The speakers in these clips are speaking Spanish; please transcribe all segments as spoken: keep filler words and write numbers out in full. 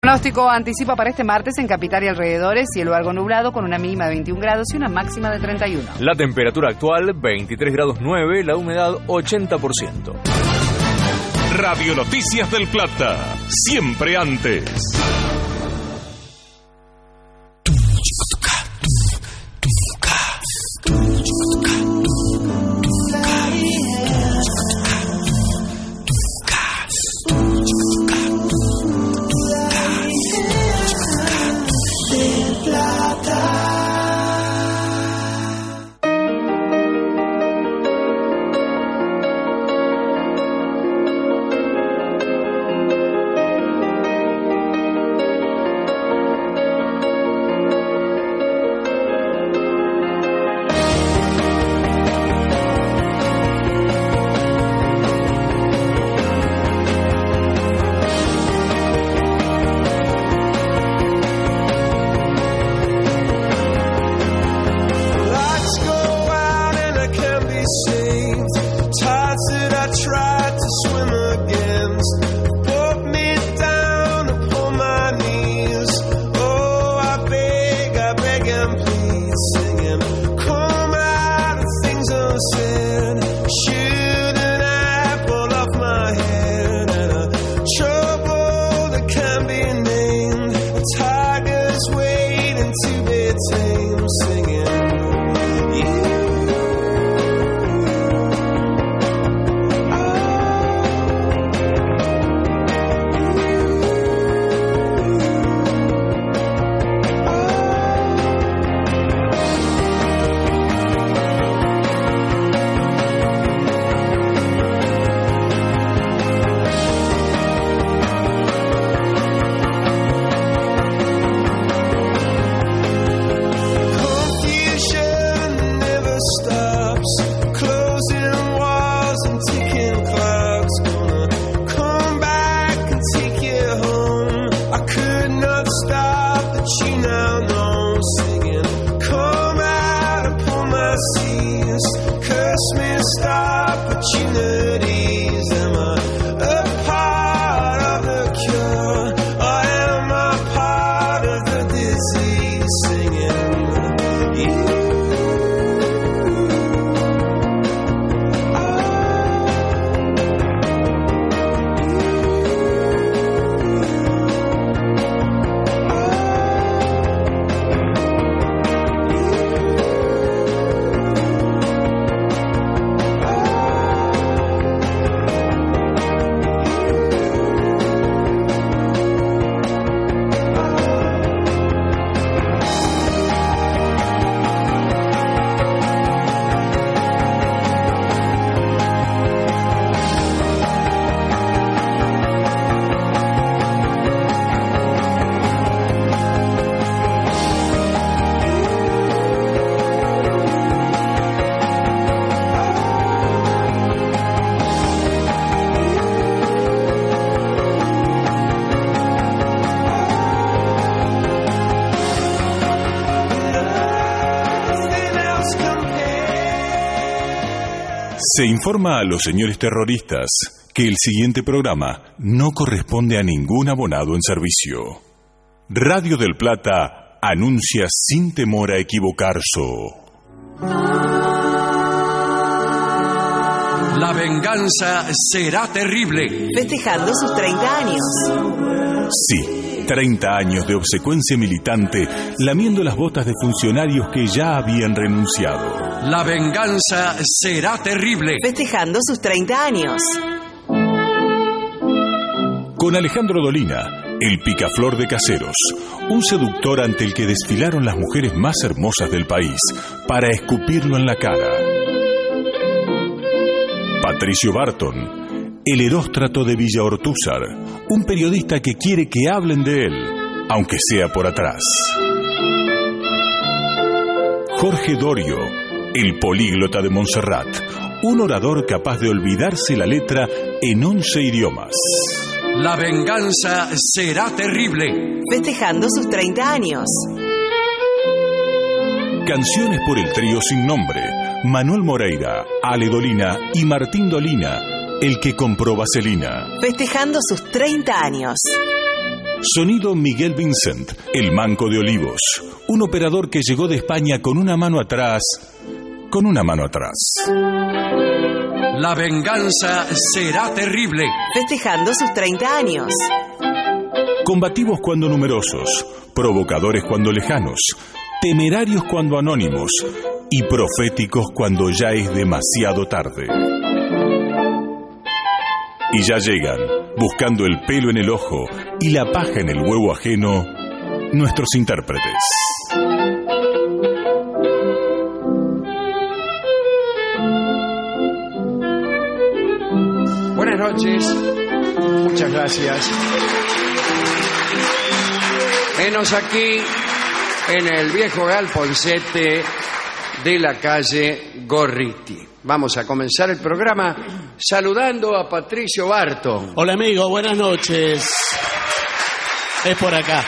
Pronóstico anticipa para este martes en capital y alrededores, cielo algo nublado con una mínima de veintiún grados y una máxima de treinta y uno. La temperatura actual veintitrés grados nueve, la humedad ochenta por ciento. Radio Noticias del Plata, siempre antes. Se informa a los señores terroristas que el siguiente programa no corresponde a ningún abonado en servicio. Radio del Plata anuncia sin temor a equivocarse. La venganza será terrible. Festejando sus treinta años. Sí, treinta años de obsecuencia militante, lamiendo las botas de funcionarios que ya habían renunciado. La venganza será terrible. Festejando sus treinta años. Con Alejandro Dolina, el picaflor de Caseros, un seductor ante el que desfilaron las mujeres más hermosas del país para escupirlo en la cara. Patricio Barton, el heróstrato de Villa Ortúzar, un periodista que quiere que hablen de él, aunque sea por atrás. Jorge Dorio, el políglota de Montserrat, un orador capaz de olvidarse la letra en once idiomas. La venganza será terrible. Festejando sus treinta años. Canciones por el trío sin nombre, Manuel Moreira, Ale Dolina y Martín Dolina, el que compró vaselina. Festejando sus treinta años. Sonido Miguel Vincent, el Manco de Olivos. Un operador que llegó de España con una mano atrás, con una mano atrás. La venganza será terrible. Festejando sus treinta años. Combativos cuando numerosos, provocadores cuando lejanos, temerarios cuando anónimos y proféticos cuando ya es demasiado tarde. Y ya llegan, buscando el pelo en el ojo y la paja en el huevo ajeno, nuestros intérpretes. Buenas noches, muchas gracias. Venos aquí en el viejo galponcete de la calle Gorriti. Vamos a comenzar el programa saludando a Patricio Barton. Hola amigo, buenas noches. Es por acá.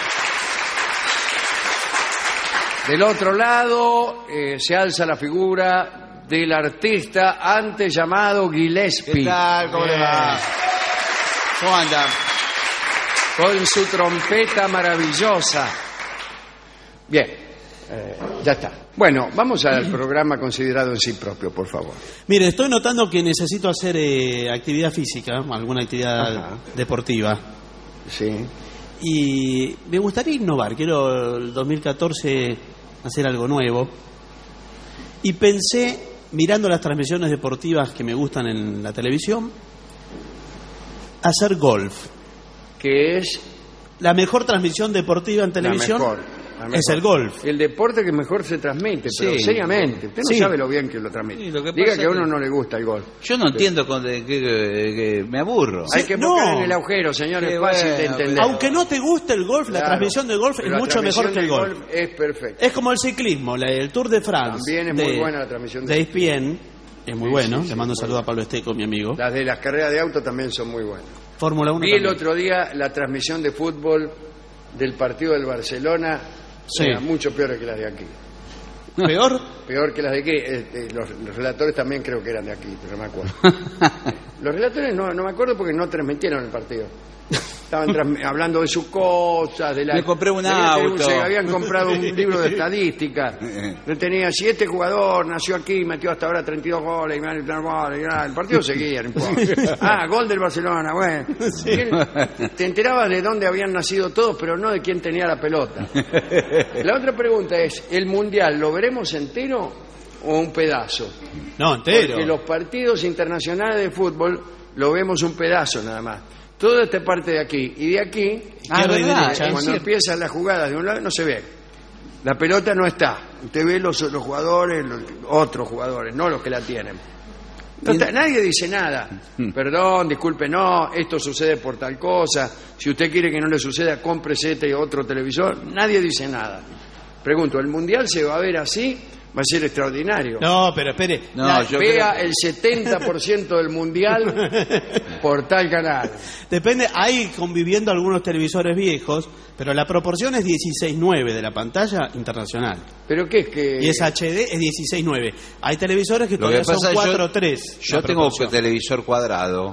Del otro lado eh, se alza la figura del artista antes llamado Gillespie. ¿Qué tal? ¿Cómo le va? ¿Cómo anda? Con su trompeta maravillosa. Bien, eh, ya está. Bueno, vamos al programa considerado en sí propio, por favor. Mire, estoy notando que necesito hacer eh, actividad física, alguna actividad Ajá. deportiva. Sí. Y me gustaría innovar. Quiero el dos mil catorce hacer algo nuevo. Y pensé, mirando las transmisiones deportivas que me gustan en la televisión, hacer golf. Que es La mejor transmisión deportiva en televisión la mejor, la mejor. es el golf. El deporte que mejor se transmite, pero Sí. seriamente. Usted no Sí. sabe lo bien que lo transmite. Sí, lo que Diga pasa que a es uno que- no le gusta el golf. Yo no entiendo con de, que, que- que me aburro. Hay que no. buscar en el agujero, señor, Qué es fácil de bueno, entender. Aunque no te guste el golf, la Claro, transmisión de golf pero es la mucho mejor transmisión que el del golf. Es perfecto. Es como el ciclismo, la- el Tour de France. También es de, muy buena la transmisión de de E S P N. Es muy Sí, bueno. sí, Le sí, mando un muy saludo a bueno. Pablo Esteco, mi amigo. Las de las carreras de auto también son muy buenas. Fórmula uno Vi el también. otro día la transmisión de fútbol del partido del Barcelona. Sí. Era mucho peor que las de aquí. ¿Peor? Peor que las de aquí. Eh, eh, los, los relatores también creo que eran de aquí, pero no me acuerdo. Los relatores no, no me acuerdo porque no transmitieron el partido. Estaban transmi- hablando de sus cosas, de la... Me compré un debía tener auto. se habían comprado un libro de estadística. Tenía siete jugadores, nació aquí, metió hasta ahora treinta y dos goles. Y, y, y, y, el partido seguía, no importa. Ah, gol del Barcelona, bueno. ¿Quién- Te enterabas de dónde habían nacido todos, pero no de quién tenía la pelota. La otra pregunta es, ¿el Mundial lo veremos entero o un pedazo? No, entero. Porque los partidos internacionales de fútbol lo vemos un pedazo nada más. Toda esta parte de aquí y de aquí, Izquierda y verdad, derecha. es cuando cierto. empiezan las jugadas de un lado no se ve. La pelota no está. Usted ve los, los jugadores, los otros jugadores, no los que la tienen. No está- nadie dice nada. Perdón, disculpe, no, esto sucede por tal cosa. Si usted quiere que no le suceda, cómprese este otro televisor. Nadie dice nada. Pregunto, ¿el Mundial se va a ver así? Va a ser extraordinario. No, pero espere. No, La- yo Vea creo- el setenta por ciento del Mundial por tal canal. Depende, hay conviviendo algunos televisores viejos, pero la proporción es dieciséis nueve de la pantalla internacional. ¿Pero qué es que...? Y es H D, es dieciséis nueve. Hay televisores que Lo todavía que pasa son es yo- cuatro tres. Yo tengo televisor cuadrado.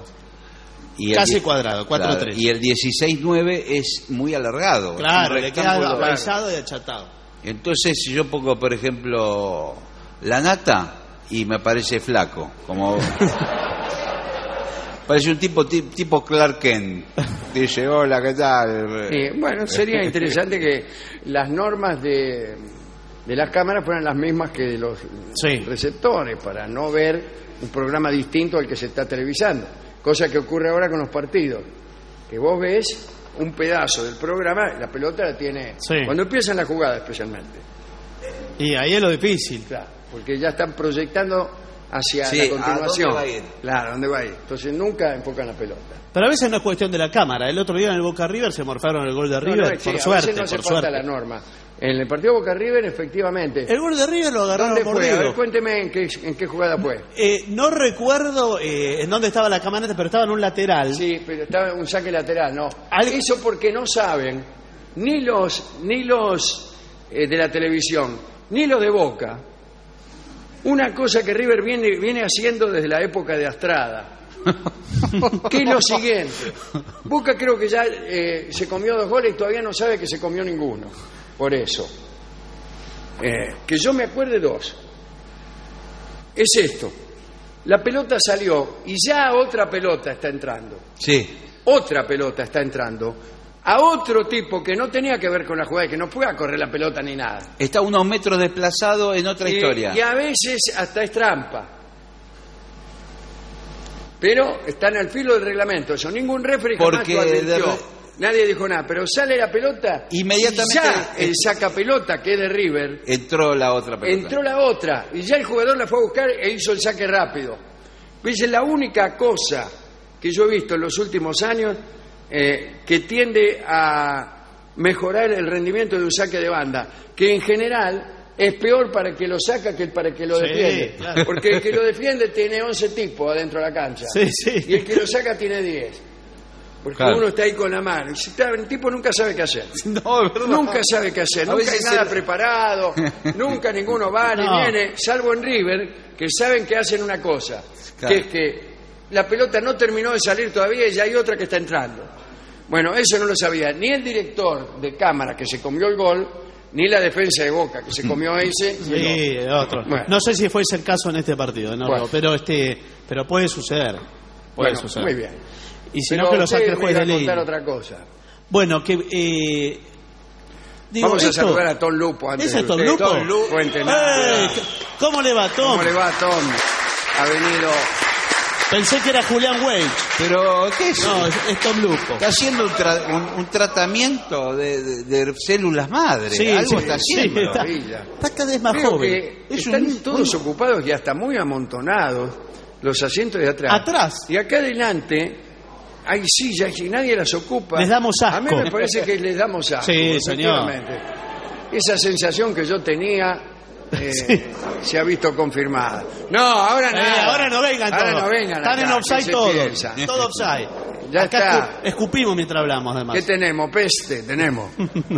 Y el Casi die- cuadrado, cuatro tres. Y el dieciséis nueve es muy alargado. es Claro, un le queda rectángulo. apaisado y achatado. Entonces, si yo pongo, por ejemplo, la nata y me parece flaco, como parece un tipo ti- tipo Clark Kent. Dice, hola, ¿qué tal? Sí, bueno, sería interesante que las normas de, de las cámaras fueran las mismas que de los Sí. receptores, para no ver un programa distinto al que se está televisando. Cosa que ocurre ahora con los partidos. Que vos ves un pedazo del programa, la pelota la tiene... Sí. Cuando empiezan las jugadas especialmente. Y ahí es lo difícil. Claro, porque ya están proyectando hacia Sí, la ¿a continuación. dónde va a ir? Claro, ¿dónde va a ir? Entonces nunca enfocan la pelota. Pero a veces no es cuestión de la cámara. El otro día en el Boca River se morfaron el gol de No, River. no, sí, por a suerte, veces no hace por falta suerte. la norma. En el partido Boca River, efectivamente. El gol de River lo agarraron ¿Dónde fue? A ver, mordido. cuénteme en qué, en qué jugada fue. Eh, no recuerdo eh, en dónde estaba la camioneta, pero estaba en un lateral. Sí, pero estaba un saque lateral, no. Al- Eso porque no saben ni los ni los eh, de la televisión, ni los de Boca. Una cosa que River viene, viene haciendo desde la época de Astrada. que es lo siguiente. Boca creo que ya eh, se comió dos goles y todavía no sabe que se comió ninguno. Por eso. Eh, que yo me acuerde dos. Es esto. La pelota salió y ya otra pelota está entrando. Sí. Otra pelota está entrando a otro tipo que no tenía que ver con la jugada, que no pueda correr la pelota ni nada. Está unos metros desplazado en otra y, historia. Y a veces hasta es trampa. Pero está en el filo del reglamento. Eso, ningún referee jamás Porque lo advirtió. de... Nadie dijo nada. Pero sale la pelota. Inmediatamente y ya el sacapelota, que es de River, entró la otra pelota. entró la otra. Y ya el jugador la fue a buscar e hizo el saque rápido. Pues es la única cosa que yo he visto en los últimos años eh, que tiende a mejorar el rendimiento de un saque de banda, que en general es peor para el que lo saca que para el que lo Sí, defiende. claro. Porque el que lo defiende tiene once tipos adentro de la cancha. Sí, sí. Y el que lo saca tiene diez. Porque Claro. uno está ahí con la mano. Y si está, el tipo nunca sabe qué hacer. No, es verdad. Nunca sabe qué hacer. A Nunca hay veces nada se- preparado. Nunca ninguno va ni No. viene. Salvo en River, que saben que hacen una cosa. Claro. Que es que la pelota no terminó de salir todavía y ya hay otra que está entrando. Bueno, eso no lo sabía ni el director de cámara que se comió el gol, ni la defensa de Boca que se comió ese. y el Sí, otro. otro. Bueno. No sé si fue ese el caso en este partido, no, Bueno. pero este, pero puede suceder. Puede Bueno, suceder. muy bien. Y si Pero no, que lo usted saque el me juez iba de a ley. contar otra cosa. Bueno, que eh, digo, Vamos a esto- saludar a Tom Lupo antes ¿Ese de es Tom usted. Lupo? Tom Lupo, cuente nada. ¡Eh! ¿Cómo le va, Tom? ¿Cómo le va, Tom? Ha venido... Pensé que era Julián Wade. Pero, ¿qué es? No, es, es Tom Lupo. Está haciendo un, tra- un- un tratamiento de, de- de células madre. Sí, Algo sí, está sí, haciendo. está, maravilla. está cada vez más Creo joven. que Es están un- todos ocupados y hasta muy amontonados los asientos de atrás. Atrás. Y acá adelante hay sillas y nadie las ocupa. Les damos asco. A mí me parece que les damos asco. Sí, señor. efectivamente. Esa sensación que yo tenía eh, se ha visto confirmada. No, ahora Eh, nada. ahora no vengan Ahora todos. no vengan Están acá, en ¿qué offside se todos. piensan? Todo offside. Ya Acá está. escu- escupimos mientras hablamos, además. ¿Qué tenemos? Peste, tenemos.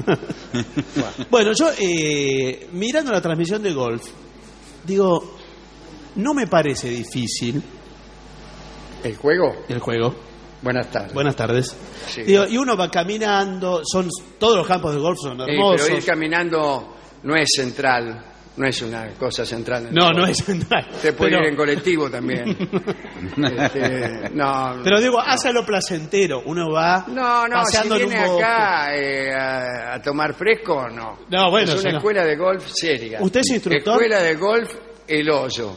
Bueno, yo eh, mirando la transmisión de golf, digo, no me parece difícil ¿El juego? el juego. Buenas tardes. Buenas tardes. Sí. Digo, y uno va caminando, son todos los campos de golf son Sí, hermosos. pero ir caminando no es central, no es una cosa central. en el No, juego. no es central. Usted puede Pero- ir en colectivo también. Este, no, Pero digo, hace lo placentero. Uno va no, no, si paseando en viene un bosque. acá eh, a, a tomar fresco, no. No, bueno, es una eso no. escuela de golf seria. ¿Usted es instructor? Escuela de golf El Hoyo.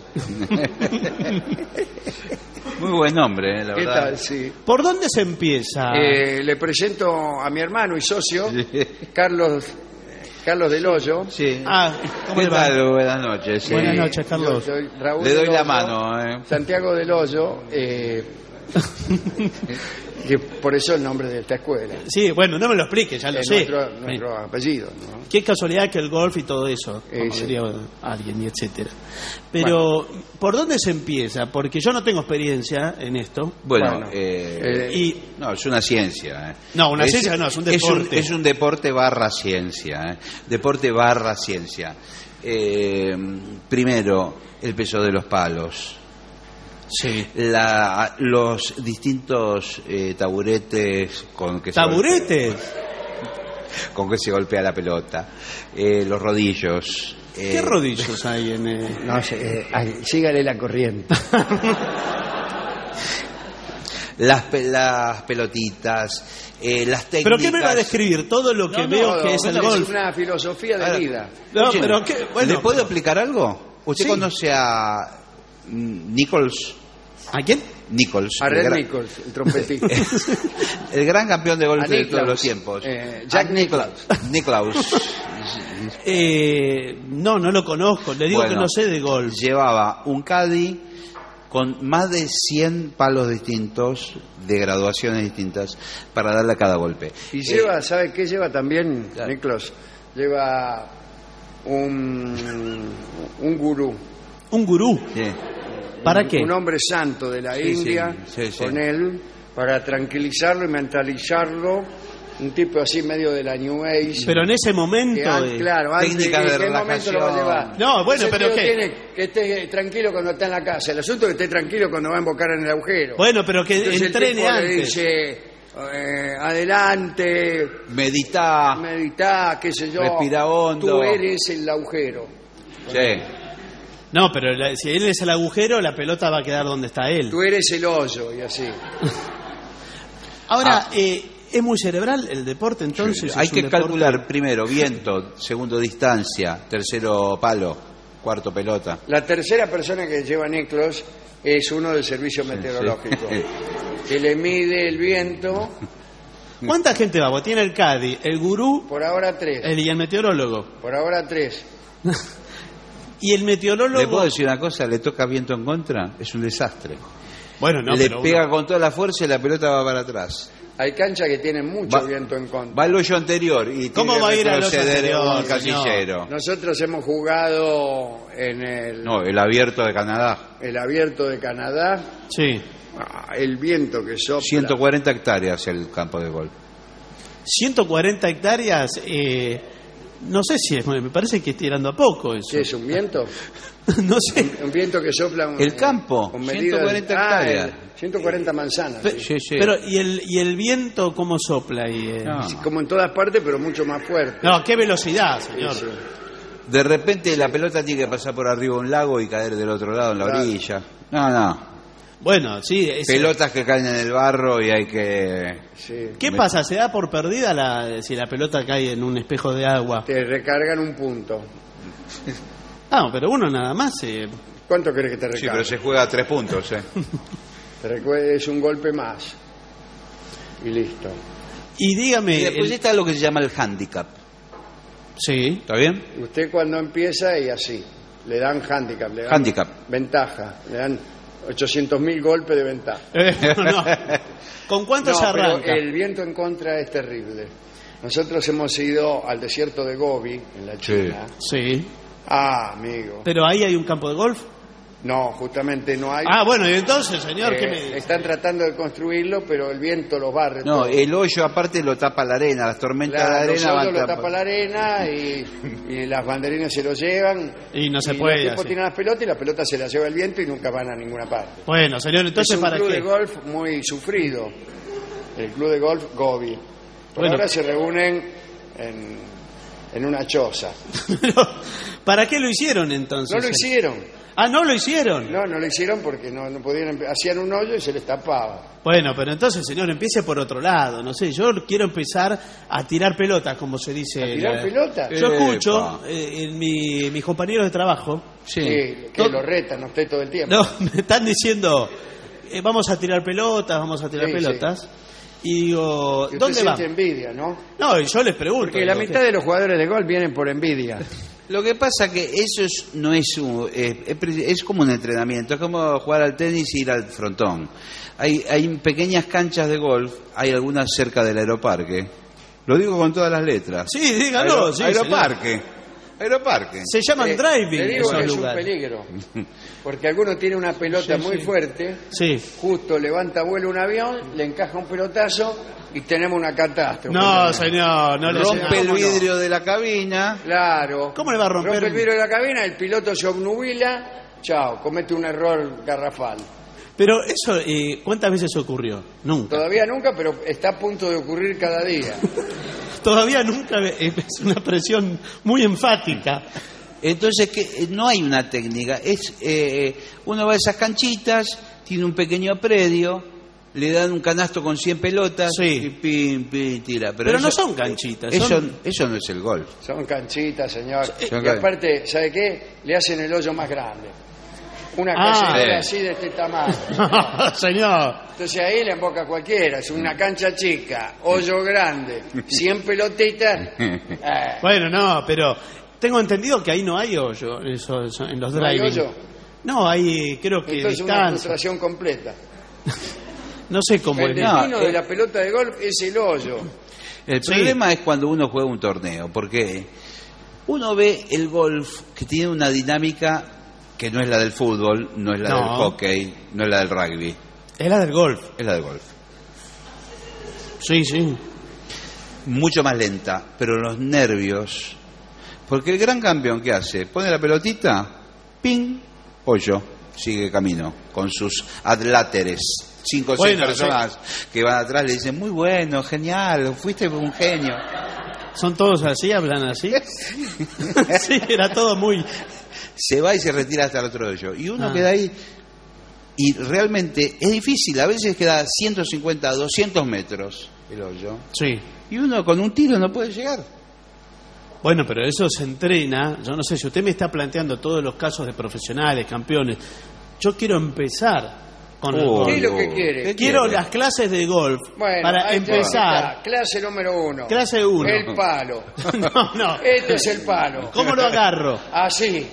Muy buen nombre, eh, la ¿Qué verdad. tal? Sí. ¿Por dónde se empieza? Eh, le presento a mi hermano y socio, Carlos, Carlos Del Hoyo. Sí. Ah, ¿cómo ¿Qué le va? tal? Buenas noches. sí. Buenas noches, Carlos. Yo soy Raúl Le doy Del la Hoyo, mano, eh. Santiago Del Hoyo, eh, que por eso el nombre de esta escuela. Sí, bueno, no me lo explique, ya lo Es sé. nuestro, nuestro apellido, ¿no? Qué casualidad que el golf y todo eso, Eh, como sí. diría alguien y etcétera. Pero, ¿por dónde se empieza? Porque yo no tengo experiencia en esto. Bueno, Bueno, eh, eh, Y no, es una ciencia. eh. No, una ciencia no, es un deporte. Es un, deporte barra ciencia. eh. Deporte barra ciencia. Eh, primero, el peso de los palos. sí. La, los distintos eh, taburetes con que se ¿Taburetes? golpea, con que se golpea la pelota. Eh, los rodillos. eh, ¿Qué rodillos hay en eh? No sé, eh, ay, sígale la corriente. Las, pe- las pelotitas, eh, las técnicas. ¿Pero qué me va a describir? Todo lo que No, veo no, que es no, el es golf. una filosofía de Ahora, vida. No, Oye, pero qué, bueno, ¿le puedo explicar algo? ¿Usted Sí. conoce a mm, Nichols? ¿A quién? Nichols. A el Red gran- Nichols, el trompetista. el gran campeón de golf A de Nicklaus, todos los tiempos. eh, Jack A Nicklaus. Nicklaus. Eh, no, no lo conozco. Le digo Bueno, que no sé de golf. Llevaba un caddy con más de cien palos distintos, de graduaciones distintas, para darle a cada golpe. Y Eh, lleva, ¿sabe qué lleva también, Claro. Nichols? Lleva un, un gurú. Un gurú. sí. ¿Para un, qué? Un hombre santo de la Sí, India, sí, sí, sí. con él, para tranquilizarlo y mentalizarlo un tipo así medio de la New Age. Pero en ese momento... que an- eh, claro, antes, técnicas de ¿en qué momento lo va a relajación. llevar? No, bueno, Ese pero tío ¿qué? tiene que esté tranquilo cuando está en la casa. El asunto es que esté tranquilo cuando va a embocar en el agujero. Bueno, pero que Entonces el entrene tipo le antes. dice, eh, adelante, Meditá. meditá, qué sé yo. Respira hondo. Tú eres el agujero. Sí. No, pero la- si él es el agujero, la pelota va a quedar donde está él. Tú eres el hoyo y así. Ahora, Ah. eh, ¿es muy cerebral el deporte entonces? Hay ¿Es un que deporte? calcular primero viento, segundo distancia, tercero palo, cuarto pelota. La tercera persona que lleva Neclos es uno del servicio meteorológico, sí. que le mide el viento, ¿Cuánta gente va? Vos tiene el Cadi, el gurú por ahora tres, el, y el meteorólogo. por ahora tres. Y el meteorólogo... ¿Le puedo decir una cosa? ¿Le toca viento en contra? Es un desastre. Bueno, no, Le pero pega uno- con toda la fuerza y la pelota va para atrás. Hay canchas que tienen mucho Va- viento en contra. Va al hoyo anterior y ¿Cómo tiene que va a ir al hoyo retroceder anterior, un casillero. Nosotros hemos jugado en el, No, el abierto de Canadá. el abierto de Canadá. Sí. Ah, el viento que sopla. ciento cuarenta hectáreas el campo de golf. ciento cuarenta hectáreas, eh, no sé si es, me parece que es tirando a poco eso. ¿Qué es un viento? No sé. Un viento que sopla. un- El campo, con medidas- ciento cuarenta Ah, hectáreas. el- ciento cuarenta manzanas. Pe- sí. Sí, sí. Pero, ¿y el, ¿y el viento cómo sopla ahí? eh? No. Sí, como en todas partes, pero mucho más fuerte. No, qué velocidad, señor. Sí, sí. De repente la pelota tiene que pasar por arriba de un lago y caer del otro lado en la Claro. orilla. No, no. Bueno, sí. es- Pelotas que caen en el barro y hay que... Sí. ¿Qué pasa? ¿Se da por perdida la, si la pelota cae en un espejo de agua? Te recargan un punto. Ah, pero uno nada más. eh, ¿Cuánto crees que te Sí, recargan? pero se juega a tres puntos, ¿eh? Te recuerda- es un golpe más. Y listo. Y dígame. Y después el- está lo que se llama el handicap. Sí. ¿Está bien? Usted cuando empieza y así, le dan handicap, le dan Handicap. ventaja, le dan ochocientos mil golpes de ventaja. Eh, no. ¿Con cuánto No, se pero arranca? el viento en contra es terrible. Nosotros hemos ido al desierto de Gobi, en la China. Sí. Ah, amigo. Pero ahí hay un campo de golf. No, justamente no hay. Ah, bueno, y entonces, señor, Eh, ¿qué me dice? están tratando de construirlo, pero el viento los barre. No, todo. el hoyo aparte lo tapa la arena, las tormentas Claro, de los arena hoyos van lo tapa- tapa la arena y, y las banderinas se lo llevan. Y no se y puede, Los tipos así. tiran las pelotas y las pelotas se las lleva el viento y nunca van a ninguna parte. Bueno, señor, entonces, es un ¿para club qué? de golf muy sufrido. El club de golf Gobi. Por Bueno. ahora se reúnen en, en una choza. Pero, ¿para qué lo hicieron entonces? No lo hicieron. Ah, no lo hicieron. No, no lo hicieron porque no, no podían. empe- Hacían un hoyo y se les tapaba. Bueno, pero entonces, señor, empiece por otro lado. No sé, yo quiero empezar a tirar pelotas, como se dice. ¿A tirar la- pelotas? Yo Epa. escucho eh, en mi, mis compañeros de trabajo. Sí. Sí, que Todo- lo retan a usted todo el tiempo. No, me están diciendo, eh, vamos a tirar pelotas, vamos a tirar Sí, pelotas. Y digo, Y usted ¿dónde siente van? envidia, ¿no? No, y yo les pregunto. Porque la digo, mitad de los jugadores de golf vienen por envidia. Lo que pasa que eso es, no es, un- es, es pre- es como un entrenamiento, es como jugar al tenis y ir al frontón. Hay, hay pequeñas canchas de golf, hay algunas cerca del aeroparque. Lo digo con todas las letras. Sí, dígalo, Aero- sí, aeroparque. Aeroparque. Se llaman Eh, driving Le digo esos que es un lugares. peligro. Porque alguno tiene una pelota Sí, muy sí. fuerte, Sí. justo levanta vuelo un avión, le encaja un pelotazo y tenemos una catástrofe. No, señor, no le Rompe el ¿Cómo no? vidrio de la cabina. Claro. ¿Cómo le va a romper? Rompe el vidrio de la cabina, el piloto se obnubila, chao, comete un error garrafal. Pero eso, eh, ¿cuántas veces ocurrió? Nunca. Todavía nunca, pero está a punto de ocurrir cada día. Todavía nunca, eh, es una presión muy enfática. Entonces que eh, no hay una técnica. Es eh, uno va a esas canchitas, tiene un pequeño predio, le dan un canasto con cien pelotas Sí. y pim, pim, tira. Pero, Pero no eso- son canchitas, Eso, son- eso no es el golf. Son canchitas, señor. Son Y can- aparte, ¿sabe qué? Le hacen el hoyo más grande. Una Ah. casetera Sí. así de este tamaño. Señor. Entonces ahí la emboca cualquiera. Es una cancha chica, hoyo grande, cien pelotitas. eh, Bueno, no, pero tengo entendido que ahí no hay hoyo, eso, eso, en los ¿No hay driving. hoyo? No, hay, creo que Entonces una distancia. frustración completa. No sé cómo El es. No, destino eh. de la pelota de golf es el hoyo. El Sí. problema es cuando uno juega un torneo, porque uno ve el golf que tiene una dinámica que no es la del fútbol, no es la No. del hockey, no es la del rugby, Es la del golf. es la del golf. Sí, sí. mucho más lenta, pero los nervios, porque el gran campeón, ¿qué hace? Pone la pelotita, ping, pollo, sigue camino con sus adláteres, cinco o seis Bueno, personas que van atrás, le dicen, muy bueno, genial, fuiste un genio. ¿Son todos así? ¿Hablan así? Sí, era todo muy... Se va y se retira hasta el otro hoyo, y uno Ah. queda ahí, y realmente es difícil, a veces queda ciento cincuenta, doscientos metros el hoyo, Sí. y uno con un tiro no puede llegar. Bueno, pero eso se entrena. Yo no sé si usted me está planteando todos los casos de profesionales, campeones. Yo quiero empezar con el Oh, golf. ¿Qué es lo que quiere? ¿Qué Quiero quiere? las clases de golf Bueno, para ahí empezar. está. Clase número uno. Clase uno. El palo. No, no. Este es el palo. ¿Cómo lo agarro? Así.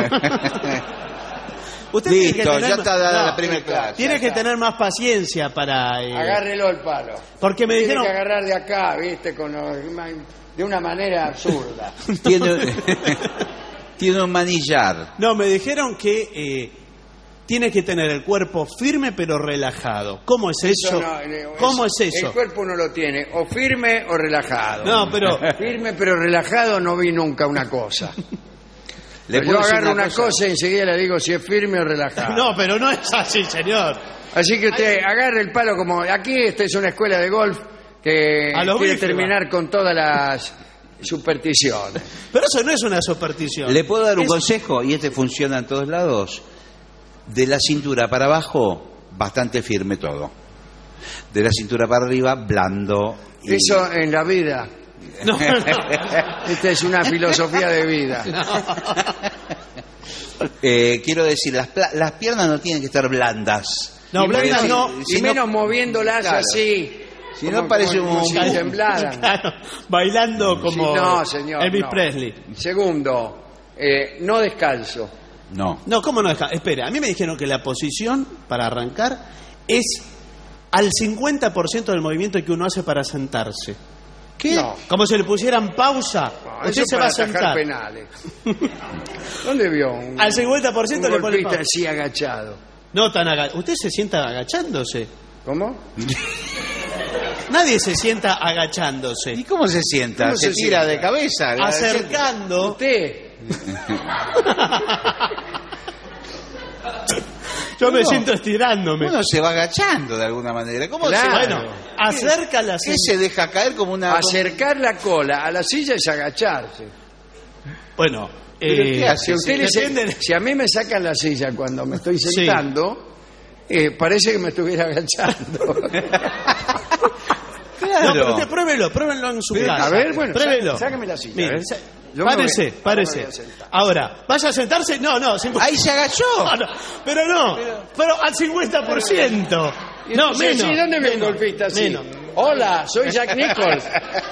Usted tiene que Listo, tener- ya está dada no, la primera clase. Tiene que tener más paciencia para... eh, Agárrelo el palo. Porque me Tiene dijeron... que agarrar de acá, viste, con los- de una manera absurda. Tiene, tiene un manillar. No, me dijeron que eh, tiene que tener el cuerpo firme pero relajado. ¿Cómo es eso? no, eh, ¿Cómo es eso? El cuerpo uno lo tiene o firme o relajado. No, pero... Firme pero relajado no vi nunca una cosa. Le Yo puedo decir agarro una una cosa y enseguida le digo si es firme o relajado. No, pero no es así, señor. Así que usted agarre el palo como... Aquí esta es una escuela de golf que A lo quiere bife, terminar con todas las supersticiones. Pero eso no es una superstición. ¿Le puedo dar un Es- consejo? Y este funciona en todos lados. De la cintura para abajo, bastante firme todo. De la cintura para arriba, blando. y- Eso en la vida. No, no. Esta es una filosofía de vida. Eh, quiero decir, las, pla- las piernas no tienen que estar blandas. No, Y blandas porque no. si- Y si no- menos moviéndolas Claro. así. Si como- no parece como- como un- si temblaran. Claro, bailando como Sí, no, señor, Elvis no. Presley. Segundo, eh, no descalzo. No. No, ¿cómo no deja? Espera, a mí me dijeron que la posición para arrancar es al cincuenta por ciento del movimiento que uno hace para sentarse. ¿Qué? No. Como si le pusieran pausa. No, Usted eso se va para a atajar sentar. penales. ¿Dónde vio un, Al cincuenta por ciento un le pone golfista pausa. así agachado? No tan agachado. ¿Usted se sienta agachándose? ¿Cómo? Nadie se sienta agachándose. ¿Y cómo se sienta? ¿Cómo se, se tira sienta? de cabeza. Acercando. Usted. Yo me No. siento estirándome. Uno se va agachando de alguna manera. ¿Cómo Claro. se Bueno, acerca la ¿Qué se deja caer como una... Acercar la cola a la silla es agacharse. Bueno, ¿Pero eh, qué hace? Si, usted le se- depende- si a mí me sacan la silla cuando me estoy Sí. sentando, eh, parece que me estuviera agachando. No, pero usted pruébelo, pruébenlo en su Pero, casa. a ver, bueno, pruébelo. sá- sáqueme la silla, Mire, ¿eh? sa- Yo me párese, voy- ahora me párese. voy a sentar. Ahora, ¿vaya a sentarse? No, no. cincu- ¡Ahí se agachó! No, no, pero no, pero al cincuenta por ciento. Y No, entonces, menos. sí, ¿dónde ve un menos, golfista así? menos. Hola, soy Jack Nicholls.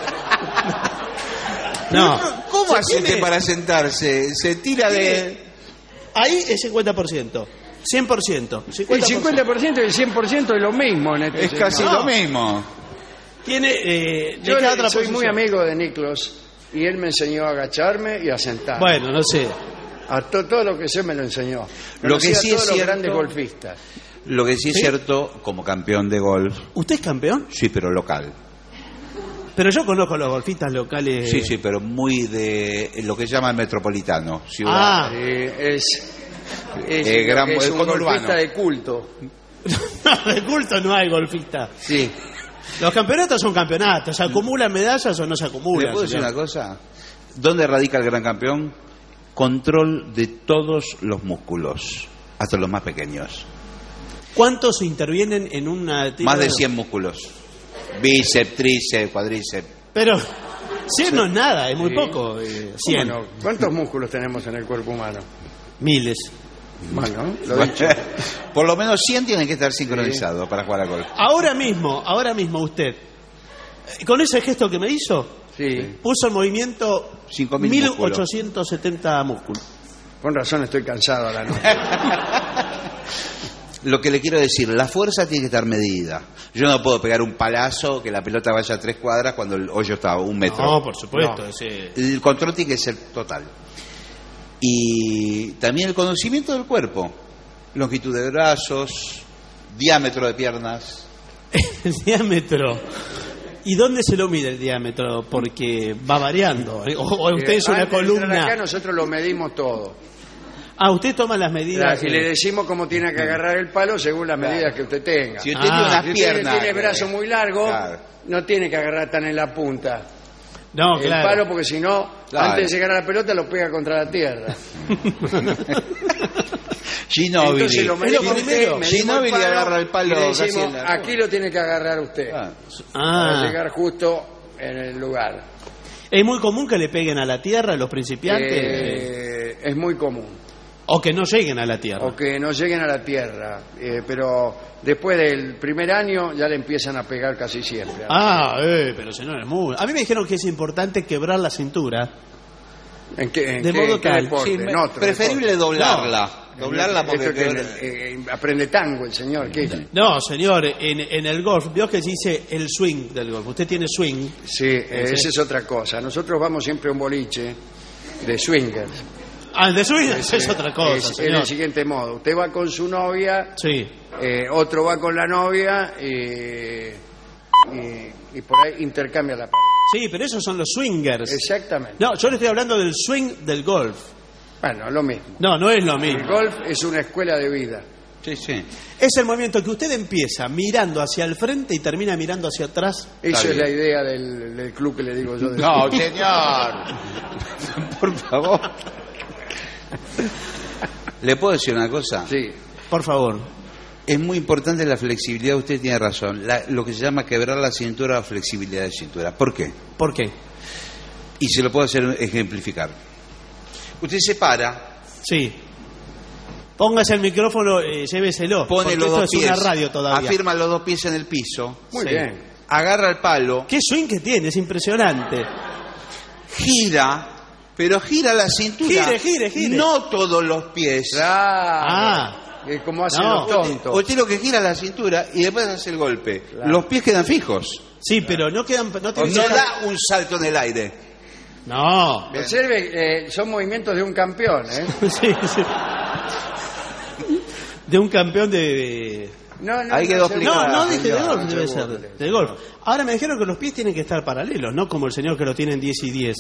No. ¿Cómo Se hace usted tiene- para sentarse? Se tira de... Ahí es cincuenta por ciento. cien por ciento. El cincuenta por ciento. cincuenta por ciento y el cien por ciento es lo mismo en este Es casi señor. lo mismo. Tiene. Eh, ¿de Yo qué le- otra soy posición? muy amigo de Nicklaus y él me enseñó a agacharme y a sentarme. Bueno, no sé. A to- todo lo que sé me lo enseñó. Lo que Conocí a sí todos es los cierto- grandes golfistas. Lo que sí es ¿Sí? cierto, como campeón de golf, ¿Usted es campeón? sí, pero local. Pero yo conozco a los golfistas locales. Sí, sí, pero muy de lo que llama el metropolitano. Ciudad. Ah. Eh, es es, Eh, lo gran- que es el un conurbano. golfista de culto. No, de culto no hay golfista. Sí. Los campeonatos son campeonatos. ¿Se acumulan medallas o no se ¿Le acumulan? puedo decir señor? una cosa? ¿Dónde radica el gran campeón? Control de todos los músculos, hasta los más pequeños. ¿Cuántos intervienen en una tira Más de cien músculos. Bíceps, tríceps, cuádriceps. Pero cien no es nada, es muy Sí. poco. eh, ¿Cómo cien. no? ¿Cuántos músculos tenemos en el cuerpo humano? Miles. Bueno, lo dicho. Por lo menos cien tienen que estar sincronizados para jugar a golf. Ahora mismo, ahora mismo usted, eh, con ese gesto que me hizo, Sí, puso en movimiento Cinco mil mil músculos. ochocientos setenta músculos. con razón estoy cansado a la noche. Lo que le quiero decir, la fuerza tiene que estar medida. Yo no puedo pegar un palazo que la pelota vaya a tres cuadras cuando el hoyo está a un metro. No, por supuesto. No. ese- El control tiene que ser total. Y también el conocimiento del cuerpo. Longitud de brazos, diámetro de piernas. El diámetro. ¿Y dónde se lo mide el diámetro? Porque va variando. ¿eh? O, o usted Eh, es una antes de entrar columna. Acá nosotros lo medimos todo. Ah, usted toma las medidas. Y le decimos cómo tiene que agarrar el palo según las medidas que usted tenga. Si usted Ah. tiene unas Si usted piernas... tiene el brazo muy largo, Claro. no tiene que agarrar tan en la punta. No, el claro. palo, porque si no, Claro. antes de llegar a la pelota lo pega contra la tierra. Ginóbili. Entonces lo medimos Es lo primero. usted, medimos Ginóbili el palo agarra el palo y le casi decimos, en la- aquí lo tiene que agarrar usted. Ah. Para Ah, llegar justo en el lugar. es muy común que le peguen a la tierra los principiantes. Eh, es muy común. O que no lleguen a la tierra. O que no lleguen a la tierra. Eh, pero después del primer año ya le empiezan a pegar casi siempre. Ah, eh, pero señor, es muy... A mí me dijeron que es importante quebrar la cintura. ¿En qué, en de qué- modo en qué tal. deporte? Sí, En me- otro preferible deporte. doblarla. No. Doblarla porque... Esto que, eh, eh, aprende tango el señor. ¿qué? No, señor, en, en el golf, vio que se dice el swing del golf. Usted tiene swing. Sí, eh, esa es otra cosa. Nosotros vamos siempre a un boliche de swingers. Ah, el de swing es, Eh, otra cosa, es, es señor. del siguiente modo. Usted va con su novia, Sí. eh, otro va con la novia y, y, y por ahí intercambia la pareja. Sí, pero esos son los swingers. Exactamente. No, yo le estoy hablando del swing del golf. Bueno, lo mismo. No, no es lo El mismo. golf es una escuela de vida. Sí, sí. Es el movimiento que usted empieza mirando hacia el frente y termina mirando hacia atrás. Esa Está es la bien. idea del, del club que le digo yo. de- No, señor. Por favor. ¿Le puedo decir una cosa? Sí. Por favor. Es muy importante la flexibilidad, usted tiene razón. La- lo que se llama quebrar la cintura o flexibilidad de cintura. ¿Por qué? ¿Por qué? Y se lo puedo hacer ejemplificar. Usted se para, Sí. Póngase el micrófono, eh, lléveselo. pone porque los esto dos es pies, una radio todavía. afirma los dos pies en el piso, Muy Sí. bien. agarra el palo, ¿Qué swing que tiene? Es impresionante. gira, pero gira la cintura. Gire, gire, gire. No todos los pies. Claro. Ah. Eh, como hacen No. los tontos. Usted lo que gira la cintura y después hace el golpe. Los pies quedan fijos. Sí, pero no quedan... No, O tienen no que- da un salto en el aire. No. Observe, eh, son movimientos de un campeón, ¿eh? Sí, sí. De un campeón de... No, no, Ahí no quedó se explicado. No, no, burle, dije de señor, golf, no debe se ser. burle. De golf. Ahora me dijeron que los pies tienen que estar paralelos, no como el señor que lo tiene en diez y diez.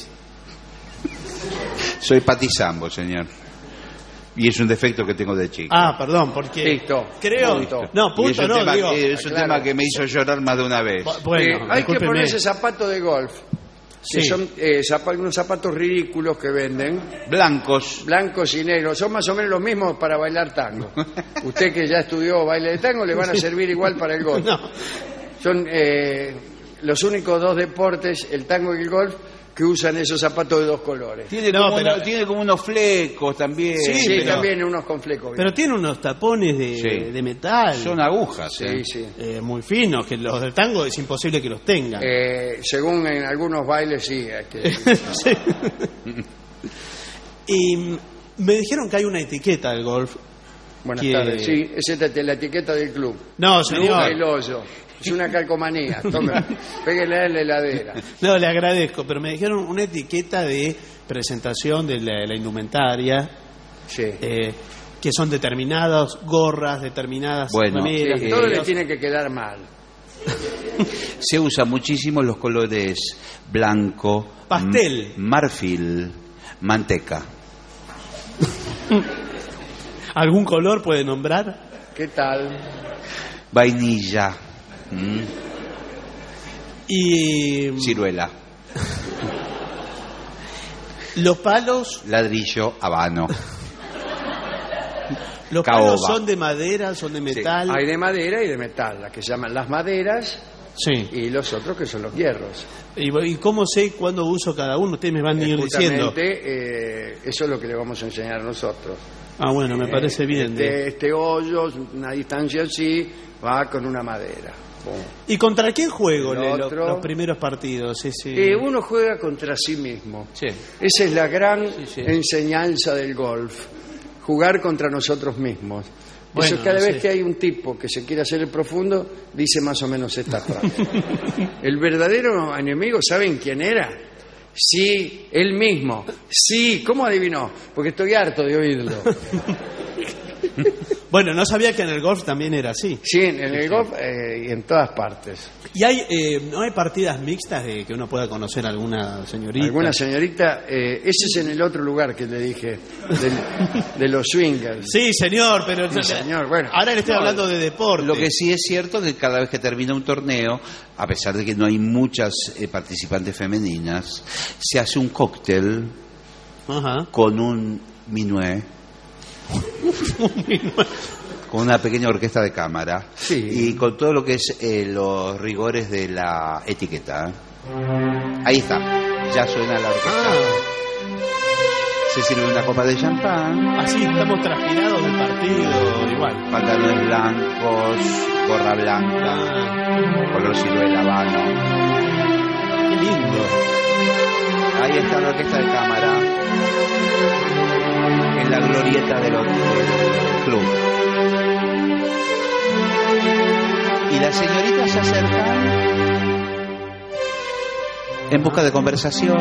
Soy patizambo, señor. Y es un defecto que tengo de chico. Ah, perdón, porque... Listo. Creo... Punto. No, Y es punto un, no, tema, digo... es un Claro. tema que me hizo llorar más de una vez. Bu- Eh, Bueno, hay que discúlpeme. ponerse zapatos de golf, que Sí. son eh, zapa- unos zapatos ridículos que venden, Blancos. blancos y negros, son más o menos los mismos para bailar tango. Usted que ya estudió baile de tango le van a servir igual para el golf. No. Son eh, los únicos dos deportes, el tango y el golf, que usan esos zapatos de dos colores. Tiene, No, como pero- uno- tiene como unos flecos también. Sí, Sí, pero- también unos con flecos. Pero tiene unos tapones de, Sí. de metal. Son agujas. Sí, ¿eh? sí. eh, muy finos, que los del tango es imposible que los tengan. Eh, según en algunos bailes, sí. hay que- Sí. Y mm, me dijeron que hay una etiqueta del golf. Buenas que- tardes. Sí, esa es la etiqueta del club. No, Nunca señor. el hoyo. Es una calcomanía. Tome, péguele en la heladera. No, le agradezco, pero me dijeron una etiqueta de presentación de la, la indumentaria, Sí. eh, que son determinadas gorras, determinadas Bueno, remeras, eh, Todo le remeras. tiene que quedar mal. Se usa muchísimo los colores blanco, Pastel. m- marfil, manteca. ¿Algún color puede nombrar? ¿Qué tal? Vainilla, mm, Y mm, ciruela, los palos, ladrillo, habano. los Caoba. palos son de madera, son de metal. Hay de madera y de metal, las que se llaman las maderas Sí. y los otros que son los hierros. ¿Y, y cómo sé cuándo uso cada uno? Ustedes me van a Eh, ir diciendo. Justamente eh, eso es lo que le vamos a enseñar nosotros. Ah, bueno, me parece bien. Este, este hoyo, una distancia así, va con una madera. Pum. ¿Y contra quién juego El le- lo- otro. los primeros partidos? Ese... Eh, uno juega contra sí mismo. Sí. Esa es la gran sí. enseñanza del golf, jugar contra nosotros mismos. Bueno, Eso, cada sí. vez que hay un tipo que se quiere hacer el profundo, dice más o menos esta frase. El verdadero enemigo, ¿saben quién era? Sí, él mismo. Sí, ¿cómo adivinó? Porque estoy harto de oírlo. Bueno, no sabía que en el golf también era así. Sí, en el golf eh, y en todas partes. ¿Y hay eh, no hay partidas mixtas de que uno pueda conocer a alguna señorita? Alguna señorita, eh, ese es en el otro lugar que le dije, del, de los swingers. Sí, señor, pero Sí, señor, bueno. ahora le estoy No, hablando de deporte. Lo que sí es cierto es que cada vez que termina un torneo, a pesar de que no hay muchas eh, participantes femeninas, se hace un cóctel Ajá. con un minué, con una pequeña orquesta de cámara, Sí. y con todo lo que es eh, los rigores de la etiqueta. Ahí está, ya suena la orquesta. Ah, Se sirve una copa de champán, así estamos transpirados del partido, igual. pantalones blancos, gorra blanca, Ah, color ciruela habano. qué lindo. Ahí está la orquesta de cámara, en la glorieta del, del club. Y las señoritas se acercan en busca de conversación,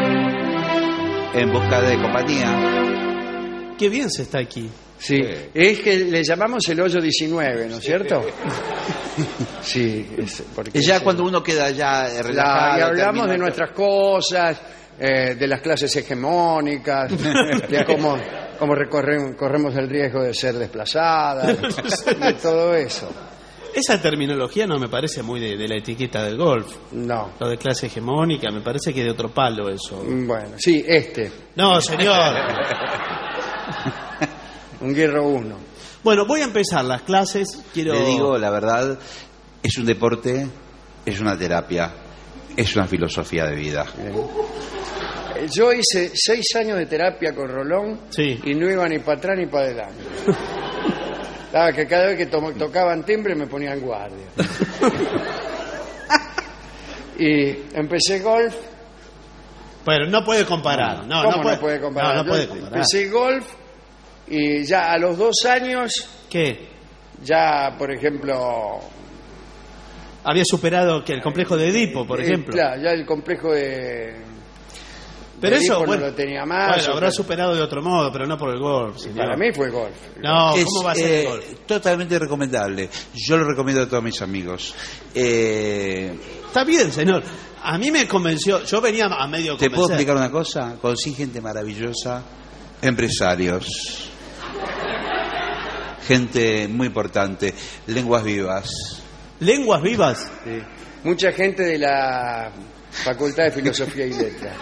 en busca de compañía. Qué bien se está aquí. Sí, es que le llamamos el hoyo diecinueve, ¿no es cierto? Sí, es porque Y ya es- cuando uno queda ya eh, la- relajado, y hablamos termina- de nuestras cosas, eh, de las clases hegemónicas, de cómo, cómo recorrem- corremos el riesgo de ser desplazadas, de todo eso. Esa terminología no me parece muy de, de la etiqueta del golf. No, Lo de clase hegemónica, me parece que de otro palo eso. bueno, sí, este, No, señor. un Hierro uno. Bueno, voy a empezar las clases. Quiero... Le digo, la verdad, es un deporte, es una terapia, es una filosofía de vida. Eh, Yo hice seis años de terapia con Rolón Sí. y no iba ni para atrás ni para adelante. Claro, que cada vez que to- tocaban timbre me ponían guardia. Y empecé golf. Bueno, no puede comparar. No, ¿Cómo no puede, puede comparar? No, no Yo puede comparar. Empecé golf y ya a los dos años, ¿Qué? ya, por ejemplo... Había superado que el complejo de Edipo, por eh, ejemplo. claro, ya el complejo de... Pero de eso, Edipo bueno, no lo tenía más. bueno, o habrá sea, superado de otro modo, pero no por el golf, señor. Para mí fue golf. No, Es, ¿cómo va a ser eh, el golf? totalmente recomendable. Yo lo recomiendo a todos mis amigos. Eh, Está bien, señor. A mí me convenció. Yo venía a medio ¿Te puedo convencer. explicar una cosa? Conocí gente maravillosa, empresarios, gente muy importante, lenguas vivas. Lenguas vivas. Sí. Mucha gente de la Facultad de Filosofía y Letras.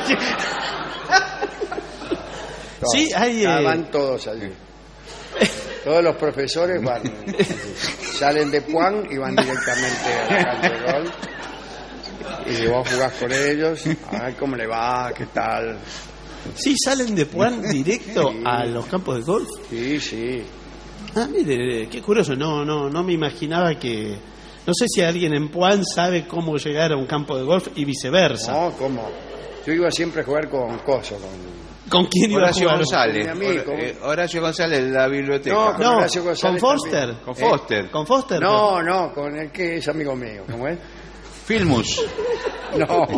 Sí, hay, Ah, eh, van todos allí. Todos los profesores van, salen de Puan y van directamente a la cancha de golf. Y vos jugás con ellos, a ver cómo le va, qué tal. Sí, salen de Puan directo Sí. a los campos de golf. Sí, sí. Ah, mire, qué curioso. No, no, no me imaginaba que... No sé si alguien en Puan sabe cómo llegar a un campo de golf y viceversa. No, ¿cómo? Yo iba siempre a jugar con Coso, con... ¿Con quién iba a Horacio jugar? González. Con mi amigo. Hor- eh, Horacio González de la biblioteca. No, con No, Horacio con González Foster. también. Con Foster. ¿Con Foster? No, no, con el que es amigo mío, ¿cómo es? Filmus. No.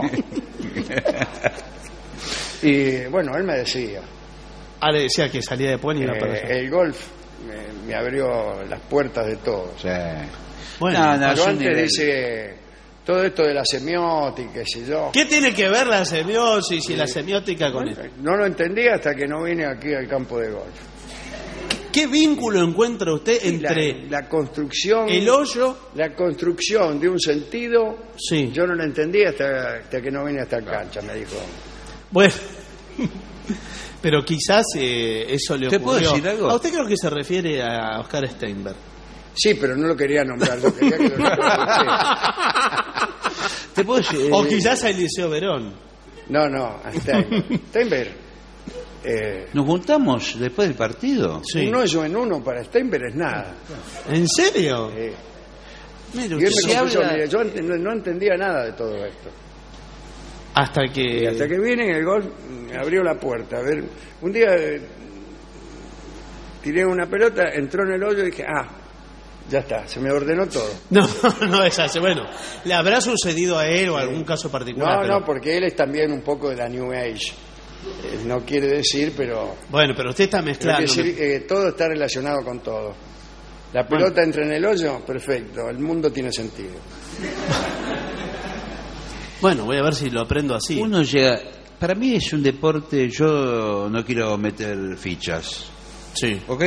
Y bueno, él me decía, Ah, le decía que salía de Puan y iba para eh, allá. el golf me, me abrió las puertas de todo. Sí. Bueno, No, no, Yo es un antes nivel. dice todo esto de la semiótica, qué sé yo. ¿qué tiene que ver la semiosis y la semiótica con esto? No lo entendí hasta que no vine aquí al campo de golf. ¿Qué vínculo encuentra usted Y la- entre la, construcción, el hoyo? la construcción de un sentido, Sí. yo no lo entendí hasta, hasta que no vine a esta cancha, me dijo. Bueno, pero quizás eh, eso le ¿Te puedo ocurrió. decir algo? ¿A usted creo que se refiere a Oscar Steinberg? Sí, pero no lo quería nombrar, yo quería que lo nombrara ¿Te puedo decir? O eh, quizás a Eliseo Verón. usted. No, no, a Steinberg. Steinberg, eh, Nos juntamos después del partido. Sí. un hoyo en uno para Steinberg es nada. ¿En serio? Eh, Mire y él me usted, confesó, habla- mire, yo ent- no, no entendía nada de todo esto. hasta Y que... hasta que vine en el golf, me abrió la puerta. A ver, un día eh, tiré una pelota, entró en el hoyo y dije, ah, ya está, se me ordenó todo. No, no es así. Bueno, ¿le habrá sucedido a él o algún caso particular? No, pero- no, porque él es también un poco de la New Age. Eh, no quiere decir, pero... Bueno, pero usted está Quiere mezclando. decir que todo está relacionado con todo. La pelota Bueno. entra en el hoyo, perfecto, el mundo tiene sentido. Bueno, voy a ver si lo aprendo así. Uno llega... Para mí es un deporte, yo no quiero meter fichas, Sí. ¿ok?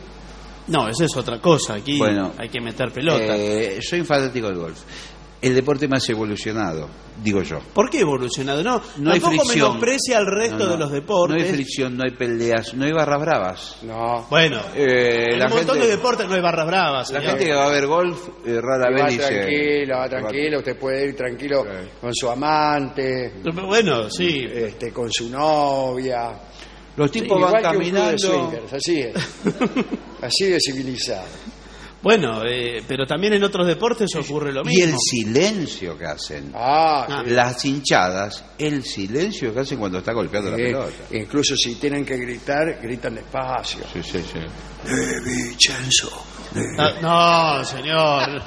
No, esa es otra cosa. Aquí Bueno, hay que meter pelota. Eh, soy un fanático del golf. El deporte más evolucionado, digo yo. ¿Por qué evolucionado? No, No hay tampoco fricción. menosprecia al resto No, no. de los deportes. No hay fricción, no hay peleas, no hay barras bravas. No, Bueno, Eh, en la un montón gente- de deportes no hay barras bravas. La señor. gente que va a ver golf eh, rara y vez va dice... tranquilo, va tranquilo, usted puede ir tranquilo con su amante, Bueno, sí. este, con su novia. Los tipos Sí, van igual que un club de caminando... swingers, así es. Así de civilizado. Bueno, eh, pero también en otros deportes ocurre lo Y el mismo. silencio que hacen. Ah, Ah. sí. Las hinchadas, el silencio que hacen cuando está golpeando la Sí, pelota. incluso si tienen que gritar, gritan despacio. Sí, sí, sí. De Vincenzo. No, no, señor.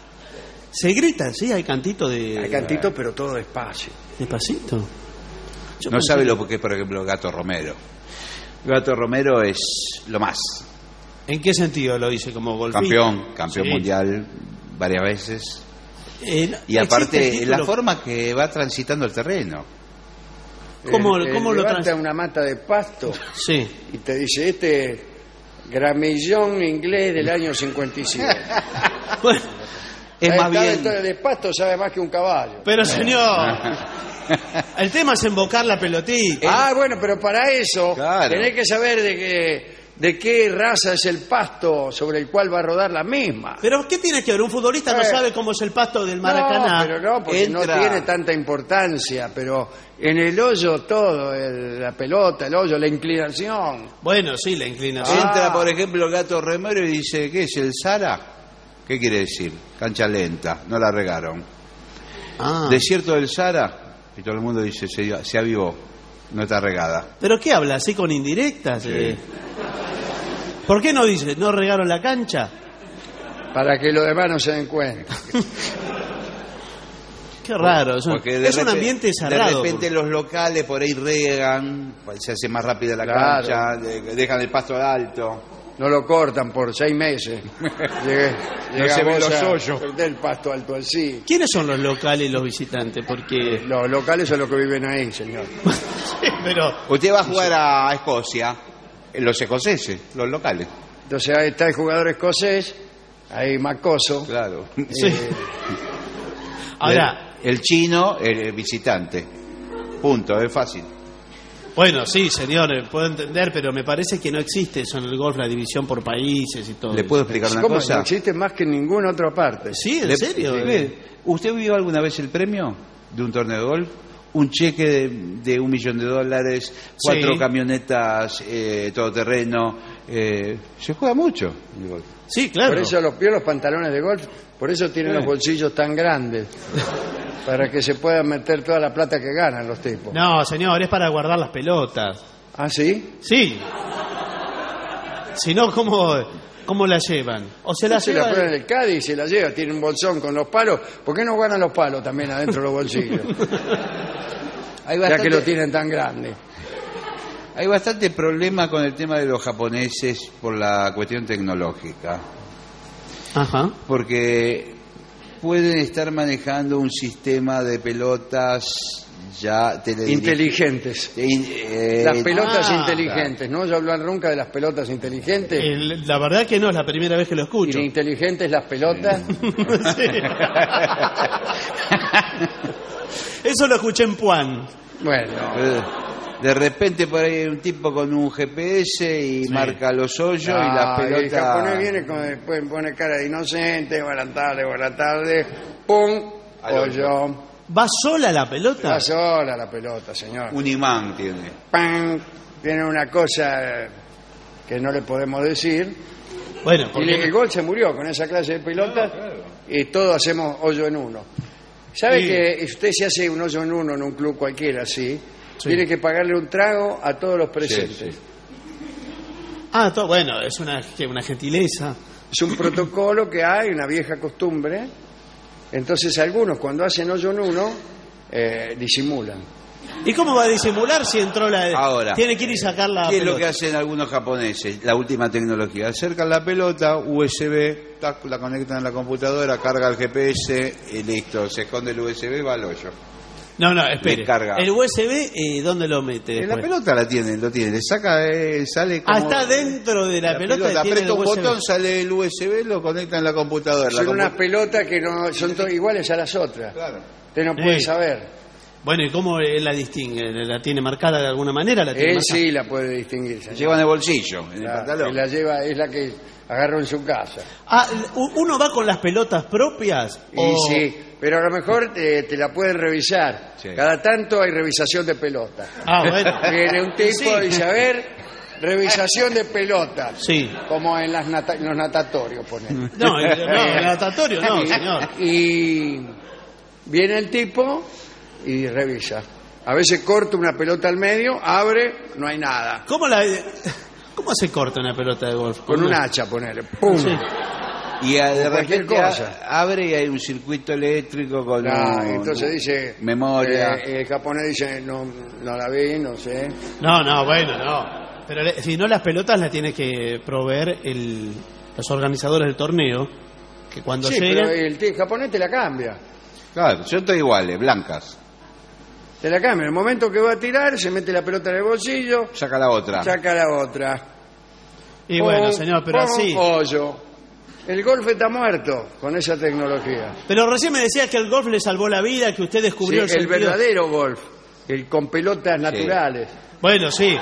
Se grita, sí, hay cantito de... Hay cantito, pero todo despacio. Despacito. Yo No pensé sabe que- lo que es, por ejemplo, Gato Romero. Gato Romero es lo más. ¿En qué sentido lo dice? ¿Como golfista? Campeón, campeón Sí. mundial varias veces. Eh, no- Y ¿existe aparte, el título? la forma que va transitando el terreno. ¿Cómo- Eh, eh, cómo lo levanta trans- una mata de pasto Sí. y te dice, este gramillón inglés del año cincuenta y siete. Bueno, Es Sabe- más sabe bien... todo de pasto sabe más que un caballo. pero señor, el tema es embocar la pelotita. Ah, bueno, pero para eso Claro. tenés que saber de qué, de qué raza es el pasto sobre el cual va a rodar la misma. ¿Pero qué tiene que ver? Un futbolista no Eh. sabe cómo es el pasto del Maracaná. No, pero no, porque Entra- no tiene tanta importancia, pero en el hoyo todo, el- la pelota, el hoyo, la inclinación. Bueno, sí, la inclinación. Ah. Entra, por ejemplo, el Gato Romero y dice, ¿qué es el Sara? ¿Qué quiere decir? Cancha lenta, no la regaron. Ah. Desierto del Sara, y todo el mundo dice, se, se avivó, no está regada. ¿Pero qué habla? ¿Así con indirectas? Eh, ¿Por qué no dice, no regaron la cancha? Para que los demás no se den cuenta. Qué raro. Es un, Porque de es un repe- ambiente cerrado. De repente los locales por ahí regan, se hace más rápida la Claro. cancha, de- dejan el pasto alto. No lo cortan por seis meses. Llegué, No se ven llegamos los a hoyos. perder el pasto alto así. ¿Quiénes son los locales y los visitantes? Porque... Los locales son los que viven ahí, señor. Sí, pero... Usted va a jugar a Escocia, los escoceses, los locales. Entonces ahí está el jugador escocés, ahí Macoso. Claro. Sí. Eh, Ahora, El, el chino, el visitante. Punto, es fácil. bueno, sí, señor, eh, puedo entender, pero me parece que no existe eso en el golf, la división por países y todo. ¿Le puedo explicar una ¿Cómo? cosa? No existe más que en ninguna otra parte. Sí, ¿en Le- serio? le- ¿Usted vio alguna vez el premio de un torneo de golf? Un cheque de, de un millón de dólares, cuatro Sí. camionetas, eh, todoterreno. Eh, se juega mucho el golf. Sí, claro. Por eso los vio los pantalones de golf, por eso tienen Sí. los bolsillos tan grandes. Para que se puedan meter toda la plata que ganan los tipos. No, señor, es para guardar las pelotas. ¿Ah, sí? Sí. Si no, ¿cómo, cómo la llevan? O se la Se la llevan... ponen en el Cádiz y se la lleva, tiene un bolsón con los palos. ¿Por qué no ganan los palos también adentro de los bolsillos? Hay Ya que bastante, lo tienen tan grande. hay bastante problema con el tema de los japoneses por la cuestión tecnológica. Ajá. Porque pueden estar manejando un sistema de pelotas ya teledirigidas. Inteligentes. Eh, Las pelotas ah, inteligentes, ¿no? Yo hablar nunca de las pelotas inteligentes. El- la verdad que no, es la primera vez que lo Y escucho. de inteligentes las pelotas. Sí. Eso lo escuché en Puan. Bueno, Eh, De repente por ahí hay un tipo con un G P S y Sí. marca los hoyos y ah, las el japonés pelotas. viene con, después pone cara de inocente, buenas tardes, buenas tardes, pum, Al hoyo. hoyo. ¿Va sola la pelota? Va sola la pelota, señor. Un imán tiene. ¡Pam! Tiene una cosa que no le podemos decir. Bueno, Y porque... el gol se murió con esa clase de pelotas y todos hacemos hoyo en uno. ¿Sabe Sí. que usted se hace un hoyo en uno en un club cualquiera así? Sí. Tiene que pagarle un trago a todos los presentes. Sí, sí. Ah, to- bueno, es una, que una gentileza. Es un protocolo que hay, una vieja costumbre. Entonces algunos cuando hacen hoyo en uno eh, disimulan. ¿Y cómo va a disimular si entró la... Ahora, tiene que ir y sacar la ¿qué es pelota? lo que hacen algunos japoneses? La última tecnología. Acercan la pelota, U S B, tac, la conectan a la computadora, carga el G P S y listo. Se esconde el U S B, va al hoyo. No, no, espere. Le carga. ¿El U S B eh, dónde lo mete? En la después? pelota la tiene, lo tiene. Le saca, eh, sale como... Ah, está dentro de la, la pelota. pelota. y tiene Aprieta el un U S B. botón, sale el U S B, lo conecta en la computadora. Son la unas compu- pelotas que no son todas iguales a las otras. Claro. Usted no puede Sí. saber. Bueno, ¿y cómo él la distingue? ¿La tiene marcada de alguna manera? ¿La tiene Él marcada? sí la puede distinguir. señor. Lleva en el bolsillo, en La- el pantalón. que la lleva, es la que agarró en su casa. Ah, ¿uno va con las pelotas propias? Y o... sí, pero a lo mejor te, te la pueden revisar. Sí. Cada tanto hay revisación de pelota. Ah, bueno. Viene un tipo Sí. y dice, a ver, revisación de pelotas. Sí. Como en, las nata- en los natatorios, ponele. No, el- no, el natatorio no, señor. Y viene el tipo y revisa. A veces corta una pelota al medio, abre, no hay nada. ¿Cómo, la, ¿Cómo se corta una pelota de golf? Con un hacha, ponele. ¡Pum! Sí. Y a- de Con cualquier repente cosa. a- abre y hay un circuito eléctrico con Ah, un- entonces dice... memoria. eh, el japonés dice, no, no la vi, no sé. No, no, bueno, no. Pero le- si no, las pelotas las tiene que proveer el, los organizadores del torneo, que cuando Sí, lleguen... pero el, t- el japonés te la cambia. Claro, son todas iguales, blancas. Te la cambia. En el momento que va a tirar, se mete la pelota en el bolsillo, Saca la otra. saca la otra. Y bueno, Pum, señor, pero pum, así... hoyo. El golf está muerto con esa tecnología. Pero recién me decía que el golf le salvó la vida, que usted Sí, descubrió el el sentido... verdadero golf, el con pelotas naturales. Bueno, sí.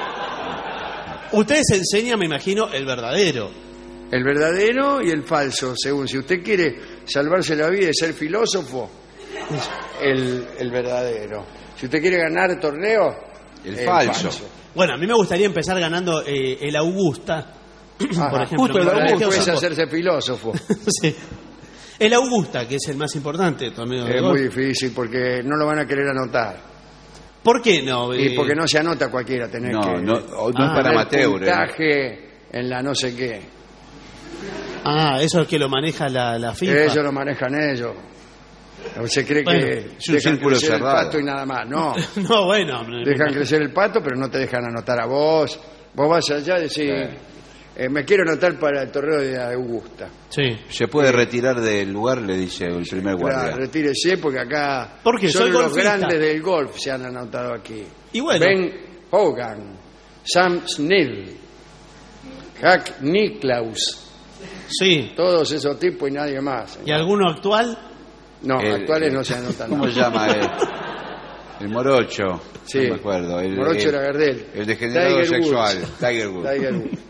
Usted se enseña, me imagino, el verdadero. El verdadero y el falso, según. Si usted quiere salvarse la vida y ser filósofo, el, el verdadero. Si usted quiere ganar torneo, El falso. Bueno, a mí me gustaría empezar ganando eh, el Augusta, Ajá, por ejemplo. justo el Me parece Augusta que puede son- hacerse filósofo. Sí. El Augusta, que es el más importante de torneo de Es golf. muy difícil porque no lo van a querer anotar. ¿Por qué no? Y Eh, porque no se anota cualquiera, tener No, que... no, o no Ah, es para el amateur. ¿eh? puntaje en la no sé qué. Ah, eso es que lo maneja la, la FIFA. Ellos lo manejan ellos. Se cree Bueno, que es un dejan círculo crecer cerrado. el pato y nada más. No, No, bueno. me- dejan crecer el pato, pero no te dejan anotar a vos. Vos vas allá y decís, eh, me quiero anotar para el torneo de Augusta. Sí. Se puede retirar del lugar, le dice el primer guardia. Claro, retírese porque acá ¿Por qué? solo Soy los golfista. grandes del golf se han anotado aquí. Y bueno. Ben Hogan, Sam Snell, Jack Nicklaus, Sí. todos esos tipos y nadie más. ¿Y alguno actual? No, El- actuales el- no se anotan. ¿Cómo nada. se llama él? El morocho. Sí. No me acuerdo. El, Morocho el- era Gardel. El degenerado Tiger sexual. Woods. Tiger Woods. Tiger Woods.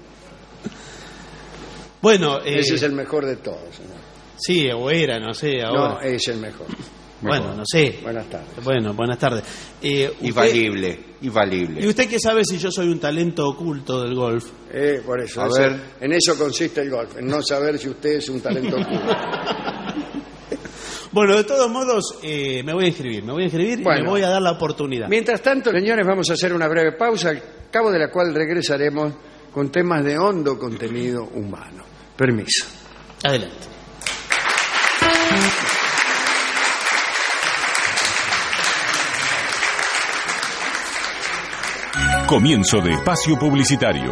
Bueno, eh, Ese es el mejor de todos. señor. sí, o era, no sé, ahora. No, es el mejor. bueno, no sé. Buenas tardes. Bueno, buenas tardes. Eh, usted- Infalible. Infalible. ¿Y usted qué sabe si yo soy un talento oculto del golf? Eh, por eso. A ese- ver. En eso consiste el golf, en no saber si usted es un talento oculto. Bueno, de todos modos, eh, me voy a inscribir, me voy a inscribir y Bueno. me voy a dar la oportunidad. Mientras tanto, señores, vamos a hacer una breve pausa, al cabo de la cual regresaremos con temas de hondo contenido humano. Permiso. Adelante. Comienzo de espacio publicitario.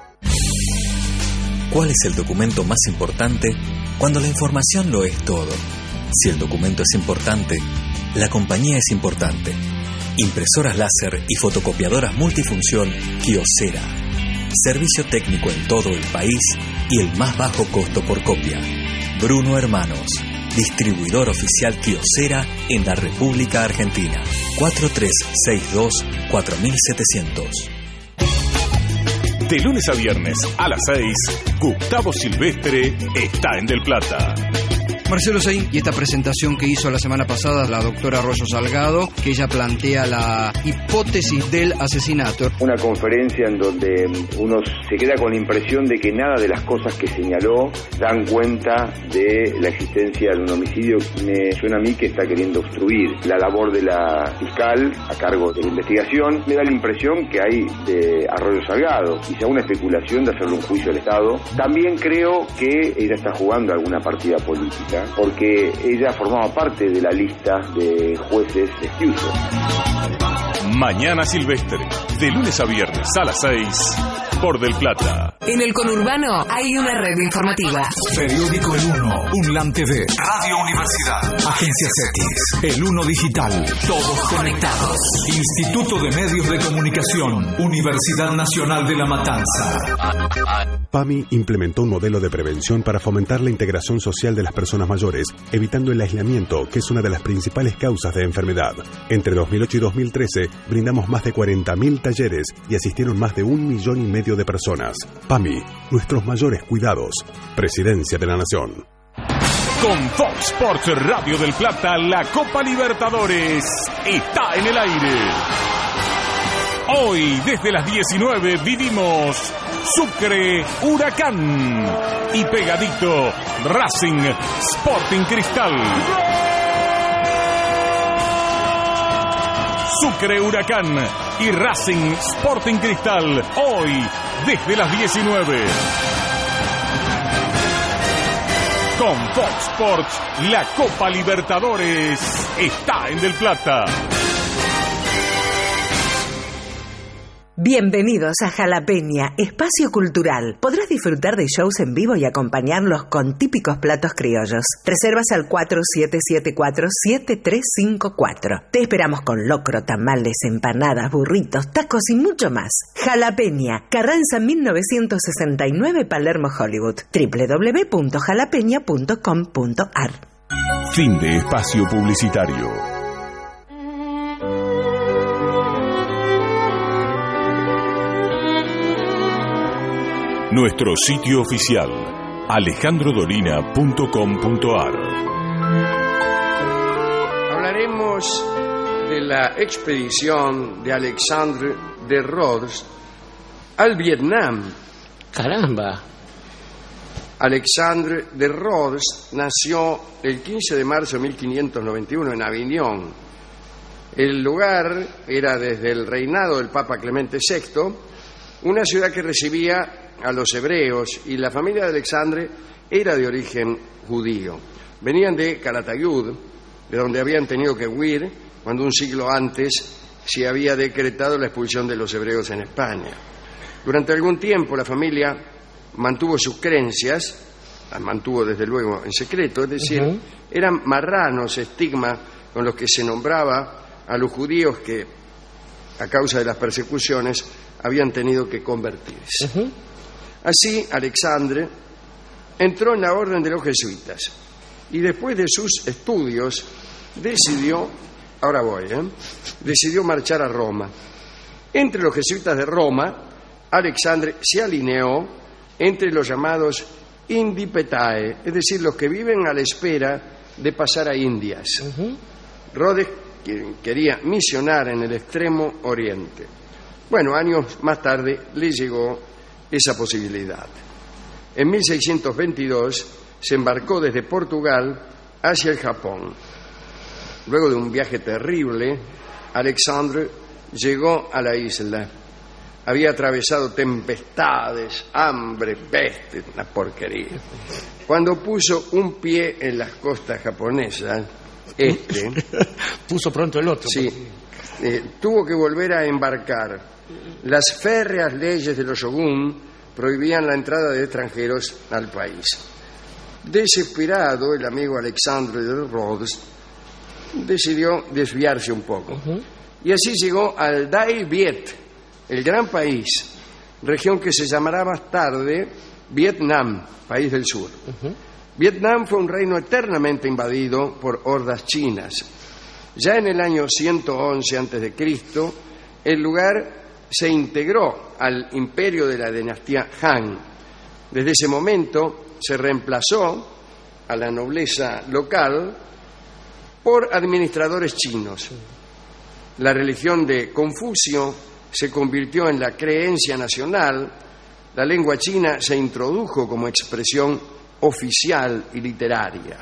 ¿Cuál es el documento más importante cuando la información lo es todo? Si el documento es importante, la compañía es importante. Impresoras láser y fotocopiadoras multifunción Kyocera. Servicio técnico en todo el país y el más bajo costo por copia. Bruno Hermanos, distribuidor oficial Kyocera en la República Argentina. cuatro tres seis dos cuatro siete cero cero. De lunes a viernes a las seis, Gustavo Silvestre está en Del Plata. Marcelo Saín, y esta presentación que hizo la semana pasada la doctora Arroyo Salgado, que ella plantea la hipótesis del asesinato. Una conferencia en donde uno se queda con la impresión de que nada de las cosas que señaló dan cuenta de la existencia de un homicidio. Me suena a mí que está queriendo obstruir la labor de la fiscal a cargo de la investigación. Me da la impresión que hay de Arroyo Salgado, quizá una especulación de hacerle un juicio al Estado. También creo que ella está jugando alguna partida política, porque ella formaba parte de la lista de jueces Estiuso. Mañana Silvestre, de lunes a viernes a las seis, por Del Plata. En el conurbano hay una red informativa. Periódico El Uno, Unlam T V, Radio Universidad, Agencias X, El Uno Digital, todos conectados. Instituto de Medios de Comunicación, Universidad Nacional de La Matanza. PAMI implementó un modelo de prevención para fomentar la integración social de las personas mayores, evitando el aislamiento, que es una de las principales causas de enfermedad. Entre dos mil ocho y dos mil trece, brindamos más de cuarenta mil talleres y asistieron más de un millón y medio de personas. PAMI, nuestros mayores cuidados. Presidencia de la Nación. Con Fox Sports Radio del Plata, la Copa Libertadores está en el aire. Hoy, desde las diecinueve, vivimos Sucre Huracán y pegadito Racing Sporting Cristal. Sucre Huracán y Racing Sporting Cristal, hoy desde las diecinueve. Con Fox Sports, la Copa Libertadores está en Del Plata. Bienvenidos a Jalapeña, espacio cultural. Podrás disfrutar de shows en vivo y acompañarlos con típicos platos criollos. Reservas al cuatro siete siete cuatro siete tres cinco cuatro. Te esperamos con locro, tamales, empanadas, burritos, tacos y mucho más. Jalapeña, Carranza mil novecientos sesenta y nueve, Palermo, Hollywood. doble u doble u doble u punto jalapeña punto com punto a r. Fin de espacio publicitario. Nuestro sitio oficial, alejandro dolina punto com punto a r. Hablaremos de la expedición de Alexandre de Rhodes al Vietnam. ¡Caramba! Alexandre de Rhodes nació el quince de marzo de mil quinientos noventa y uno en Avignon. El lugar era, desde el reinado del Papa Clemente sexto, una ciudad que recibía a los hebreos, y la familia de Alexandre era de origen judío. Venían de Calatayud, de donde habían tenido que huir cuando un siglo antes se había decretado la expulsión de los hebreos en España. Durante algún tiempo la familia mantuvo sus creencias, las mantuvo desde luego en secreto, es decir, uh-huh. eran marranos, estigma con los que se nombraba a los judíos que, a causa de las persecuciones, habían tenido que convertirse. Uh-huh. Así, Alexandre entró en la orden de los jesuitas y después de sus estudios decidió, ahora voy, ¿eh? decidió marchar a Roma. Entre los jesuitas de Roma, Alexandre se alineó entre los llamados Indipetae, es decir, los que viven a la espera de pasar a Indias. Uh-huh. Rhodes quería misionar en el extremo oriente. Bueno, años más tarde le llegó esa posibilidad. En mil seiscientos veintidós se embarcó desde Portugal hacia el Japón. Luego de un viaje terrible, Alexandre llegó a la isla. Había atravesado tempestades, hambre, peste, una porquería. Cuando puso un pie en las costas japonesas, este... puso pronto el otro. Sí, eh, tuvo que volver a embarcar. Las férreas leyes de los shogun prohibían la entrada de extranjeros al país. Desesperado, el amigo Alexandre de Rhodes decidió desviarse un poco. Uh-huh. Y así llegó al Dai Viet, el gran país, región que se llamará más tarde Vietnam, país del sur. Uh-huh. Vietnam fue un reino eternamente invadido por hordas chinas. Ya en el año ciento once antes de Cristo, el lugar se integró al imperio de la dinastía Han. Desde ese momento se reemplazó a la nobleza local por administradores chinos. La religión de Confucio se convirtió en la creencia nacional, la lengua china se introdujo como expresión oficial y literaria.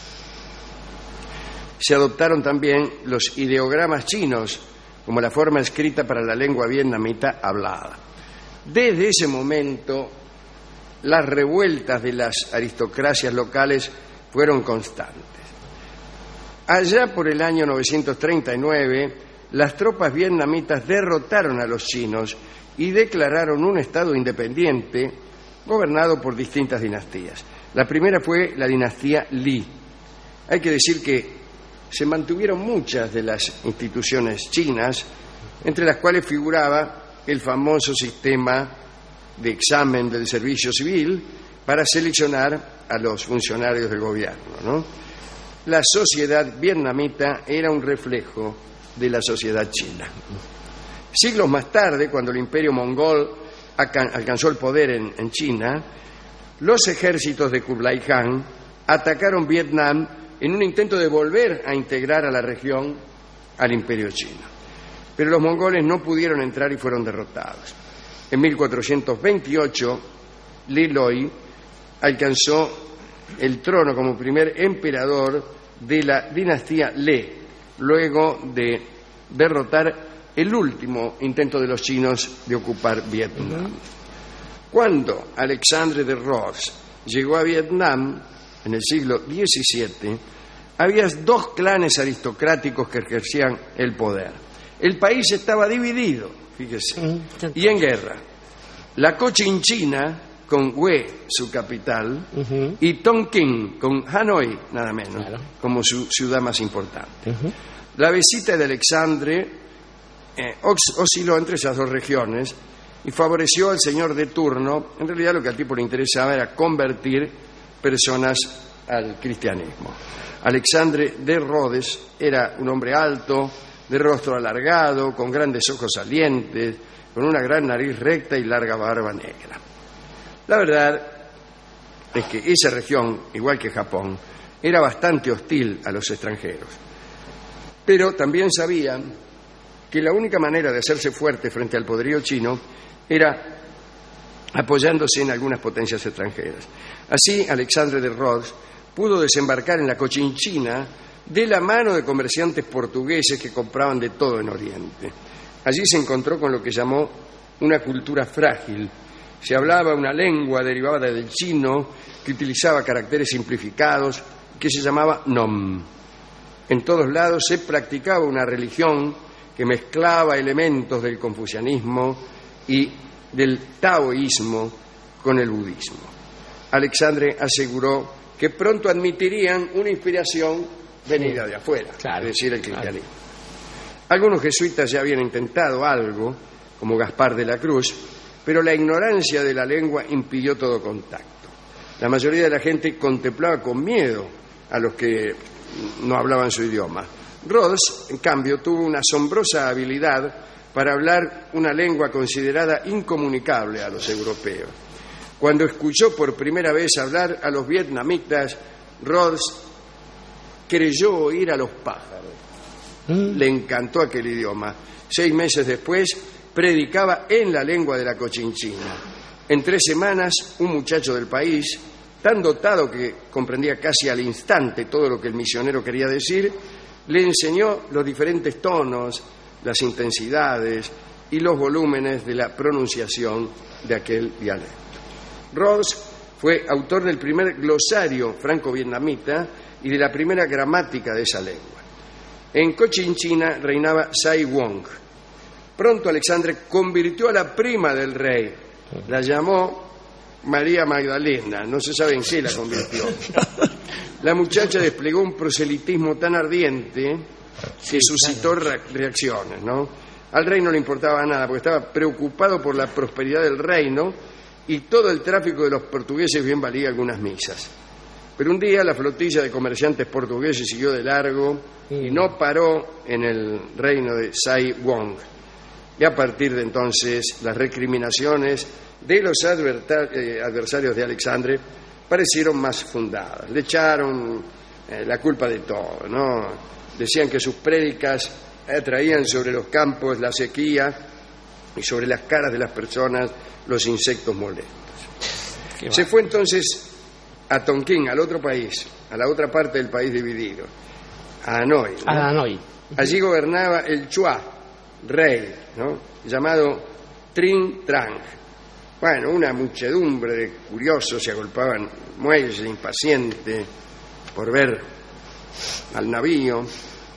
Se adoptaron también los ideogramas chinos como la forma escrita para la lengua vietnamita hablada. Desde ese momento, las revueltas de las aristocracias locales fueron constantes. Allá por el año novecientos treinta y nueve, las tropas vietnamitas derrotaron a los chinos y declararon un estado independiente gobernado por distintas dinastías. La primera fue la dinastía Li. Hay que decir que se mantuvieron muchas de las instituciones chinas, entre las cuales figuraba el famoso sistema de examen del servicio civil para seleccionar a los funcionarios del gobierno, ¿no? La sociedad vietnamita era un reflejo de la sociedad china. Siglos más tarde, cuando el imperio mongol alcanzó el poder en, en China, los ejércitos de Kublai Khan atacaron Vietnam en un intento de volver a integrar a la región al imperio chino. Pero los mongoles no pudieron entrar y fueron derrotados. En mil cuatrocientos veintiocho, Li Loi alcanzó el trono como primer emperador de la dinastía Le, luego de derrotar el último intento de los chinos de ocupar Vietnam. Cuando Alexandre de Rhodes llegó a Vietnam en el siglo diecisiete, había dos clanes aristocráticos que ejercían el poder. El país estaba dividido, fíjese, y en guerra. La Cochinchina, con Hue, su capital, uh-huh. y Tonkin, con Hanoi, nada menos, claro. como su ciudad más importante. Uh-huh. La visita de Alexandre eh, osciló entre esas dos regiones y favoreció al señor de turno. En realidad lo que al tipo le interesaba era convertir personas al cristianismo. Alexandre de Rhodes era un hombre alto, de rostro alargado, con grandes ojos salientes, con una gran nariz recta y larga barba negra. La verdad es que esa región, igual que Japón, era bastante hostil a los extranjeros. Pero también sabían que la única manera de hacerse fuerte frente al poderío chino era apoyándose en algunas potencias extranjeras. Así, Alexandre de Rhodes pudo desembarcar en la Cochinchina de la mano de comerciantes portugueses que compraban de todo en Oriente. Allí se encontró con lo que llamó una cultura frágil. Se hablaba una lengua derivada del chino que utilizaba caracteres simplificados que se llamaba Nom. En todos lados se practicaba una religión que mezclaba elementos del confucianismo y del taoísmo con el budismo. Alexandre aseguró que pronto admitirían una inspiración venida de afuera, claro, es decir, el cristianismo. Claro. Algunos jesuitas ya habían intentado algo, como Gaspar de la Cruz, pero la ignorancia de la lengua impidió todo contacto. La mayoría de la gente contemplaba con miedo a los que no hablaban su idioma. Rhodes, en cambio, tuvo una asombrosa habilidad para hablar una lengua considerada incomunicable a los europeos. Cuando escuchó por primera vez hablar a los vietnamitas, Rhodes creyó oír a los pájaros. ¿Mm? Le encantó aquel idioma. Seis meses después, predicaba en la lengua de la Cochinchina. En tres semanas, un muchacho del país, tan dotado que comprendía casi al instante todo lo que el misionero quería decir, le enseñó los diferentes tonos, las intensidades y los volúmenes de la pronunciación de aquel dialecto. Rhodes fue autor del primer glosario franco-vietnamita y de la primera gramática de esa lengua. En Cochinchina reinaba Sai Wong. Pronto Alexandre convirtió a la prima del rey. La llamó María Magdalena. No se sabe en qué la convirtió. La muchacha desplegó un proselitismo tan ardiente que suscitó reacciones, ¿no? Al rey no le importaba nada porque estaba preocupado por la prosperidad del reino y todo el tráfico de los portugueses bien valía algunas misas. Pero un día la flotilla de comerciantes portugueses siguió de largo y no paró en el reino de Sai Wong. Y a partir de entonces las recriminaciones de los adversarios de Alexandre parecieron más fundadas. Le echaron eh, la culpa de todo, ¿no? Decían que sus prédicas eh, traían sobre los campos la sequía y sobre las caras de las personas los insectos molestos. Se fue entonces a Tonkin, al otro país, a la otra parte del país dividido, a Hanoi, ¿no? A Hanoi. Allí gobernaba el Chua, rey, ¿no? Llamado Trin Trang. Bueno, una muchedumbre de curiosos se agolpaban muelle, impaciente por ver al navío.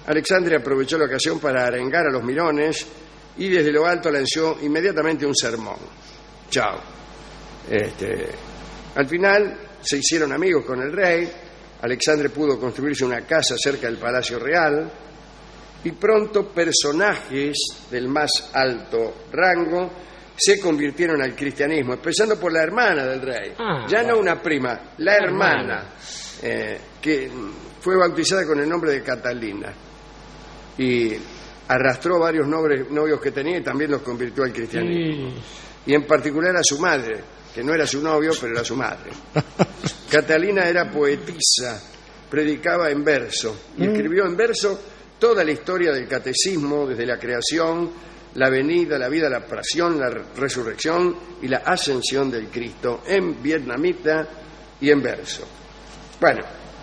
Alexandre aprovechó la ocasión para arengar a los mirones y desde lo alto lanzó inmediatamente un sermón. Chao. Este, al final se hicieron amigos con el rey. Alexandre pudo construirse una casa cerca del Palacio Real y pronto personajes del más alto rango se convirtieron al cristianismo, empezando por la hermana del rey, ah, ya no una prima, la hermana, eh, que fue bautizada con el nombre de Catalina y arrastró varios novios, novios que tenía y también los convirtió al cristianismo. Sí. Y en particular a su madre, que no era su novio, pero era su madre. Catalina era poetisa, predicaba en verso y escribió en verso toda la historia del catecismo, desde la creación, la venida, la vida, la pasión, la resurrección y la ascensión del Cristo, en vietnamita y en verso. Bueno,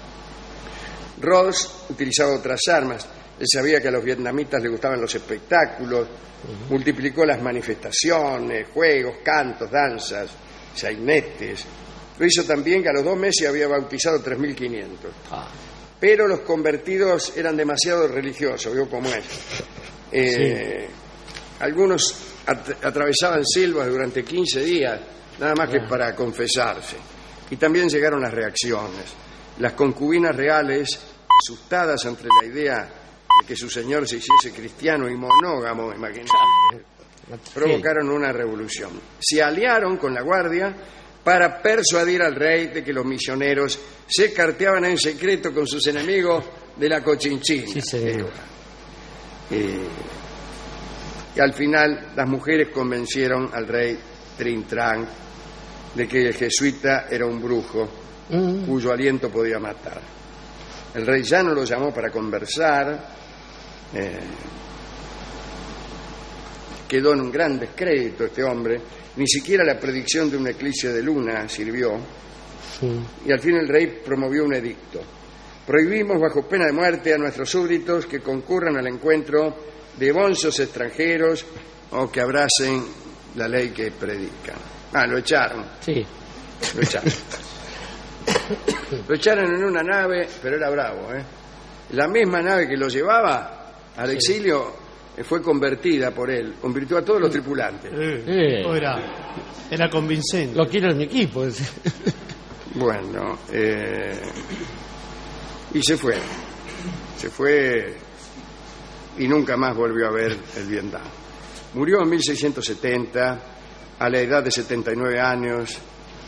Ross utilizaba otras armas. Él sabía que a los vietnamitas les gustaban los espectáculos, uh-huh. multiplicó las manifestaciones, juegos, cantos, danzas, sainetes. Lo hizo también que a los dos meses había bautizado tres mil quinientos. Ah. Pero los convertidos eran demasiado religiosos, ¿vio cómo es? Eh, sí. Algunos at- atravesaban selvas durante quince días, nada más que ah. para confesarse. Y también llegaron las reacciones. Las concubinas reales, asustadas ante la idea de que su señor se hiciese cristiano y monógamo, imagínate, provocaron una revolución. Se aliaron con la guardia para persuadir al rey de que los misioneros se carteaban en secreto con sus enemigos de la Cochinchina. Sí, señor. Eh, y al final las mujeres convencieron al rey Trin Tran de que el jesuita era un brujo mm. cuyo aliento podía matar. El rey ya no lo llamó para conversar, eh, quedó en un gran descrédito este hombre, ni siquiera la predicción de un eclipse de luna sirvió, sí. y al fin el rey promovió un edicto. Prohibimos bajo pena de muerte a nuestros súbditos que concurran al encuentro de bonzos extranjeros o que abracen la ley que predican. Ah, lo echaron. Sí. Lo echaron. Lo echaron en una nave, pero era bravo, ¿eh? La misma nave que lo llevaba al exilio sí. fue convertida por él, convirtió a todos los tripulantes. Eh, eh. Era, era convincente. Lo quiero en mi equipo. Bueno, eh, y se fue. Se fue y nunca más volvió a ver el Vietnam. Murió en mil seiscientos setenta, a la edad de setenta y nueve años,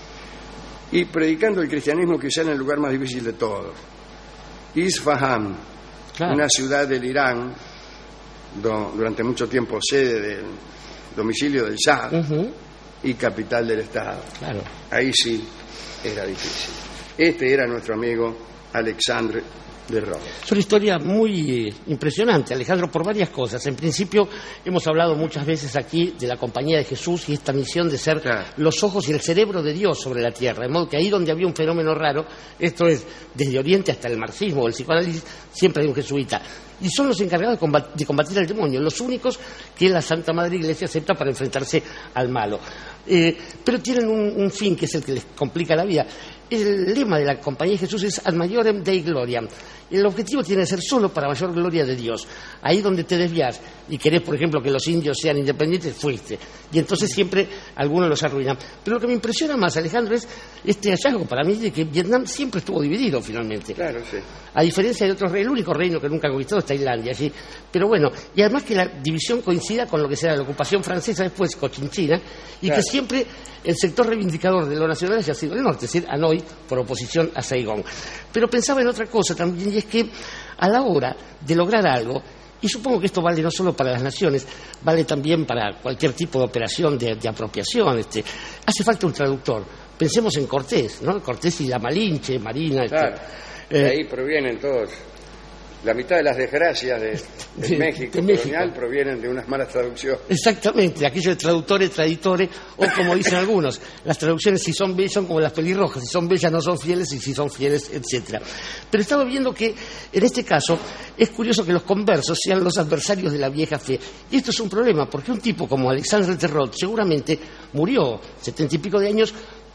y predicando el cristianismo quizá en el lugar más difícil de todos, Isfahan, claro. una ciudad del Irán, do, durante mucho tiempo sede del domicilio del Shah uh-huh. y capital del Estado. Claro. Ahí sí era difícil. Este era nuestro amigo Alexandre de Ross. Es una historia muy impresionante, Alejandro, por varias cosas. En principio, hemos hablado muchas veces aquí de la Compañía de Jesús y esta misión de ser claro. los ojos y el cerebro de Dios sobre la tierra. De modo que ahí donde había un fenómeno raro, esto es desde Oriente hasta el marxismo o el psicoanálisis, siempre hay un jesuita. Y son los encargados de combatir, de combatir al demonio, los únicos que la Santa Madre Iglesia acepta para enfrentarse al malo. Eh, pero tienen un, un fin que es el que les complica la vida. El lema de la Compañía de Jesús es Ad Maiorem Dei Gloriam. El objetivo tiene que ser solo para mayor gloria de Dios. Ahí donde te desvías y querés, por ejemplo, que los indios sean independientes, fuiste. Y entonces siempre algunos los arruinan. Pero lo que me impresiona más, Alejandro, es este hallazgo para mí de que Vietnam siempre estuvo dividido finalmente. Claro, sí. A diferencia de otros reinos, el único reino que nunca ha conquistado es Tailandia, ¿sí? Pero bueno, y además que la división coincida con lo que será la ocupación francesa después, Cochinchina, y claro. que siempre el sector reivindicador de lo nacional haya sido el norte, es decir, Hanoi, por oposición a Saigón. Pero pensaba en otra cosa también, y es que a la hora de lograr algo, y supongo que esto vale no solo para las naciones, vale también para cualquier tipo de operación de, de apropiación, este, hace falta un traductor. Pensemos en Cortés, ¿no? Cortés y la Malinche, Marina. Claro, este, de eh, ahí provienen todos. La mitad de las desgracias de, de, de México de colonial México. Provienen de unas malas traducciones. Exactamente, aquello de traductores, traditores, o como dicen algunos, las traducciones si son bellas son como las pelirrojas, si son bellas no son fieles y si son fieles, etcétera. Pero estaba viendo que en este caso es curioso que los conversos sean los adversarios de la vieja fe. Y esto es un problema, porque un tipo como Alexandre de Ross seguramente murió setenta y pico de años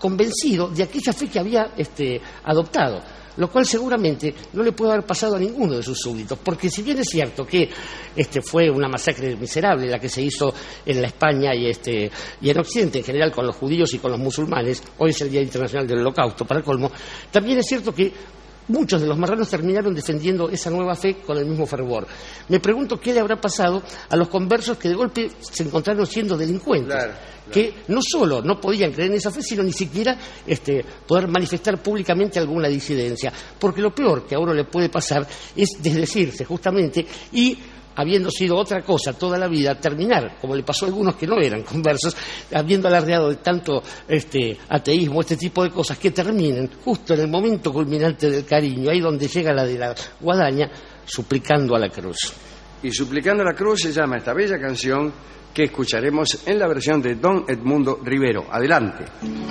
convencido de aquella fe que había este, adoptado, lo cual seguramente no le puede haber pasado a ninguno de sus súbditos, porque si bien es cierto que este, fue una masacre miserable la que se hizo en la España y, este, y en Occidente en general con los judíos y con los musulmanes, hoy es el Día Internacional del Holocausto, para colmo, también es cierto que muchos de los marranos terminaron defendiendo esa nueva fe con el mismo fervor. Me pregunto qué le habrá pasado a los conversos que de golpe se encontraron siendo delincuentes, claro, claro. que no solo no podían creer en esa fe, sino ni siquiera este, poder manifestar públicamente alguna disidencia. Porque lo peor que a uno le puede pasar es desdecirse justamente y, habiendo sido otra cosa toda la vida, terminar, como le pasó a algunos que no eran conversos, habiendo alardeado de tanto este, ateísmo, este tipo de cosas, que terminen justo en el momento culminante del cariño, ahí donde llega la de la guadaña, suplicando a la cruz. Y suplicando a la cruz se llama esta bella canción que escucharemos en la versión de Don Edmundo Rivero. Adelante.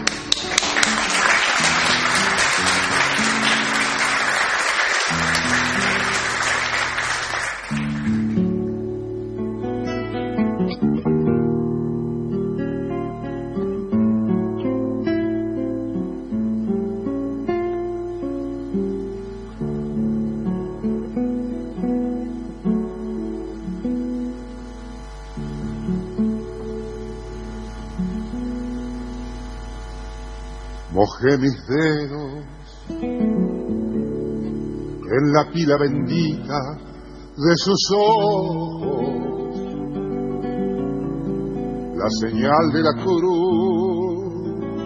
Mojé mis dedos en la pila bendita de sus ojos, la señal de la cruz,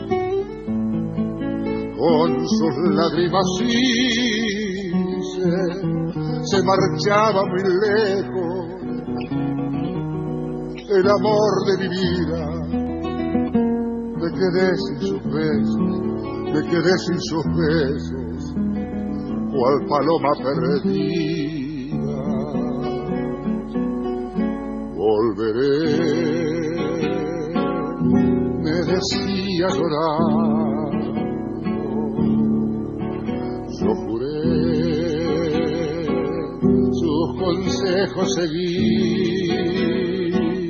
con sus lágrimas hice, se marchaba muy lejos el amor de mi vida. Me quedé sin sus besos, me quedé sin sus besos, cual paloma perdida. Volveré, me decía llorando, yo juré sus consejos seguir,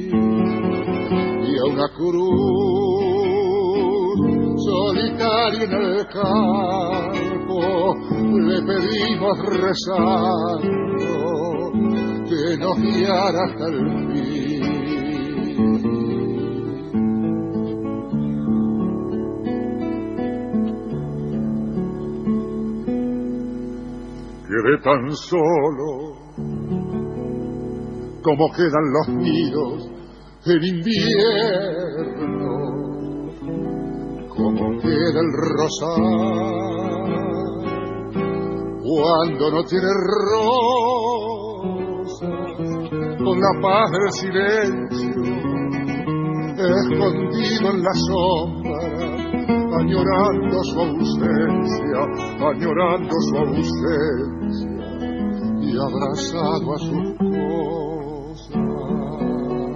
y a una cruz solitario en el campo le pedimos rezando que nos guiara hasta el fin. Quedé tan solo como quedan los nidos en invierno, como queda el rosal cuando no tiene rosas, con la paz del silencio escondido en la sombra, añorando su ausencia, añorando su ausencia y abrazado a sus cosas.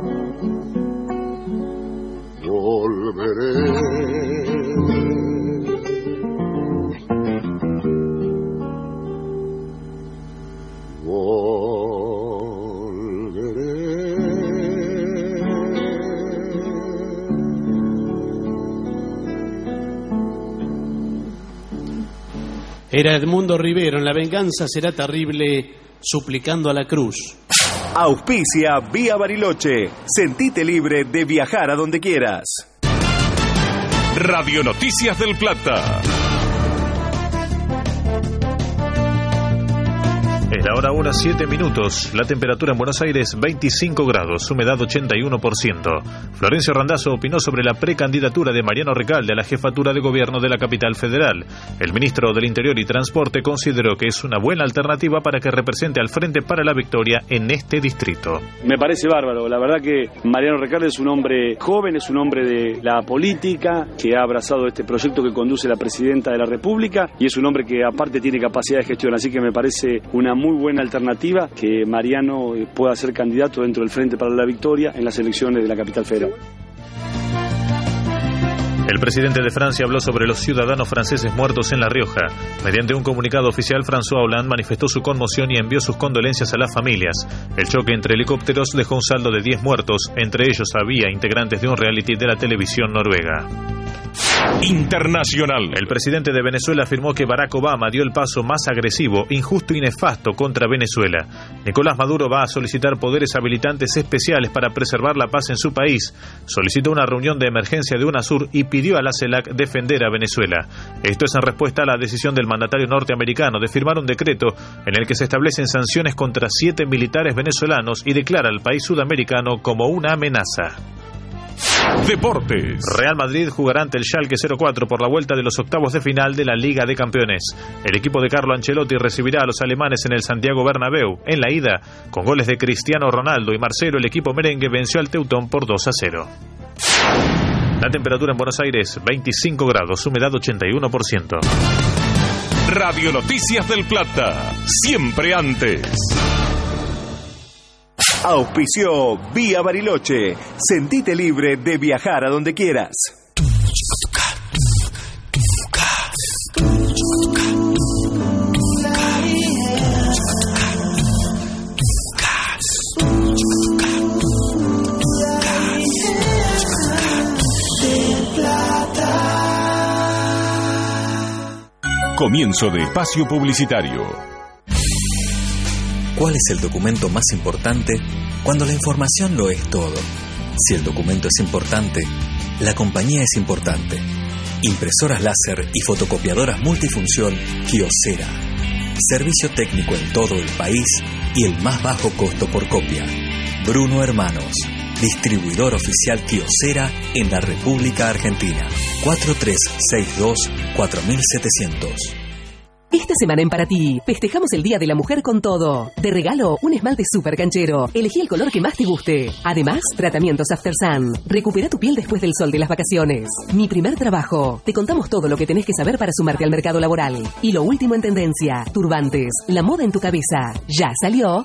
Volveré, Era Edmundo Rivero en La venganza será terrible, suplicando a la cruz. Auspicia Vía Bariloche. Sentite libre de viajar a donde quieras. Radio Noticias del Plata. Es la hora una, siete minutos. La temperatura en Buenos Aires, veinticinco grados, humedad ochenta y uno por ciento. Florencio Randazzo opinó sobre la precandidatura de Mariano Recalde a la jefatura de gobierno de la capital federal. El ministro del Interior y Transporte consideró que es una buena alternativa para que represente al Frente para la Victoria en este distrito. Me parece bárbaro. La verdad que Mariano Recalde es un hombre joven, es un hombre de la política, que ha abrazado este proyecto que conduce la presidenta de la República y es un hombre que aparte tiene capacidad de gestión. Así que me parece una muy buena alternativa que Mariano pueda ser candidato dentro del Frente para la Victoria en las elecciones de la capital federal. El presidente de Francia habló sobre los ciudadanos franceses muertos en La Rioja. Mediante un comunicado oficial, François Hollande manifestó su conmoción y envió sus condolencias a las familias. El choque entre helicópteros dejó un saldo de diez muertos, entre ellos había integrantes de un reality de la televisión noruega. Internacional. El presidente de Venezuela afirmó que Barack Obama dio el paso más agresivo, injusto y nefasto contra Venezuela. Nicolás Maduro va a solicitar poderes habilitantes especiales para preservar la paz en su país. Solicitó una reunión de emergencia de UNASUR y pidió a la CELAC defender a Venezuela. Esto es en respuesta a la decisión del mandatario norteamericano de firmar un decreto en el que se establecen sanciones contra siete militares venezolanos y declara al país sudamericano como una amenaza. Deportes. Real Madrid jugará ante el Schalke cero cuatro por la vuelta de los octavos de final de la Liga de Campeones. El equipo de Carlo Ancelotti recibirá a los alemanes en el Santiago Bernabéu. En la ida, con goles de Cristiano Ronaldo y Marcelo, el equipo merengue venció al Teutón por dos a cero. La temperatura en Buenos Aires, veinticinco grados, humedad ochenta y uno por ciento. Radio Noticias del Plata, siempre antes. Auspició Vía Bariloche. Sentite libre de viajar a donde quieras. Comienzo de espacio publicitario. ¿Cuál es el documento más importante cuando la información lo es todo? Si el documento es importante, la compañía es importante. Impresoras láser y fotocopiadoras multifunción Kyocera. Servicio técnico en todo el país y el más bajo costo por copia. Bruno Hermanos, distribuidor oficial Kyocera en la República Argentina. cuatro tres seis dos cuatro siete cero cero. Esta semana en Para Ti, festejamos el Día de la Mujer con todo. De regalo, un esmalte súper canchero. Elegí el color que más te guste. Además, tratamientos After Sun. Recupera tu piel después del sol de las vacaciones. Mi primer trabajo. Te contamos todo lo que tenés que saber para sumarte al mercado laboral. Y lo último en tendencia. Turbantes. La moda en tu cabeza. Ya salió.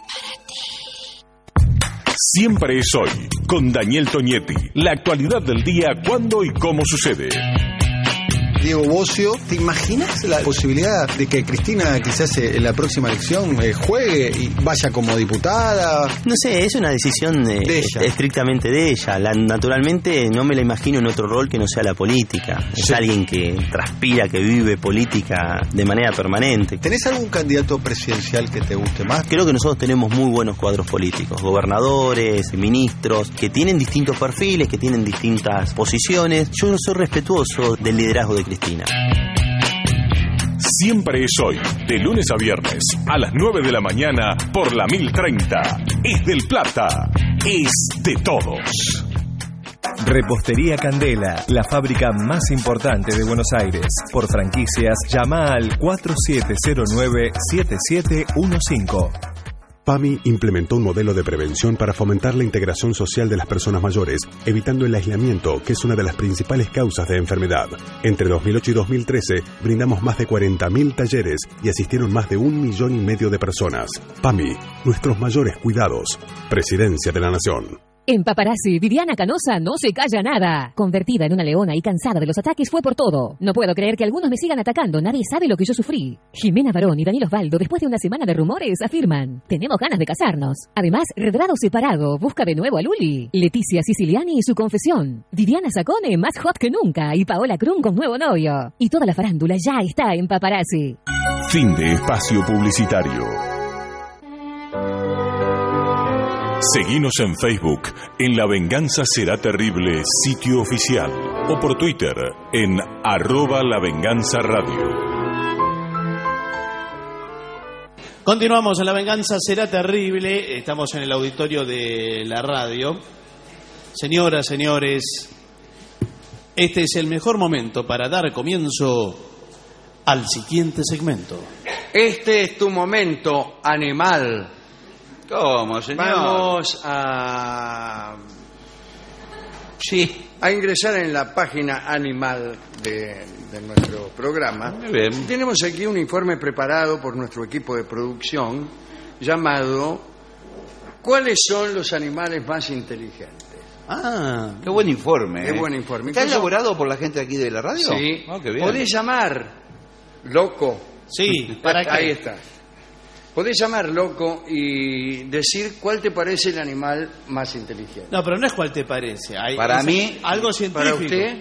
Siempre es hoy, con Daniel Toñetti. La actualidad del día, cuándo y cómo sucede. Diego Bocio, ¿te imaginas la posibilidad de que Cristina quizás en la próxima elección eh, juegue y vaya como diputada? No sé, es una decisión eh, de ella. estrictamente de ella. La, naturalmente no me la imagino en otro rol que no sea la política. Es Sí. alguien que transpira, que vive política de manera permanente. ¿Tenés algún candidato presidencial que te guste más? Creo que nosotros tenemos muy buenos cuadros políticos, gobernadores, ministros, que tienen distintos perfiles, que tienen distintas posiciones. Yo no soy respetuoso del liderazgo de Cristina. Siempre es hoy, de lunes a viernes, a las nueve de la mañana, por la mil treinta. Es del Plata, es de todos. Repostería Candela, la fábrica más importante de Buenos Aires. Por franquicias, llama al cuatro siete cero nueve siete siete uno cinco. PAMI implementó un modelo de prevención para fomentar la integración social de las personas mayores, evitando el aislamiento, que es una de las principales causas de enfermedad. Entre dos mil ocho y dos mil trece, brindamos más de cuarenta mil talleres y asistieron más de un millón y medio de personas. PAMI, nuestros mayores cuidados. Presidencia de la Nación. En Paparazzi, Viviana Canosa no se calla nada. Convertida en una leona y cansada de los ataques, fue por todo. No puedo creer que algunos me sigan atacando. Nadie sabe lo que yo sufrí. Jimena Barón y Daniel Osvaldo, después de una semana de rumores, afirman: tenemos ganas de casarnos. Además, Redrado separado busca de nuevo a Luli. Leticia Siciliani y su confesión. Viviana Sacone más hot que nunca. Y Paola Krum con nuevo novio. Y toda la farándula ya está en Paparazzi. Fin de espacio publicitario. Seguinos en Facebook, en La Venganza Será Terrible, sitio oficial, o por Twitter, en arroba La Venganza Radio. Continuamos en La Venganza Será Terrible. Estamos en el auditorio de la radio. Señoras, señores, este es el mejor momento para dar comienzo al siguiente segmento. Este es tu momento, animal. ¿Cómo, señor? Vamos a... Sí. A ingresar en la página animal de, de nuestro programa. Muy bien. Tenemos aquí un informe preparado por nuestro equipo de producción llamado ¿Cuáles son los animales más inteligentes? Ah, qué buen informe. Qué eh. buen informe. ¿Está Incluso- elaborado por la gente aquí de la radio? Sí. Oh, qué bien. Podés llamar, loco. Sí, ¿para qué? Ahí está. Podés llamar, loco, y decir cuál te parece el animal más inteligente. No, pero no es cual te parece. Hay- Para es mí, algo científico. Para usted,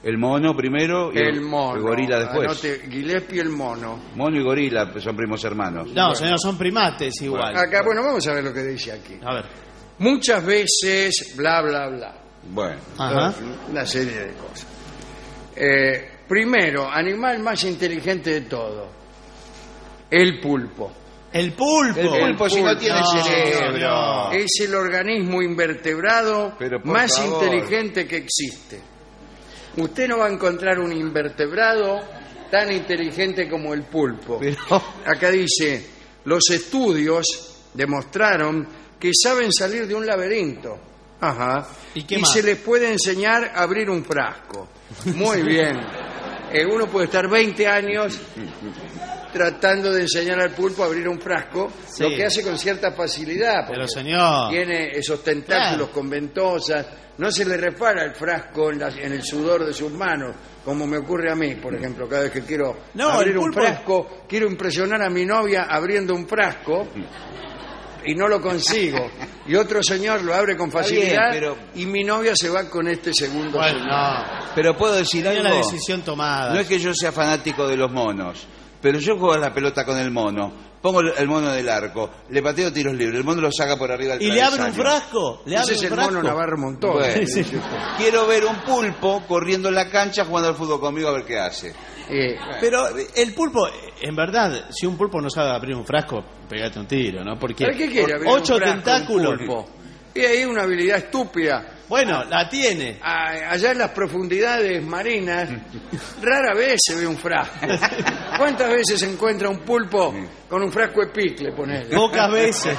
El mono primero y El mono. el gorila después. Anote, Gillespie el mono. Mono y gorila pues, son primos hermanos. No, señor, son primates igual. Acá, bueno, vamos a ver lo que dice aquí. A ver. Muchas veces, bla, bla, bla. Bueno. Ajá. Una serie de cosas. Eh, primero, animal más inteligente de todo. El pulpo. El pulpo. El pulpo si no tiene No, cerebro. no. Es el organismo invertebrado Pero, por más favor. inteligente que existe. Usted no va a encontrar un invertebrado tan inteligente como el pulpo. Pero- Acá dice, los estudios demostraron que saben salir de un laberinto. Ajá. ¿Y qué y más? se les puede enseñar a abrir un frasco. Muy bien. Eh, uno puede estar veinte años tratando de enseñar al pulpo a abrir un frasco, Sí. lo que hace con cierta facilidad. Pero porque señor. Tiene esos tentáculos Claro. con ventosas, no se le repara el frasco en, la- en el sudor de sus manos, como me ocurre a mí, por ejemplo, cada vez que quiero No, abrir el un pulpo- frasco, quiero impresionar a mi novia abriendo un frasco y no lo consigo. Y otro señor lo abre con Está facilidad bien, pero- y mi novia se va con este segundo Bueno, señor. no. Pero puedo decir Tiene algo. la decisión tomada. No es que yo sea fanático de los monos, pero yo juego a la pelota con el mono, pongo el- el mono del arco, le pateo tiros libres, el mono lo saca por arriba del ¿Y le abre un travesaño. frasco? ¿Le Ese abre es un el frasco? mono Navarro Montón. Bueno, Sí. quiero ver un pulpo corriendo en la cancha jugando al fútbol conmigo a ver qué hace. Eh, Pero el pulpo, en verdad, si un pulpo no sabe abrir un frasco, pegate un tiro, ¿no? Porque ¿Para qué quiere abrir un ocho frasco, tentáculos. un pulpo? Y ahí una habilidad estúpida. Bueno, la tiene. A- Allá en las profundidades marinas, rara vez se ve un frasco. ¿Cuántas veces se encuentra un pulpo con un frasco de picle, ponele? Pocas veces.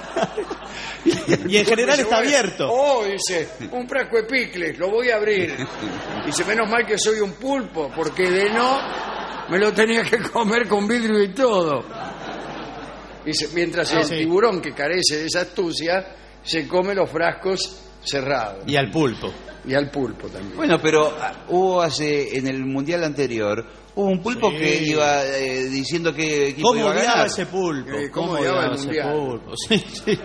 Y en general está abierto. Oh, dice, un frasco de picles, lo voy a abrir. Dice, menos mal que soy un pulpo, porque de no me lo tenía que comer con vidrio y todo. Dice, mientras el Sí. tiburón, que carece de esa astucia, se come los frascos cerrados. Y al pulpo. Y al pulpo también. Bueno, pero ah, hubo hace, en el mundial anterior, hubo un pulpo Sí. que iba eh, diciendo que equipo ¿Cómo iba a odiaba ganar. ese pulpo? Eh, ¿cómo odiaba el ese mundial? pulpo? Sí, sí.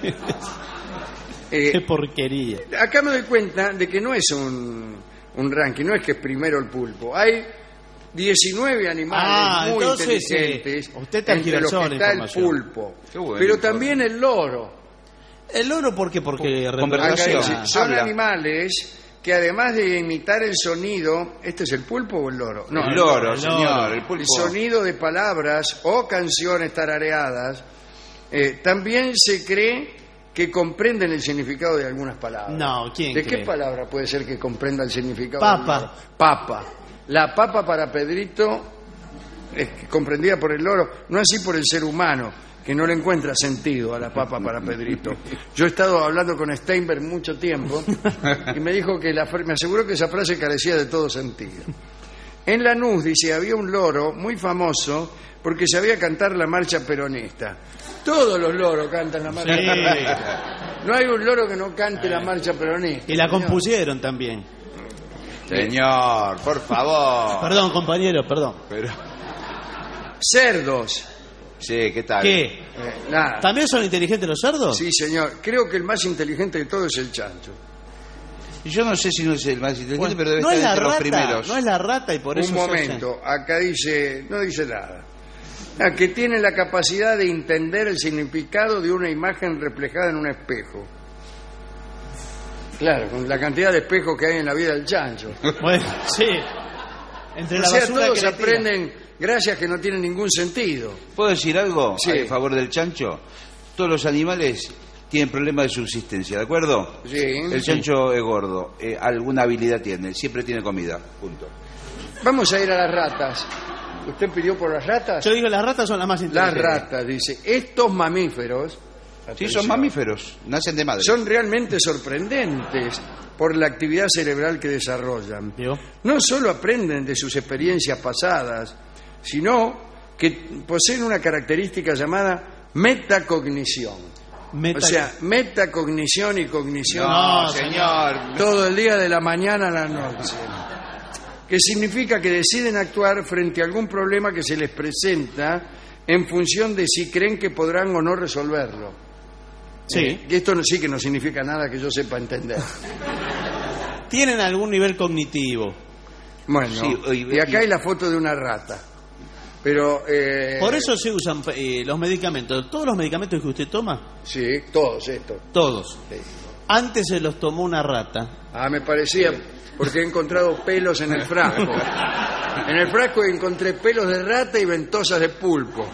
Eh, Qué porquería. Acá me doy cuenta de que no es un, un ranking, no es que es primero el pulpo. Hay diecinueve animales Ah, muy entonces, inteligentes, eh, usted entre los tergiversó que la está el información. pulpo. Qué bueno, Pero informe. también el loro. ¿El loro por qué? Porque Acá Conversación. dice, Ah, son habla. animales que además de imitar el sonido, ¿este es el pulpo o el loro? No, el loro, el señor, loro. el pulpo. el sonido de palabras o canciones tarareadas, eh, también se cree que comprenden el significado de algunas palabras. No, ¿quién ¿De cree? qué palabra puede ser que comprenda el significado? Papa. del loro? Papa. La papa para Pedrito es comprendida por el loro, no así por el ser humano, que no le encuentra sentido a la papa para Pedrito. Yo he estado hablando con Steinberg mucho tiempo y me dijo que la, me aseguró que esa frase carecía de todo sentido. En Lanús, dice, había un loro muy famoso porque sabía cantar la marcha peronista. Todos los loros cantan la marcha Sí. peronista. No hay un loro que no cante la marcha peronista. Y la señor. compusieron también. Señor, por favor. Perdón, compañero, perdón. Pero, Cerdos. sí, ¿qué tal? ¿Qué? Eh, nada. ¿También son inteligentes los cerdos? Sí, señor. Creo que el más inteligente de todo es el chancho. Yo no sé si no es el más inteligente, Bueno, pero debe no es estar la entre los rata, primeros. no es la rata y por eso Un se hacen- momento, acá dice, no dice nada. Ah, que tiene la capacidad de entender el significado de una imagen reflejada en un espejo. Claro, con la cantidad de espejos que hay en la vida del chancho. Bueno, sí. Entre O la sea, basura todos que le tira. aprenden gracias que no tienen ningún sentido. ¿Puedo decir algo Sí. a favor del chancho? Todos los animales tienen problemas de subsistencia, ¿de acuerdo? Sí. El chancho es gordo, eh, alguna habilidad tiene, siempre tiene comida, punto. Vamos a ir a las ratas. ¿Usted pidió por las ratas? Yo digo, las ratas son las más Las inteligentes. ratas, dice. Estos mamíferos, Sí, atención, son mamíferos, nacen de madre. son realmente sorprendentes por la actividad cerebral que desarrollan. ¿Vio? No solo aprenden de sus experiencias pasadas, sino que poseen una característica llamada metacognición. Meta- O sea, metacognición y cognición No, No, señor. todo el día de la mañana a la noche. Que significa que deciden actuar frente a algún problema que se les presenta en función de si creen que podrán o no resolverlo. Sí. Eh, y esto no, sí que no significa nada que yo sepa entender. Tienen algún nivel cognitivo. Bueno, Sí, y- y acá hay la foto de una rata. Pero... eh, Por eso se usan eh, los medicamentos. ¿Todos los medicamentos que usted toma? Sí, todos estos. Todos. Antes se los tomó una rata. Ah, me parecía, porque he encontrado pelos en el frasco. En el frasco encontré pelos de rata y ventosas de pulpo.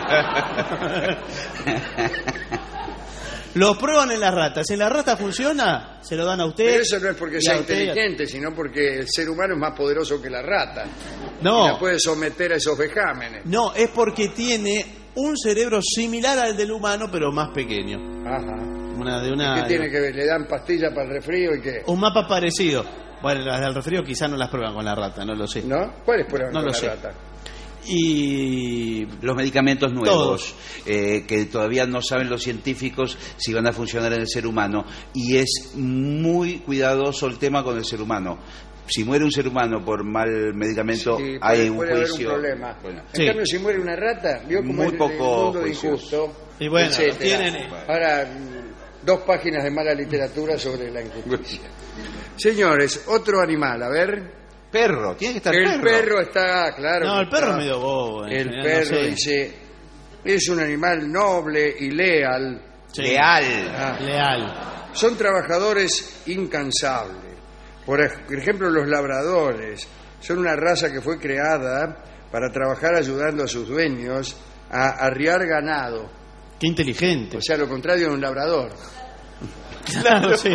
Los prueban en las ratas. Si la rata funciona, se lo dan a usted. Pero eso no es porque y sea a usted. inteligente, sino porque el ser humano es más poderoso que la rata. No. Y la puede someter a esos vejámenes. No, es porque tiene un cerebro similar al del humano, pero más pequeño. Ajá. Una de ¿Y una. qué tiene que ver? ¿Le dan pastillas para el resfrío y qué? Un mapa parecido. Bueno, las del resfrío quizás no las prueban con la rata, no lo sé. ¿No? ¿Cuáles prueban No con lo la sé. rata? Y los medicamentos nuevos eh, que todavía no saben los científicos si van a funcionar en el ser humano, y es muy cuidadoso el tema con el ser humano. Si muere un ser humano por mal medicamento, Sí, hay puede, un puede haber juicio. un problema. Bueno. En cambio, si muere una rata, vio como Muy es el poco mundo juicioso. injusto. Y bueno, etcétera. tienen- Ahora, mm, dos páginas de mala literatura sobre la injusticia. Señores, otro animal, a ver. Perro, tiene que estar el perro. perro está, claro. No, que el perro está. es medio bobo. en El general, perro no sé. dice, es un animal noble y leal. Sí. Leal. Ah. Leal. Son trabajadores incansables. Por ej- ejemplo, los labradores son una raza que fue creada para trabajar ayudando a sus dueños a arriar ganado. Qué inteligente. O sea, lo contrario de un labrador. Claro, sí.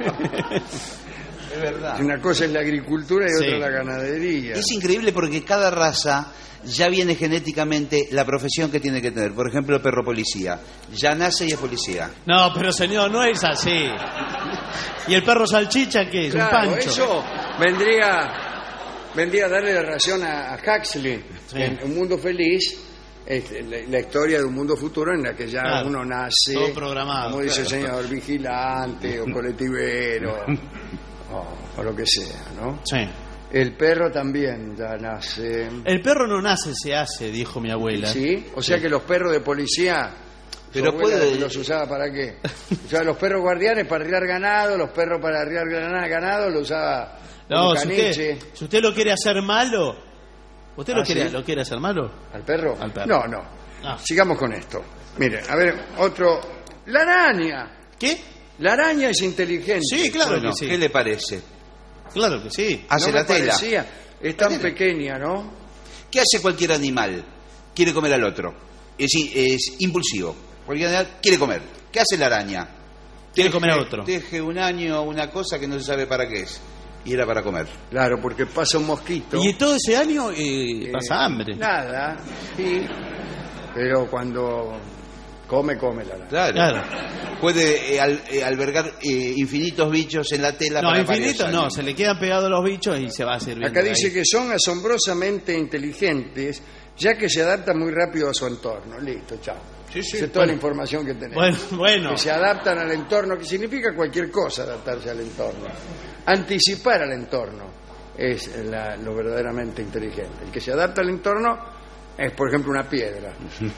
Es verdad. Una cosa es la agricultura y Sí. otra la ganadería. Es increíble porque cada raza ya viene genéticamente la profesión que tiene que tener. Por ejemplo, el perro policía. Ya nace y es policía. No, pero señor, no es así. ¿Y el perro salchicha qué es? Claro, Un pancho. eso vendría, vendría a darle la razón a, a Huxley. Sí. En Un Mundo Feliz, es la, la historia de un mundo futuro en la que ya Claro. uno nace, Todo programado. como dice el Claro. señor, vigilante o colectivero, o, o lo que sea, ¿no? Sí. El perro también ya nace. El perro no nace, se hace, dijo mi abuela. ¿Sí? O sea Sí. que los perros de policía, Pero su abuela puede- los usaba para qué? O sea, los perros guardianes para arriar ganado, los perros para arriar gana- ganado los usaba No, como si caniche. usted, si usted lo quiere hacer malo, ¿usted lo, ¿Ah, quiere, sí? lo quiere hacer malo? ¿Al perro? Al perro. No, no. Ah. Sigamos con esto. Miren, a ver, otro. La araña. ¿Qué? La araña es inteligente. Sí, claro Bueno, que sí. ¿qué le parece? Claro que sí. Hace No me la tela. parecía. Es tan pequeña, ¿no? ¿Qué hace cualquier animal? Quiere comer al otro. Es, i- es impulsivo. Cualquier animal quiere comer. ¿Qué hace la araña? Quiere comer a otro. Teje un año una cosa que no se sabe para qué es. Y era para comer. Claro, porque pasa un mosquito. Y todo ese año eh, Eh, pasa hambre. Nada, sí. Pero cuando come, come la araña. Claro. Claro. Puede eh, al- eh, albergar eh, infinitos bichos en la tela. No, para infinito varios no, años. se le quedan pegados los bichos y se va a servir. Acá dice que son asombrosamente inteligentes, ya que se adaptan muy rápido a su entorno. Listo, chao. Sí, sí. Esa es toda Bueno. la información que tenemos. Bueno, bueno. Que se adaptan al entorno, que significa cualquier cosa adaptarse al entorno. Anticipar al entorno es la- lo verdaderamente inteligente. El que se adapta al entorno es, por ejemplo, una piedra.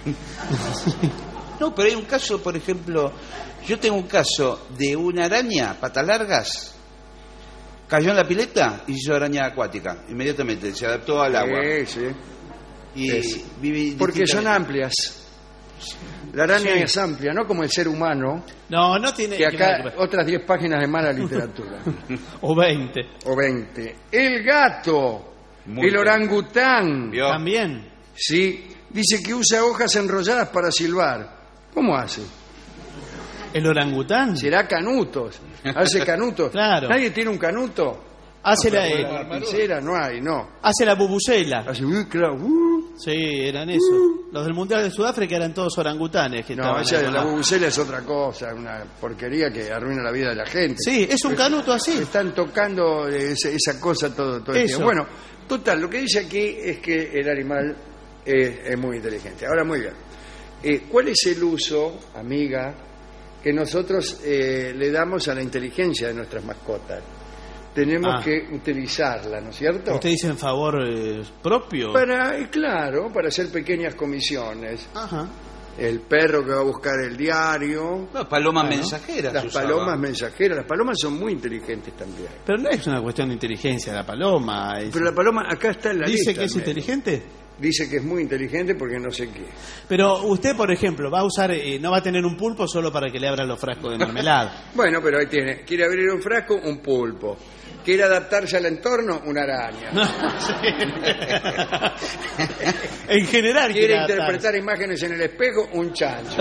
No, pero hay un caso, por ejemplo, yo tengo un caso de una araña, patas largas, cayó en la pileta y se hizo araña acuática. Inmediatamente se adaptó al agua. Sí, sí. Y Es- vive Porque son distintamente. amplias. La araña Sí. es amplia, no como el ser humano, No, no tiene que acá que ver. otras diez páginas de mala literatura. O veinte. O veinte. El gato, Muy el bien. orangután, ¿Vio? También. sí, dice que usa hojas enrolladas para silbar. ¿Cómo hace? El orangután. Será canutos. Hace canutos. Claro. ¿Nadie tiene un canuto? Hace la, Con eh, la lapicera no hay, no. hace la bubucela. Hace, uh, claro, uh. Sí, eran eso. Los del Mundial de Sudáfrica eran todos orangutanes. Que No, estaban esa ahí de con la la- bubucela es otra cosa, una porquería que arruina la vida de la gente. Sí, es un canuto así. Están tocando esa, esa cosa todo, todo el Eso. tiempo. Bueno, total, lo que dice aquí es que el animal es, es muy inteligente. Ahora, muy bien. Eh, ¿Cuál es el uso, amiga, que nosotros eh, le damos a la inteligencia de nuestras mascotas? Tenemos Ah. que utilizarla, ¿no es cierto? ¿Usted dice en favor eh, propio? Para, eh, claro, para hacer pequeñas comisiones. Ajá. el perro que va a buscar el diario. No, palomas bueno, mensajeras. Las palomas mensajeras. Las palomas son muy inteligentes también. Pero no es una cuestión de inteligencia la paloma. Es... Pero la paloma acá está en la ¿Dice lista. ¿Dice que es medio. inteligente? Dice que es muy inteligente porque no sé qué. Pero usted, por ejemplo, va a usar, eh, no va a tener un pulpo solo para que le abran los frascos de mermelada. Bueno, pero ahí tiene. Quiere abrir un frasco, un pulpo. Quiere adaptarse al entorno, una araña. No, sí. En general quiere interpretar imágenes en el espejo, un chancho.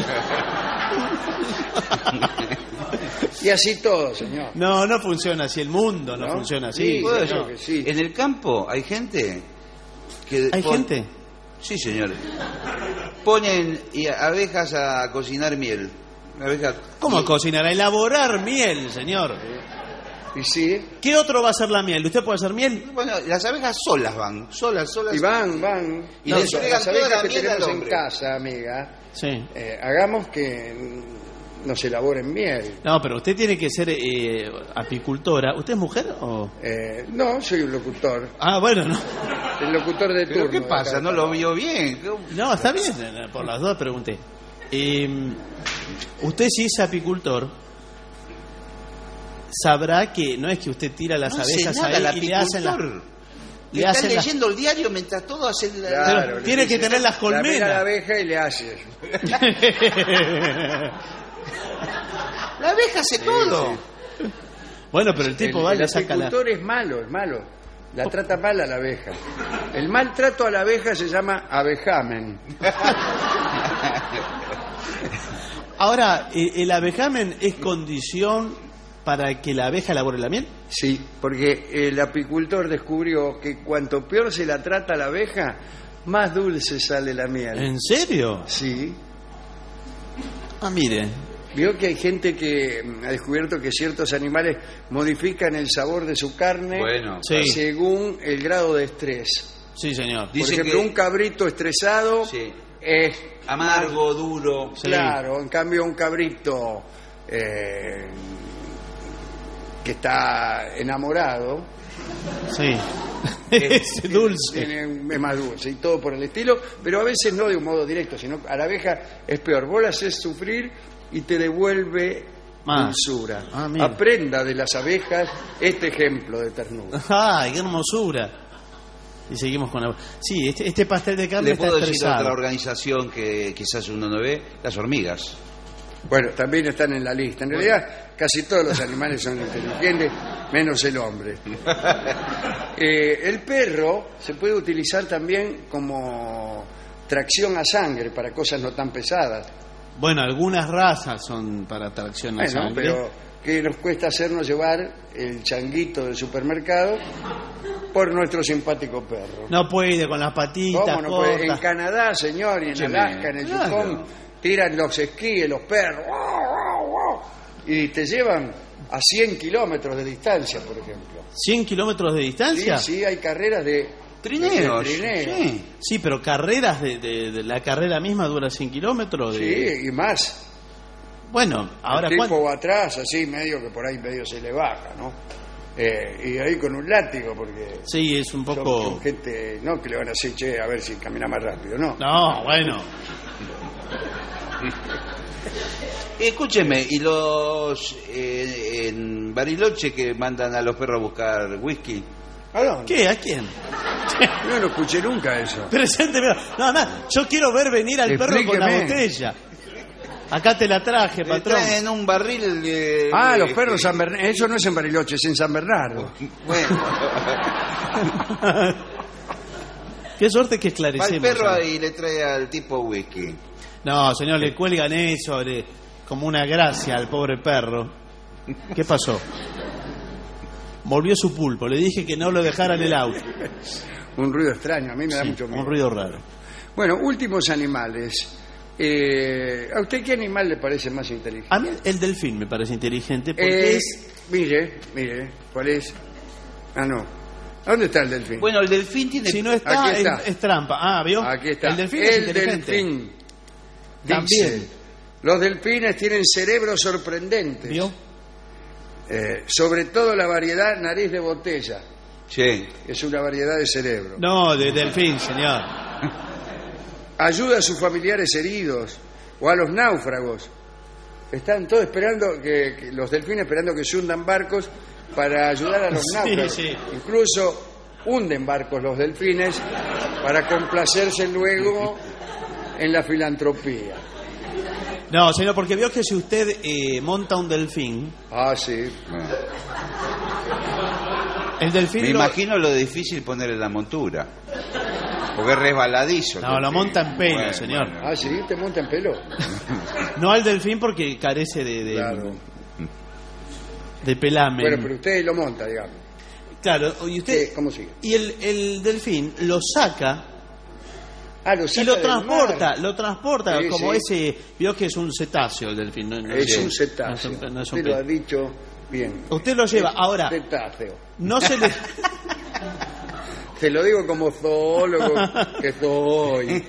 Y así todo, señor. No, no funciona así. El mundo no, ¿No? funciona así. Sí, ¿puedo no. que sí. En el campo hay gente que... ¿Hay pon... gente? Sí, señor. Ponen abejas a cocinar miel. Abejas... ¿Cómo a cocinar? A elaborar miel, señor. ¿Y sí? ¿Qué otro va a hacer la miel? ¿Usted puede hacer miel? Bueno, las abejas solas van, solas, solas. Y van, van. Y no, les las abejas que tenemos en hombre. casa, amiga, sí. eh, hagamos que nos elaboren miel. No, pero usted tiene que ser eh, apicultora. ¿Usted es mujer o...? Eh, no, soy un locutor. Ah, bueno, no. El locutor de turno. ¿Pero qué pasa? No lo vio bien. No, está bien, por las dos pregunté. Eh, usted si es apicultor... sabrá que no es que usted tira las no abejas nada, ahí y le hacen la... Le Está leyendo la... el diario mientras todo hace la... Claro, pero tiene que dice, tener las colmenas. La, la abeja y le hace. La abeja hace sí, todo. Sí. Bueno, pero el tipo el, va y el le saca la... El apicultor es malo, es malo. La trata mal a la abeja. El maltrato a la abeja se llama abejamen. Ahora, ¿el abejamen es condición para que la abeja elabore la miel? Sí, porque el apicultor descubrió que cuanto peor se la trata a la abeja, más dulce sale la miel. ¿En serio? Sí. Ah, mire. Vio que hay gente que ha descubierto que ciertos animales modifican el sabor de su carne bueno, sí. según el grado de estrés. Sí, señor. Por Dice ejemplo, que... un cabrito estresado sí. es amargo, duro. Claro, sí. En cambio un cabrito eh, que está enamorado, sí, es dulce, tiene, es más dulce y todo por el estilo, pero a veces no de un modo directo, sino a la abeja es peor. Vos la haces sufrir y te devuelve más dulzura. Ah, aprenda de las abejas este ejemplo de ternura. ¡Ay, qué hermosura! Y seguimos con la... Sí, este, este pastel de carne Le está puedo estresado. decir otra organización que quizás uno no ve, las hormigas. Bueno, también están en la lista. En realidad, casi todos los animales son inteligentes, menos el hombre. Eh, el perro se puede utilizar también como tracción a sangre para cosas no tan pesadas. Bueno, algunas razas son para tracción a bueno, sangre. Pero ¿qué nos cuesta hacernos llevar el changuito del supermercado por nuestro simpático perro? No puede, con las patitas. ¿Cómo no cortas. puede? En Canadá, señor, y en Cheme. Alaska, en el Claro. Yukon, tiran los esquíes, los perros, y te llevan a cien kilómetros de distancia, por ejemplo. ¿cien kilómetros de distancia? Sí, sí, hay carreras de trineos. de trineos. Sí. sí, pero carreras de, de, de la carrera misma dura cien kilómetros. De... Sí, y más. Bueno, ahora el tipo ¿cuánto? va atrás, así, medio que por ahí medio se le baja, ¿no? Eh, y ahí con un látigo, porque... Sí, es un poco... Son, son gente, no que le van a decir, che, a ver si camina más rápido, ¿no? No, bueno... Escúcheme, ¿y los eh, en Bariloche que mandan a los perros a buscar whisky? ¿A dónde? ¿Qué? ¿A quién? Yo no escuché nunca eso. Presénteme. No, no, yo quiero ver venir al perro con la Explíqueme. botella. Acá te la traje, Le patrón. traen en un barril de... Ah, de- los perros San Bernardo. Eso no es en Bariloche, es en San Bernardo. Bueno, Qué suerte que va esclarecemos. el perro ¿sabes? y le trae al tipo whisky. No, señor, le cuelgan eso le- como una gracia al pobre perro. ¿Qué pasó? Volvió su pulpo. Le dije que no lo dejara en el auto. Un ruido extraño, a mí me da Sí, mucho miedo. un ruido raro. Bueno, últimos animales. Eh, ¿A usted qué animal le parece más inteligente? A mí el delfín me parece inteligente porque Eh, es... Mire, mire, ¿cuál es? Ah, no. ¿Dónde está el delfín? Bueno, el delfín tiene... Si no está, Aquí está. Es, es trampa. Ah, ¿vio? Aquí está. El delfín es El inteligente. delfín. También. Dice, los delfines tienen cerebros sorprendentes. ¿Vio? Eh, sobre todo la variedad nariz de botella. Sí. Es una variedad de cerebro. No, de delfín, señor. Ayuda a sus familiares heridos. o a los náufragos. Están todos esperando, que, que los delfines esperando que se hundan barcos para ayudar a los Sí, náufragos. sí. Incluso hunden barcos los delfines para complacerse luego en la filantropía. No, señor, porque vio que si usted eh, monta un delfín, Ah, sí. el delfín Me lo, imagino lo difícil ponerle la montura. Porque es resbaladizo. no, lo monta en pelo, Bueno, señor. bueno. Ah, sí, te monta en pelo. No al delfín porque carece de, de, Claro. de pelamen. Bueno, pero usted lo monta, digamos. Claro, y usted... ¿Qué? ¿Cómo sigue? Y el, el delfín lo saca Ah, lo y saca lo del transporta, mar. lo transporta Sí, como sí. ese... Vio que es un cetáceo el delfín. No, no Es sé. un cetáceo. No es un- no es un Usted lo ha pez. dicho bien. Usted lo lleva. Ahora, Cetáceo. no se le... Te lo digo como zoólogo que soy.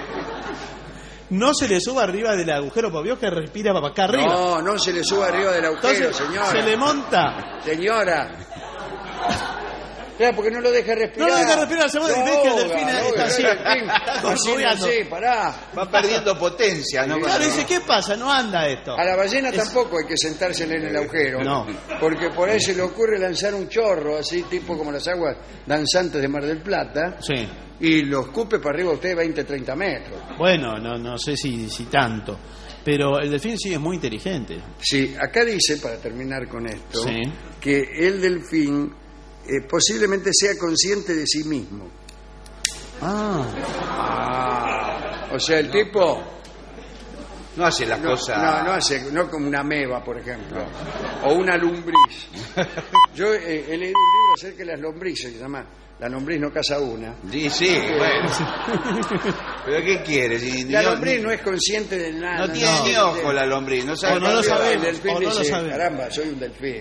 No se le suba arriba del agujero, porque vio que respira para acá arriba. No, no se le suba arriba del agujero, Entonces, señora. se le monta. Señora. Claro, porque no lo deja respirar. No lo deja respirar, se mueve, ves que el delfín ahoga, está así, ahoga, el delfín. está Haciendo gorgoreando. así, pará. Va perdiendo potencia, ¿no? Claro, dice, ¿qué pasa? No anda esto. A la ballena Es- tampoco hay que sentarse en el agujero. No. Porque por ahí se le ocurre lanzar un chorro, así tipo como las aguas danzantes de Mar del Plata, Sí. y lo escupe para arriba usted veinte, treinta metros. Bueno, no, no sé si, si tanto. Pero el delfín sí es muy inteligente. Sí, acá dice, para terminar con esto, Sí. que el delfín eh, posiblemente sea consciente de sí mismo. Ah. Ah, o sea, el tipo No hace las no, cosas. no, no hace, no como una ameba, por ejemplo, o una lombriz. Yo eh, he leído un libro acerca de las lombrices, que se llama La lombriz no caza una. Sí, sí, bueno. ¿Pero qué quiere? Si La ni- lombriz no es consciente de nada. No tiene ni ojo la lombriz, no sabe. O no lo qué- sabe. El delfín o no lo dice, sabe. caramba, soy un delfín.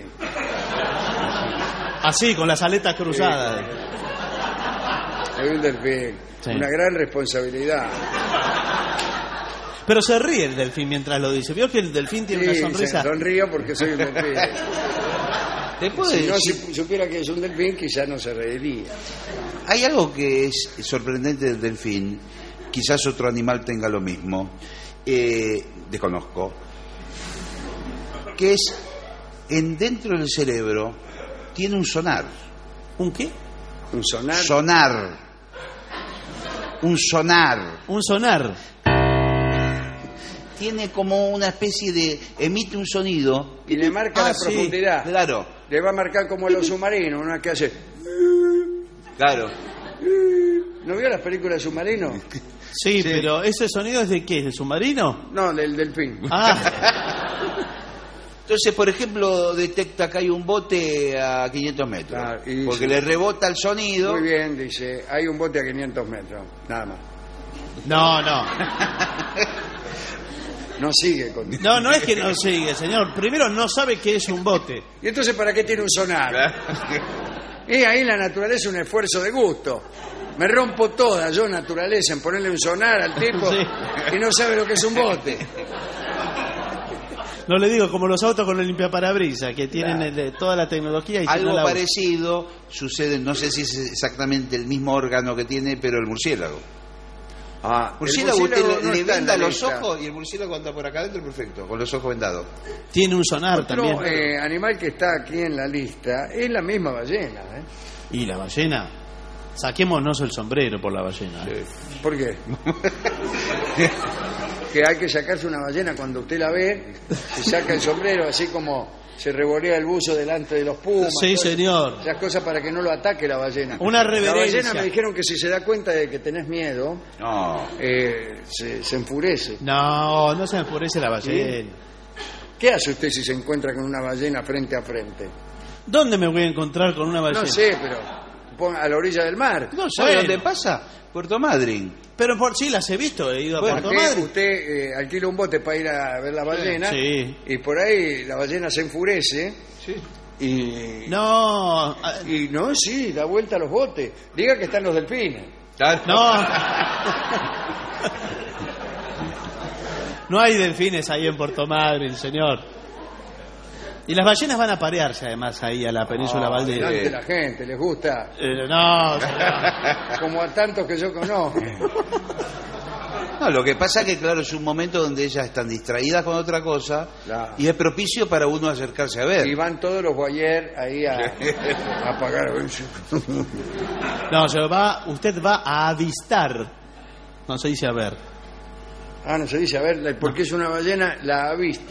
Así, con las aletas cruzadas. Soy un delfín. Sí. Una gran responsabilidad. Pero se ríe el delfín mientras lo dice. Vio que el delfín tiene Sí, una sonrisa. se- sonrío porque soy un delfín. ¿Te puedo Si no decir? si supiera que es un delfín, quizás no se reiría. Hay algo que es sorprendente del delfín, quizás otro animal tenga lo mismo, eh, desconozco, que es, en dentro del cerebro, tiene un sonar. ¿Un qué? Un sonar. Sonar. Un sonar. Un sonar. Tiene como una especie de... emite un sonido. Y le marca Ah, la sí, profundidad. claro, Le va a marcar como a los submarinos, una que hace... claro. ¿No vio las películas de submarinos? Sí, pero ¿ese sonido es de qué? ¿Del submarino? No, del delfín. Ah, Entonces, por ejemplo, detecta que hay un bote a quinientos metros. Claro, y porque dice- le rebota el sonido. Muy bien, dice, hay un bote a quinientos metros, nada más. no, no. No sigue con... No, no es que no sigue, señor. Primero no sabe qué es un bote. ¿Y entonces para qué tiene un sonar? Y ahí la naturaleza es un esfuerzo de gusto. Me rompo toda yo, naturaleza, en ponerle un sonar al tipo Sí. y no sabe lo que es un bote. No le digo, como los autos con el limpiaparabrisas, que tienen el- toda la tecnología y si Algo no la usan. parecido sucede, no sé si es exactamente el mismo órgano que tiene, pero el murciélago. Ah, el Murciélago, usted murciélago le, no le está en venda la los lista. ojos y el murciélago anda por acá adentro perfecto, con los ojos vendados. Tiene un sonar Otro también. eh, animal que está aquí en la lista es la misma ballena. ¿eh? Y la ballena. Saquémonos el sombrero por la ballena. ¿eh? ¿Por qué? Que hay que sacarse una ballena cuando usted la ve, se saca el sombrero así como se revolea el buzo delante de los pumas. Sí, todas señor. Esas cosas para que no lo ataque la ballena. Una La reverencia. ballena me dijeron que si se da cuenta de que tenés miedo, No. eh, se, se enfurece. No, no se enfurece la ballena. ¿Qué hace usted si se encuentra con una ballena frente a frente? ¿Dónde me voy a encontrar con una ballena? No sé, pero ponga a la orilla del mar. No ¿Sabe bueno. dónde pasa? Puerto Madryn. Pero por sí las he visto, he ido a Bueno, Puerto usted, Madryn. usted eh, alquila un bote para ir a ver la ballena Sí. y por ahí la ballena se enfurece y No, ah, y no, sí, da vuelta a los botes. Diga que están los delfines. no. No hay delfines ahí en Puerto Madryn, señor. Y las ballenas van a parearse además ahí a la península Ah, Valdera. delante de la gente, les gusta. Eh, no, señor. Como a tantos que yo conozco. No, lo que pasa que, claro, es un momento donde ellas están distraídas con otra cosa Claro. y es propicio para uno acercarse a ver. Y van todos los boyer ahí a, a pagar. No, se va, usted va a avistar. No se dice a ver. Ah, no se dice, a ver, porque es una ballena, la ha visto.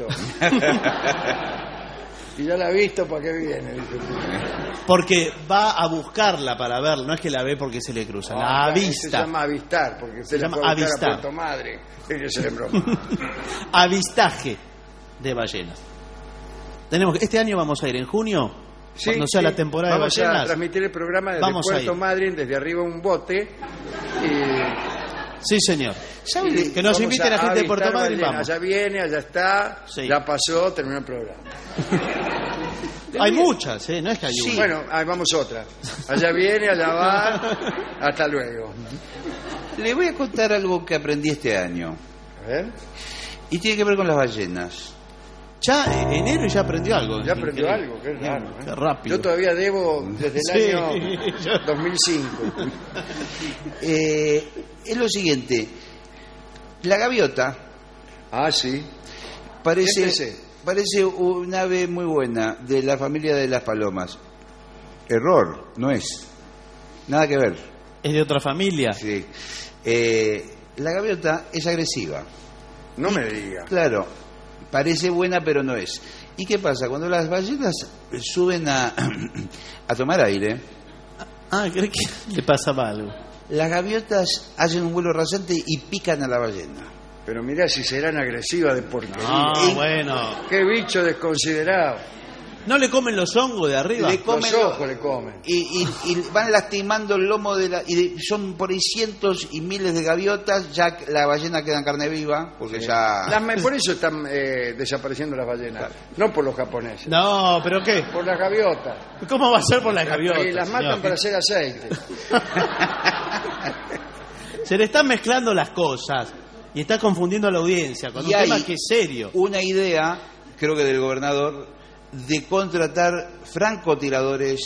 Y ya la ha visto, ¿para qué viene? Porque va a buscarla para verla, no es que la ve porque se le cruza, la Ah, Se avista. llama avistar, porque usted Se la llama puede buscar avistar. a Puerto Madre. Tiene que ser en broma. Avistaje de ballenas. Tenemos, este año vamos a ir en junio, Sí, cuando sea sí. la temporada Vamos de ballenas. a transmitir el programa desde Vamos a Puerto ir. Madryn, desde arriba un bote. Y Sí, señor. y Que nos vamos invite la gente de Puerto avistar Madryn, ballenas. vamos. Allá viene, allá está, Sí. ya pasó, terminó el programa. Hay muchas, ¿eh? No es que hay una. Bueno, ahí vamos otra. Allá viene, allá va, hasta luego. Le voy a contar algo que aprendí este año. A ver. Y tiene que ver con las ballenas. Ya en enero ya aprendió algo. Ya aprendió Increíble. algo, qué raro. ¿eh? Qué rápido. Yo todavía debo desde el Sí, año yo- dos mil cinco. Eh, es lo siguiente. La gaviota Ah, sí. parece, Empecé. parece un ave muy buena de la familia de las palomas. Error, no es. Nada que ver. ¿Es de otra familia? Sí. Eh, la gaviota es agresiva. No me diga. Claro, parece buena pero no es. ¿Y qué pasa? Cuando las ballenas suben a, a tomar aire, Ah, ¿cree que le pasaba algo? las gaviotas hacen un vuelo rasante y pican a la ballena. Pero mirá si serán agresivas de porquería. Ah, bueno. Qué bicho desconsiderado. ¿No le comen los hongos de arriba? Le comen Los lo- ojos le comen. y, y- y van lastimando el lomo de la... Y de- son por ahí cientos y miles de gaviotas, ya la ballena queda en carne viva, porque ya... Las me- por eso están eh, desapareciendo las ballenas. No por los japoneses. No, ¿pero qué? Por las gaviotas. ¿Cómo va a ser por las gaviotas? Y las matan señor? para hacer aceite. Se le están mezclando las cosas y está confundiendo a la audiencia con Y un tema hay que es serio. una idea, creo que del gobernador, de contratar francotiradores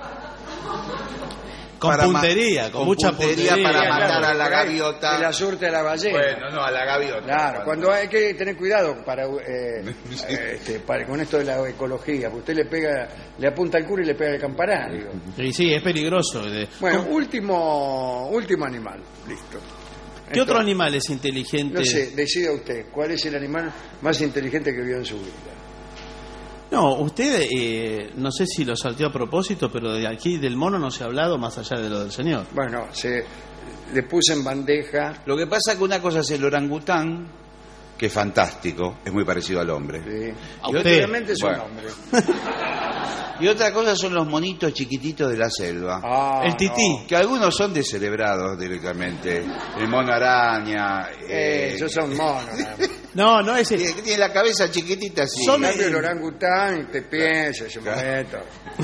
Con para ma- puntería, con, con mucha puntería puntería. para matar Claro, a la por ahí, gaviota. que la surte a la ballena. Bueno, no, a la gaviota. Claro, cuando hay que tener cuidado para, eh, eh, este, para con esto de la ecología, porque usted le pega, le apunta al culo y le pega el campanario. Sí, sí, es peligroso. De- Bueno, ¿Cómo- último, último animal, listo. ¿Qué Esto- otro animal es inteligente? No sé, decida usted, ¿cuál es el animal más inteligente que vio en su vida? No, usted, eh, no sé si lo salteó a propósito, pero de aquí del mono no se ha hablado más allá de lo del señor. Bueno, se le puse en bandeja. Lo que pasa es que una cosa es el orangután, que es fantástico, es muy parecido al hombre. Sí. A Y usted. Obviamente es un Bueno. hombre. Y otra cosa son los monitos chiquititos de la selva. Ah, El tití. no. Que algunos son descerebrados directamente. El mono araña. Eh, eh, esos son monos. nada más. No, no es el... que tiene la cabeza chiquitita así. En cambio, el orangután te piensa, se momento.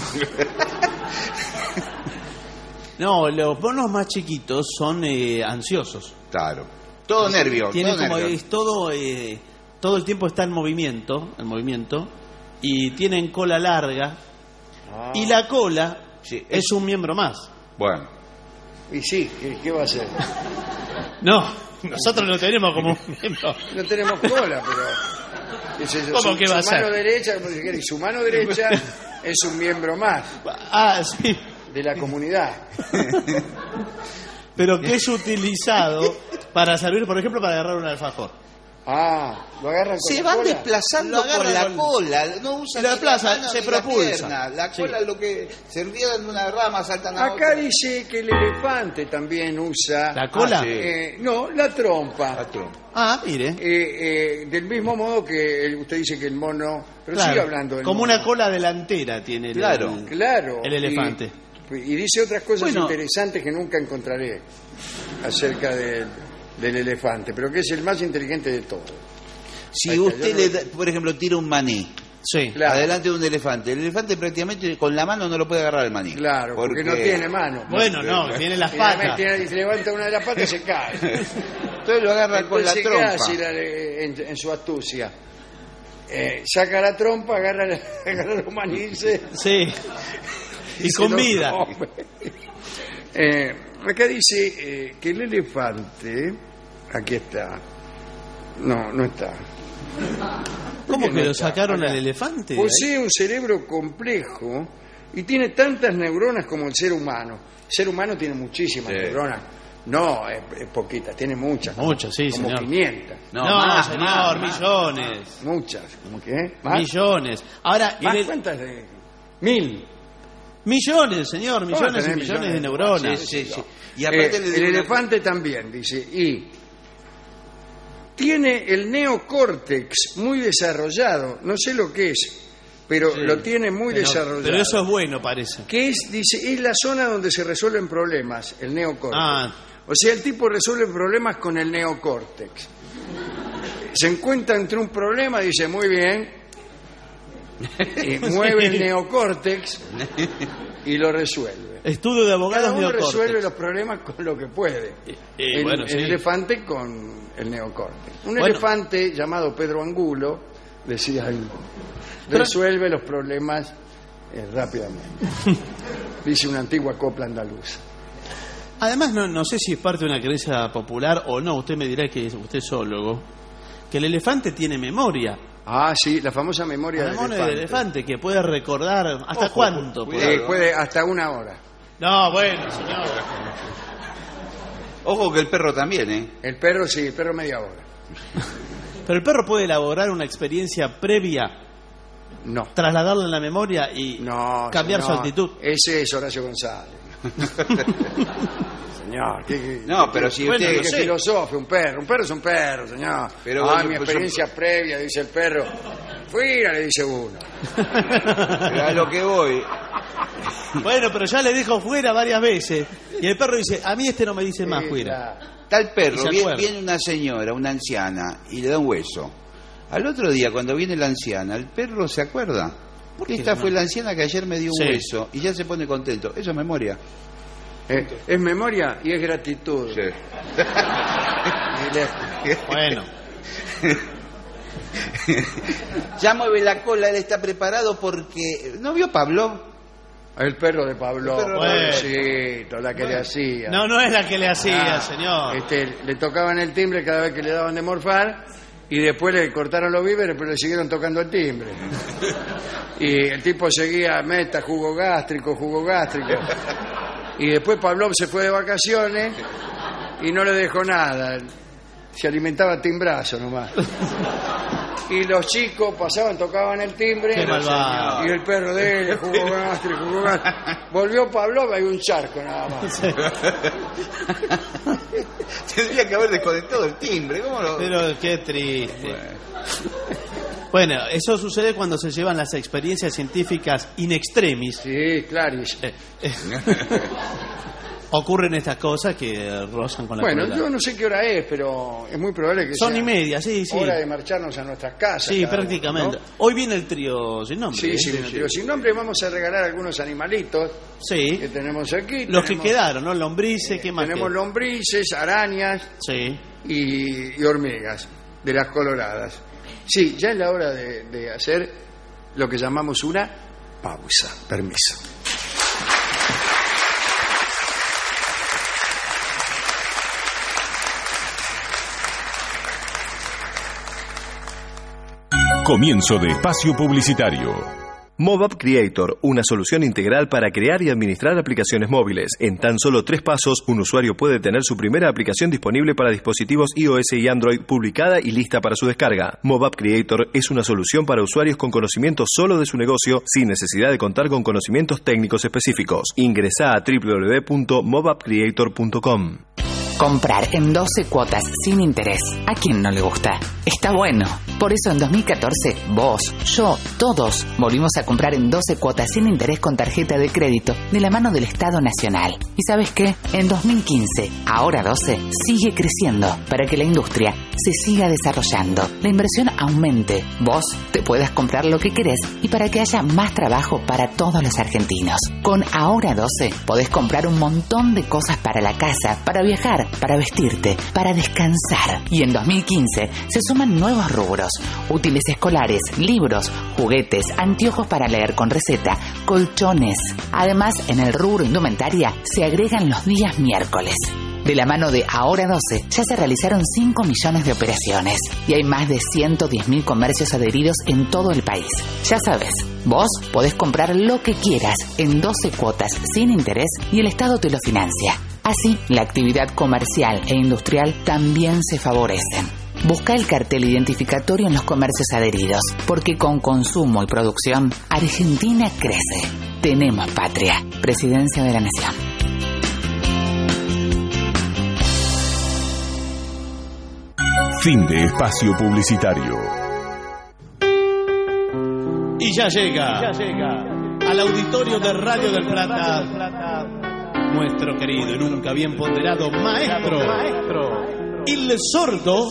No, los monos más chiquitos son eh, ansiosos. Claro. Todo nervio. Tienen todo como nervio. es todo, eh, todo el tiempo está en movimiento, en movimiento, y tienen cola larga, Ah. y la cola Sí, es un miembro más. Bueno. Y sí, ¿qué, qué va a hacer? No, nosotros lo tenemos como un miembro. No tenemos cola, pero... es eso, ¿Cómo su, que va a su ser? mano derecha, como si quiere, su mano derecha es un miembro más Ah, sí, de la comunidad. pero que es utilizado para servir, por ejemplo, para agarrar un alfajor. Ah, lo agarran con Se la van cola. desplazando Lo por agarran la con- cola, no usan Lo ni desplaza, la mano se ni propulsa. La, pierna. La Sí. cola es lo que se enriedan en una rama, saltan a Acá otra. dice que el elefante también usa... ¿La cola? Ah, sí. eh, no, la trompa. La trompa. Ah, mire. Eh, eh, del mismo modo que el- usted dice que el mono... Pero Claro, sigue hablando del como mono. una cola delantera tiene el, Claro, el- Claro. el elefante. Y, y dice otras cosas Bueno. interesantes que nunca encontraré acerca del, del elefante, pero que es el más inteligente de todos. Si Ahí está, usted yo le no- da, por ejemplo, tira un maní Sí. Claro. adelante de un elefante, el elefante prácticamente con la mano no lo puede agarrar el maní. Claro, porque, no tiene mano. Bueno, no, tiene las Y además patas. tiene- y se levanta una de las patas y se cae. Entonces lo agarra con la Entonces, ¿qué trompa. hace la- en, en su astucia? Eh, saca la trompa, agarra, la- agarra los manices Sí. Y se con los vida. come. Eh, acá dice eh, que el elefante, Aquí está. No, no está. ¿Cómo que no lo está? sacaron Acá. al elefante? Posee un cerebro complejo y tiene tantas neuronas como el ser humano. El ser humano tiene muchísimas Sí. neuronas. No, es, es poquita, tiene muchas. Muchas, sí, como señor. quinientas. No, más, señor, más, millones. Muchas. ¿Cómo que? ¿Más? Millones. Ahora, ¿Más en el- cuántas de...? Mil. millones, señor, ¿Cómo millones y tenés millones de neuronas. Sí, sí, sí. Y Eh, aparte le el digo una- elefante también, dice, y tiene el neocórtex muy desarrollado, no sé lo que es, pero Sí. lo tiene muy Pero- desarrollado. Pero eso es bueno, parece. Que es, dice, es la zona donde se resuelven problemas, el neocórtex. Ah. O sea, el tipo resuelve problemas con el neocórtex. Se encuentra entre un problema, dice, muy bien, y mueve el neocórtex y lo resuelve. Estudio de abogados Cada uno neocórtex. resuelve los problemas con lo que puede. eh, el, bueno, el sí. elefante con el neocórtex. Un Bueno. elefante llamado Pedro Angulo, decía ahí, Pero- resuelve los problemas eh, rápidamente. Dice una antigua copla andaluza. Además, no, no sé si es parte de una creencia popular o no, usted me dirá que usted es zoólogo, que el elefante tiene memoria. Ah, sí, la famosa memoria La del memoria elefante. del elefante, que puede recordar hasta Ojo, cuánto. cuidado, eh, puede hasta una hora. No, bueno, señor. Ojo que el perro también, ¿eh? El perro sí, el perro media hora. Pero el perro puede elaborar una experiencia previa, No. trasladarla en la memoria y No, cambiar su señor, actitud. Ese es Horacio González. Señor, ¿qué, qué- No, pero si bueno, usted- que sí. filosofe, un perro, un perro es un perro, señor. Pero ah, bueno, mi pues experiencia previa, dice el perro. Fuera, le dice uno. Pero a lo que voy. Bueno, pero ya le dijo fuera varias veces. Y el perro dice, a mí este no me dice más Sí, fuera. Tal Y perro, se viene, acuerda. viene una señora, una anciana, y le da un hueso. Al otro día, cuando viene la anciana, el perro se acuerda. qué Esta no? fue la anciana que ayer me dio un Sí. hueso, y ya se pone contento. Eso es memoria. Eh, es memoria y es gratitud. Y le- Bueno. Ya mueve la cola, él está preparado porque... ¿No vio Pablo? El perro de Pablo, El perro de Pablo. pobrecito, la que le hacía. No, no es la que le hacía, Ah, señor. Este, le tocaban el timbre cada vez que le daban de morfar y después le cortaron los víveres, pero le siguieron tocando el timbre. Y el tipo seguía, meta, jugo gástrico, jugo gástrico. Y después Pablo se fue de vacaciones y no le dejó nada. Se alimentaba a timbrazo nomás. Y los chicos pasaban, tocaban el timbre. Qué malvado. Y el perro de él, jugo gástrico, jugo gástrico. Volvió Pablo, hay un charco nada más. Tendría que haber desconectado el timbre. ¿Cómo lo...? Pero qué triste. Bueno, eso sucede cuando se llevan las experiencias científicas in extremis. Sí, clarísimo. Eh, eh. Ocurren estas cosas que rozan con la Bueno, crueldad. yo no sé qué hora es, pero es muy probable que Son sea y media, sí, sí. hora de marcharnos a nuestras casas. Sí, cada uno, prácticamente. ¿no? Hoy viene el trío sin nombre. Sí, ¿eh? sí, pero sin nombre vamos a regalar algunos animalitos Sí. que tenemos aquí. Los que Tenemos- quedaron, ¿no? Lombrices, ¿qué más? Tenemos queda? lombrices, arañas Sí. y, y hormigas de las coloradas. Sí, ya es la hora de, de hacer lo que llamamos una pausa. Permiso. Comienzo de espacio publicitario. MobApp Creator, una solución integral para crear y administrar aplicaciones móviles. En tan solo tres pasos, un usuario puede tener su primera aplicación disponible para dispositivos iOS y Android publicada y lista para su descarga. MobApp Creator es una solución para usuarios con conocimiento solo de su negocio, sin necesidad de contar con conocimientos técnicos específicos. Ingresá a doble u doble u doble u punto mobapp creator punto com. Comprar en doce cuotas sin interés. ¿A quién no le gusta? Está bueno. Por eso en dos mil catorce, vos, yo, todos volvimos a comprar en doce cuotas sin interés con tarjeta de crédito de la mano del Estado Nacional. ¿Y sabes qué? En dos mil quince, ahora doce, sigue creciendo para que la industria se siga desarrollando, la inversión aumente, vos te puedas comprar lo que querés y para que haya más trabajo para todos los argentinos. Con Ahora doce podés comprar un montón de cosas para la casa, para viajar, para vestirte, para descansar. Y en dos mil quince se suman nuevos rubros: útiles escolares, libros, juguetes, anteojos para leer con receta, colchones. Además, en el rubro indumentaria se agregan los días miércoles. De la mano de Ahora doce, ya se realizaron cinco millones de operaciones y hay más de ciento diez mil comercios adheridos en todo el país. Ya sabes, vos podés comprar lo que quieras en doce cuotas sin interés y el Estado te lo financia. Así, la actividad comercial e industrial también se favorecen. Busca el cartel identificatorio en los comercios adheridos, porque con consumo y producción, Argentina crece. Tenemos patria. Presidencia de la Nación. Fin de espacio publicitario. Y ya llega, ya llega al auditorio de Radio del Plata, nuestro querido y nunca bien ponderado maestro, el sordo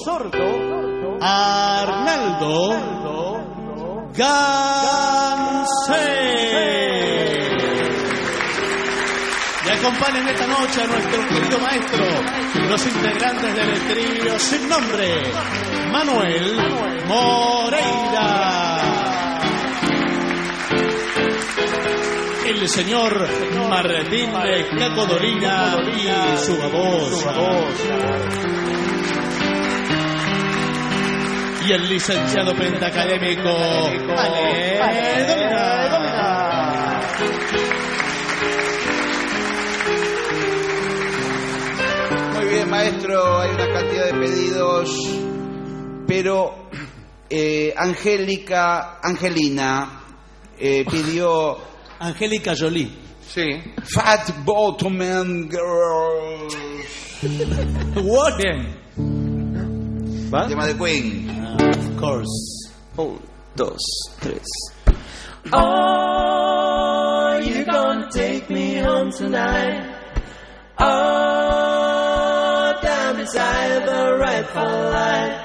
Arnaldo Gansé. Y acompañan esta noche a nuestro querido maestro, los integrantes del trío sin nombre, Manuel Moreira, el señor Martín Cacodolina y su babosa, y el licenciado pentacadémico Ale Dolina. Muy bien, maestro, hay una cantidad de pedidos, pero eh, Angélica, Angelina eh, pidió... Angélica Jolie. Sí. Fat Bottom Man Girl. What? Bien. ¿Va? Tema de Queen. Uh, of course. Un, dos, tres. Oh, you're gonna take me home tonight. Oh, down beside the rightful light.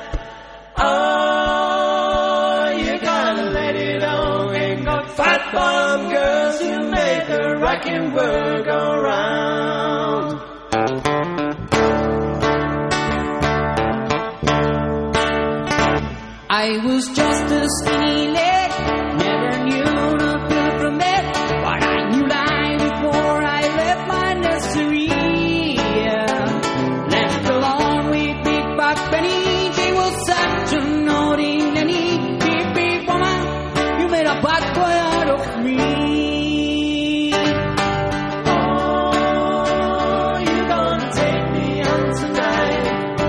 Oh, you're gonna let it on and go. Fat bomb girls who make the rockin' world go round. I was just a skinny leg, never knew nothing from it, but I knew life before I left my nursery. Left alone with Big Buck Benny, she was such a naughty nanny. Beep beep woman, you made a bad boy out of me. Oh, you're gonna take me home tonight.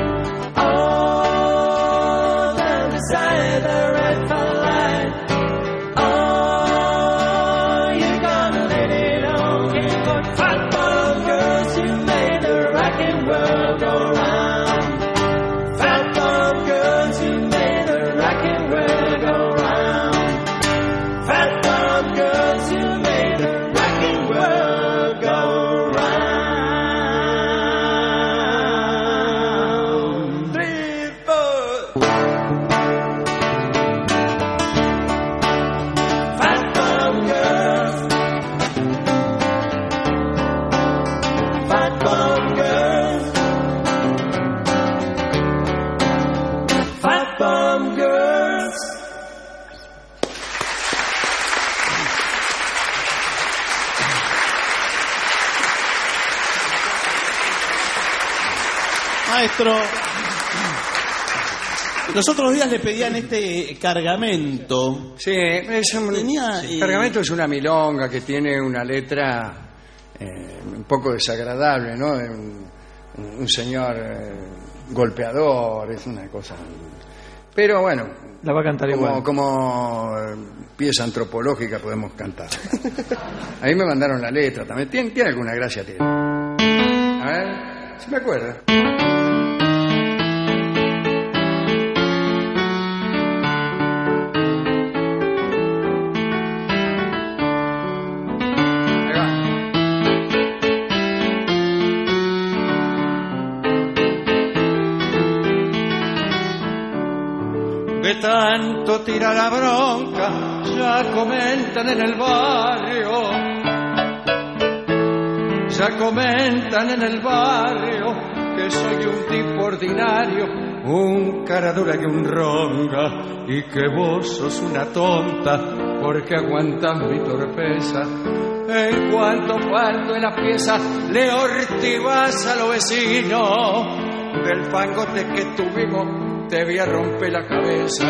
Oh, down beside the red light. Oh, you're gonna let it on and go. Fat ball girls who made the rockin' world go round. Fat ball girls who made the rockin' world go round. Fat ball girls who made the rockin' world go round. Three, four. Fat bum girls. Fat bum girls. Fat bum girls. Maestro, los otros días le pedían este cargamento. Sí, es un, Tenía, sí, eh, Cargamento es una milonga que tiene una letra eh, un poco desagradable, ¿no? De un, un señor eh, golpeador, es una cosa. Pero bueno, la va a cantar como, igual. como eh, pieza antropológica podemos cantar. A mí me mandaron la letra también. ¿Tiene, tiene alguna gracia? Tiene. A ver, si me acuerdo. De tanto tirar la bronca, ya comentan en el barrio, ya comentan en el barrio que soy un tipo ordinario, un cara dura y un ronga, y que vos sos una tonta porque aguantas mi torpeza. En cuanto falto en las piezas, le ortivas a los vecinos. Del fangote que tuvimos, te voy a romper la cabeza.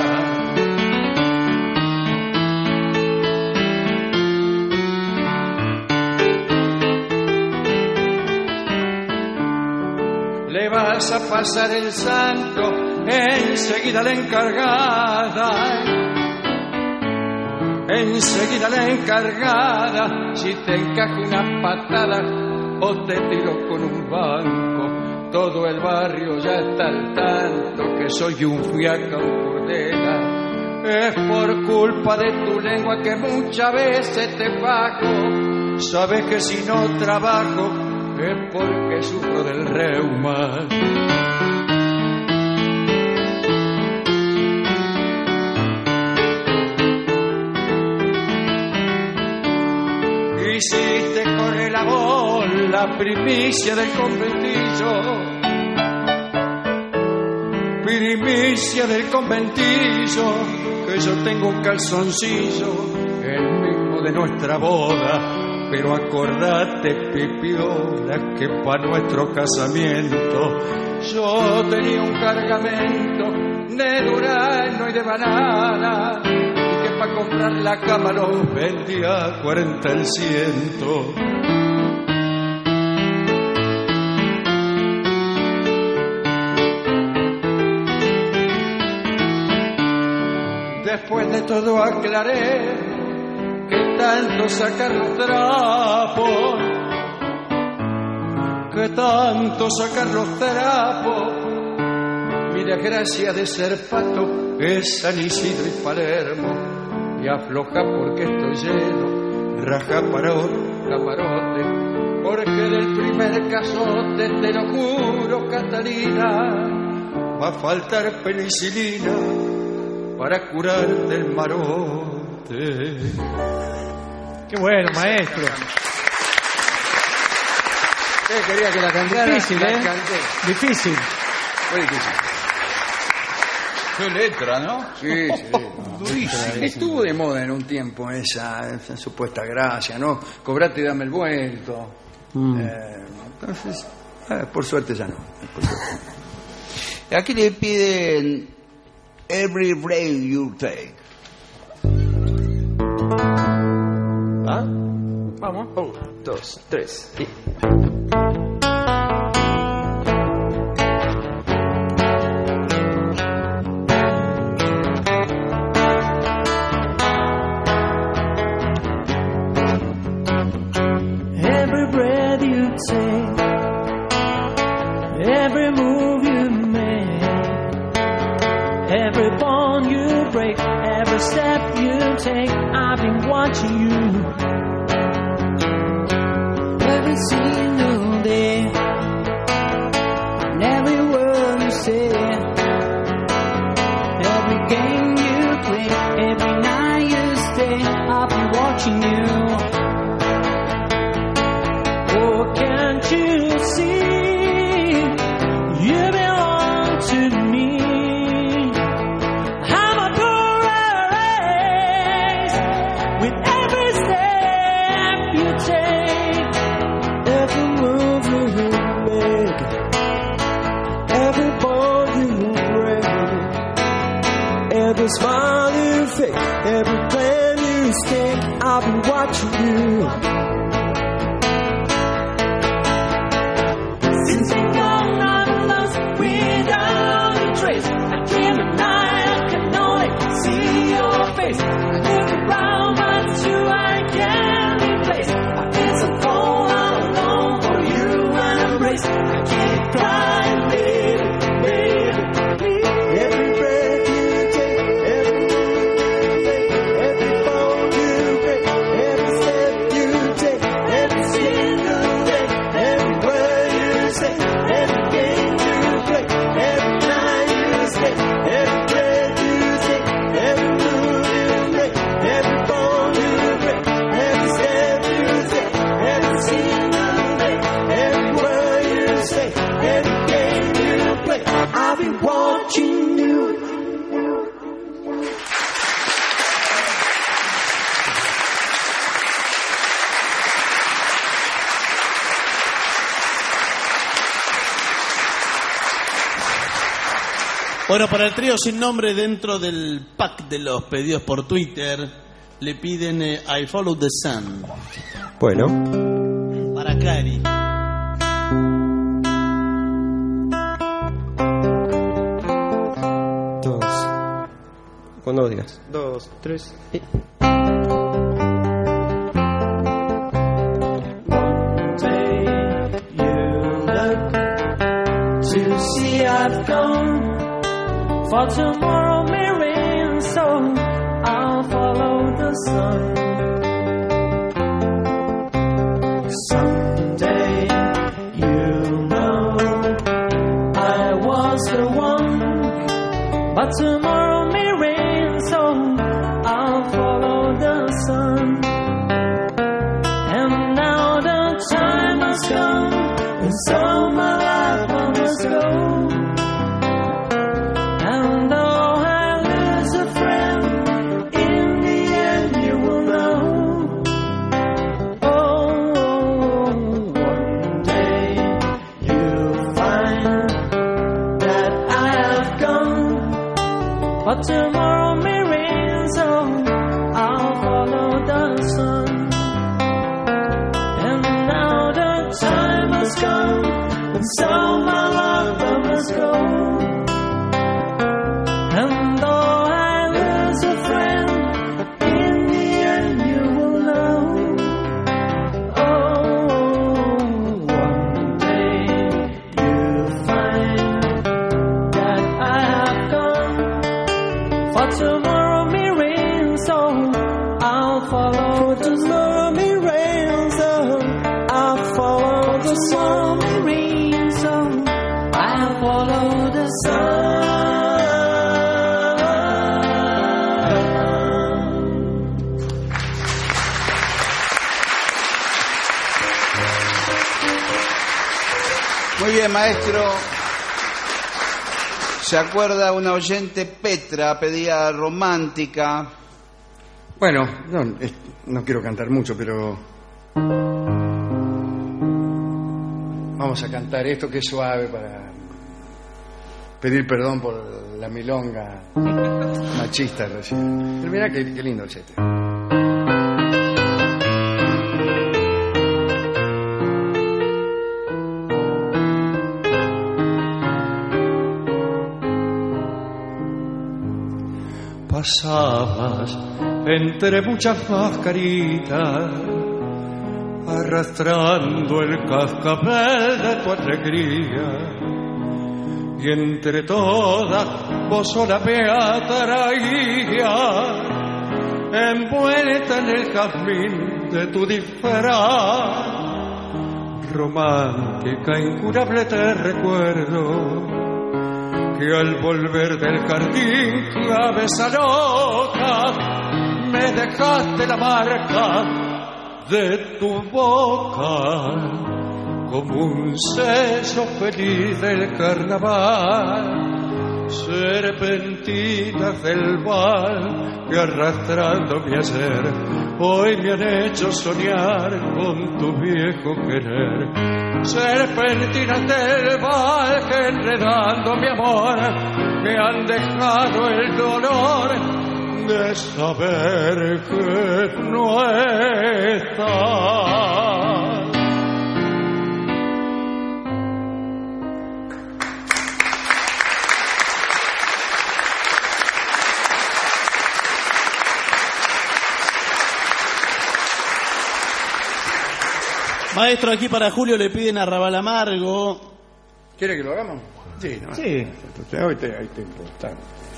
Le vas a pasar el santo, enseguida la encargada. Enseguida la encargada, si te encaja una patada o te tiro con un banco. Todo el barrio ya está al tanto que soy un fiaca, un cordera. Es por culpa de tu lengua que muchas veces te bajo. Sabes que si no trabajo es porque sufro del reuma. Y si te corre la bola, primicia del conventillo, primicia del conventillo, que yo tengo un calzoncillo, el mismo de nuestra boda. Pero acordate, pipiola, que para nuestro casamiento yo tenía un cargamento de durazno y de banana, y que para comprar la cama los vendía a cuarenta el ciento. Después de todo aclaré que tanto sacar los trapos, que tanto sacar los trapos. Mi desgracia de ser pato es San Isidro y Palermo, y afloja porque estoy lleno, raja para otro camarote, porque del primer casote, te lo juro, Catalina, va a faltar penicilina para curarte el marote. Qué bueno, maestro. ¿Usted quería que la cantara? Difícil, La ¿eh? canté. Difícil. Muy difícil. Qué letra, ¿no? Sí, sí. Durísimo. Estuvo de moda en un tiempo esa, esa supuesta gracia, ¿no? Cobrate y dame el vuelto. Mm. Eh, entonces, eh, por suerte ya no. Por suerte. Aquí le piden Every Breath You Take. ¿Ah? Vamos. Un, dos, tres y... Every breath you take, every move you make, every bond you break, every step you take, I've been watching you. Every single day, and every word you say, every game you play, every night you stay, I've been watching you. Oh, can't you see, you belong to me. I'm a race with every step you take, every move you make, every bond you break, every smile you fake, every plan you stake, I've been watching you. Since you're gone, I'm lost without a trace. I dream at night, I can only see your face. I look around, but you I can't replace. I feel so cold, I'm alone for you and embrace. I can't cry, baby, baby, please. Every breath you take, every move you make, every bone you break, every step you take, every single day, every word you say, every game you play, every night you stay, every breath you take, every move you make, every bone you break, every step you take, every single day, every word you say, every game watching you. Bueno, para el trío sin nombre, dentro del pack de los pedidos por Twitter, le piden eh, I Follow the Sun. Bueno. Para Cari. Dos. Cuando digas. Dos, tres. Y... To see I've gone, for tomorrow may rain, so I'll follow the sun. Someday you'll know I was the one, but tomorrow may rain, so I'll follow the sun. And now the time has come, and so my life I must go. And though I lose a friend, in the end you will know. Oh, one day you'll find that I have gone, but tomorrow may rain, so I'll follow the sun. And now the time has come, and so my love I must go. And though I lose a friend, in the end you will know. Oh, one day you'll find that I have gone, for tomorrow may rain, so I'll follow the sun. May rain, so I'll follow the sun. May rain, so I'll follow the sun. Muy bien, maestro. ¿Se acuerda una oyente? Petra pedía Romántica. Bueno, no, es- no quiero cantar mucho, pero vamos a cantar esto que es suave para pedir perdón por la milonga machista recién. Pero mirá qué, qué lindo es este. Pasabas entre muchas mascaritas, arrastrando el cascabel de tu alegría, y entre todas vos sola me atraías, envuelta en el jazmín de tu disfraz. Romántica, incurable te recuerdo, que al volver del jardín cabeza loca me dejaste la marca de tu boca como un sello feliz del carnaval. Serpentinas del mal que arrastrando mi ayer hoy me han hecho soñar con tu viejo querer. Serpentinas del mal que enredando mi amor me han dejado el dolor de saber que no estás. Maestro, aquí para Julio le piden a Arrabal Amargo. ¿Quiere que lo hagamos? Sí, ¿no? Sí. Entonces, hoy te, hay tiempo. Está.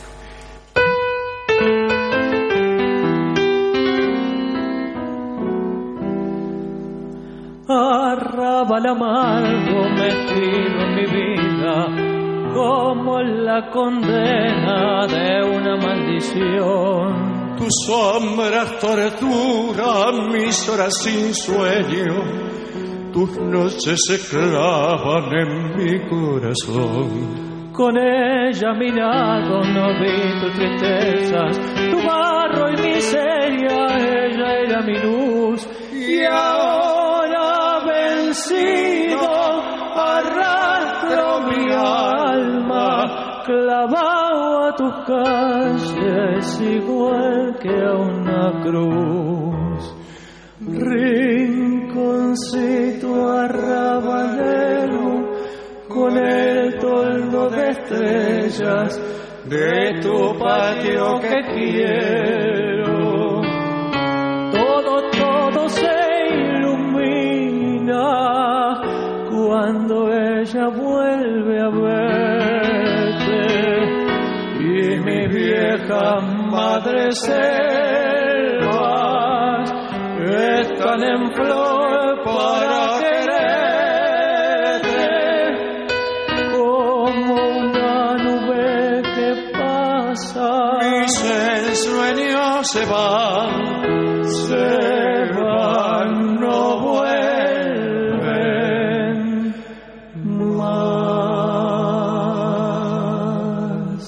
Arrabal amargo mezquino en mi vida, como la condena de una maldición. Tus sombras torturan mis horas sin sueño, tus noches se clavan en mi corazón. Con ella a mi lado no vi tus tristezas, tu barro y miseria, ella era mi luz. Y ahora vencido arrastro mi alma, clavado a tus calles igual que a una cruz. Rinconcito arrabalero, con el toldo de estrellas de tu patio que quiero. Todo, todo se ilumina cuando ella vuelve a verte. Y mi vieja madre selvas están en flor para quererte, como una nube que pasa. Mis ensueños se van, se van, no vuelven más.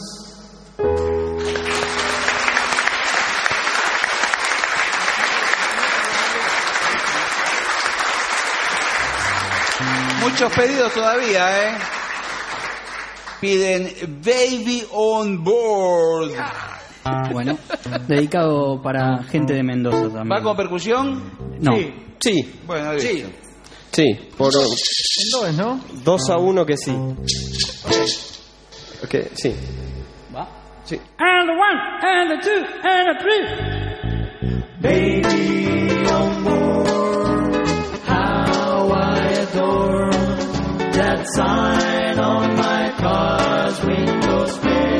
Muchos pedidos todavía, ¿eh? Piden Baby on Board. Bueno, dedicado para gente de Mendoza también. ¿Va con percusión? No. Sí. Sí. Bueno, listo. Sí, por En dos, ¿no? dos a uno que sí. Ok, sí. ¿Va? Sí. And the one, and the two, and the three. Baby on board, how I adore that sign on my car's window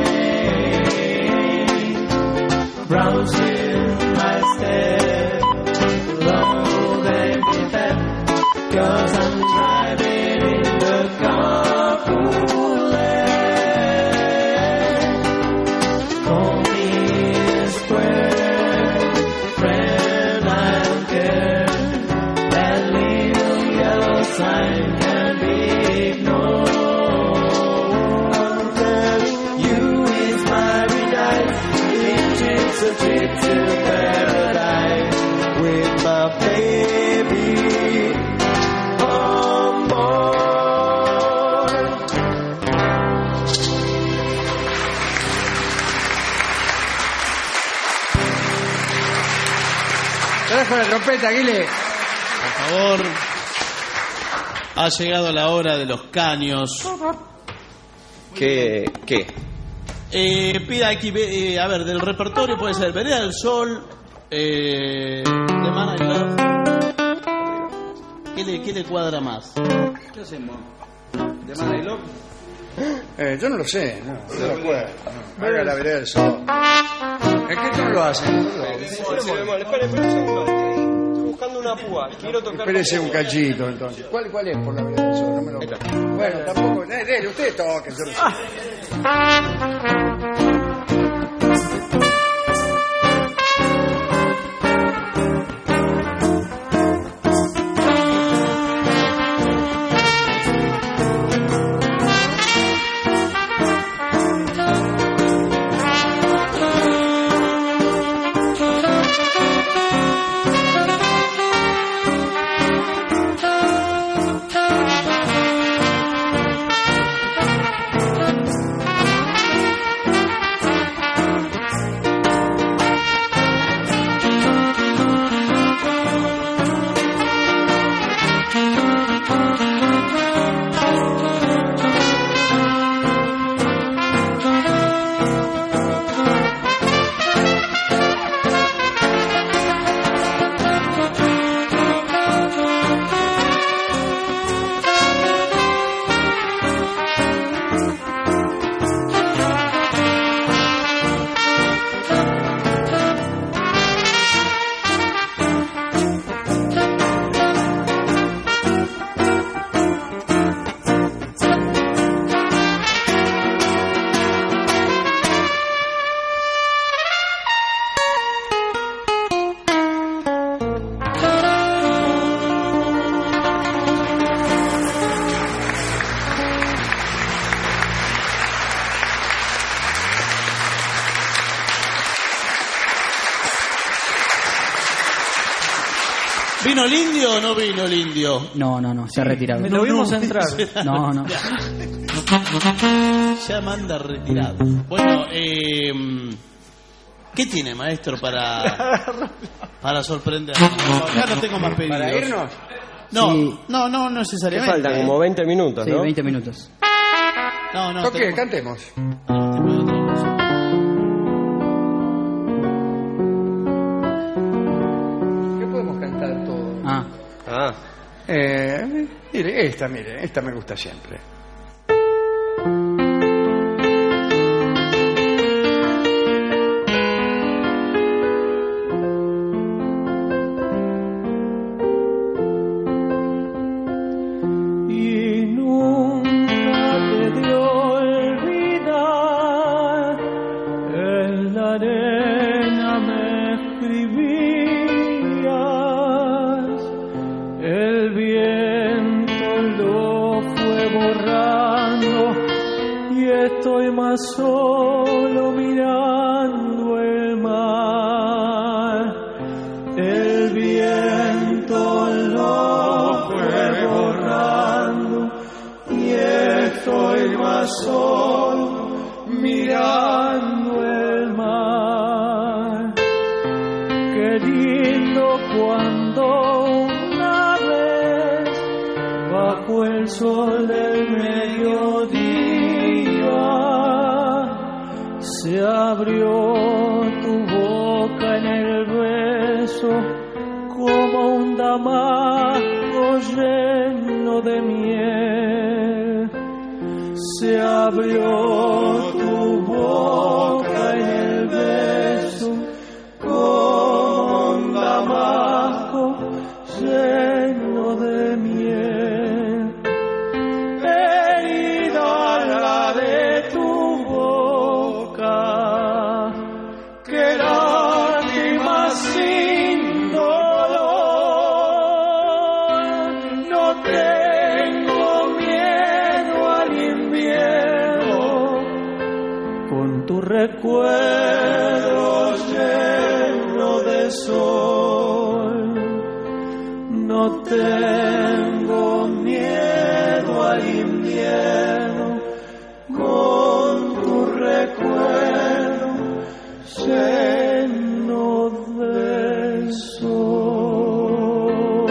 pane. Browsing my step, low baby step, 'cause I'm driving in the carpool lane. Call me a square friend, I don't care. That little yellow sign can be ignored. You is my paradise, it's a trip to paradise with my baby on board. Trajo la trompeta, Aguile. Por favor, ha llegado la hora de los caños. ¿Qué? ¿Qué? Eh, pida aquí, eh, a ver, del repertorio puede ser Vereda del Sol, eh, de Man I Love. ¿Qué le, ¿Qué le cuadra más? ¿Qué hacemos? ¿De Man I Love? Eh, yo no lo sé, no, no lo acuerdo. No. Haga la vereda del sol. ¿En qué tono lo hacen? Esperen, esperen un segundo. Estoy buscando una púa. Quiero tocar. Espérese un cachito, entonces. ¿Cuál, cuál es por la vereda del sol? No me lo... Bueno, tampoco... Eh, dele, usted toque. Yo lo sé. ¿Vino el indio o no vino el indio? No, no, no, se ha retirado. Me lo vimos entrar. No, no. Ya manda retirado. Bueno, eh, ¿qué tiene, maestro, para para sorprender? Acá no tengo más pedidos. ¿Para irnos? No, Sí. no, no ¿Qué necesariamente. faltan? Como veinte minutos, Sí, ¿no? veinte minutos. No, no. Toque, tengo- cantemos. ¿Qué podemos cantar todos? Ah, Ah, Eh, mire, esta, mire, esta me gusta siempre. Y nunca te dio olvidar, en la arena me escribías, el viento lo fue borrando y estoy más solo mirando el mar. El viento lo fue borrando y estoy más solo mirando el mar. Qué lindo cuando una vez bajo el sol del mediodía se abrió tu boca en el beso como un damasco lleno de miel. Se abrió tu boca en el beso como un damasco lleno de miel. Herida la de tu boca, que lástima sin dolor. No tengo miedo al invierno, con tu recuerdo lleno de sol. No tengo miedo al invierno, con tu recuerdo lleno de sol.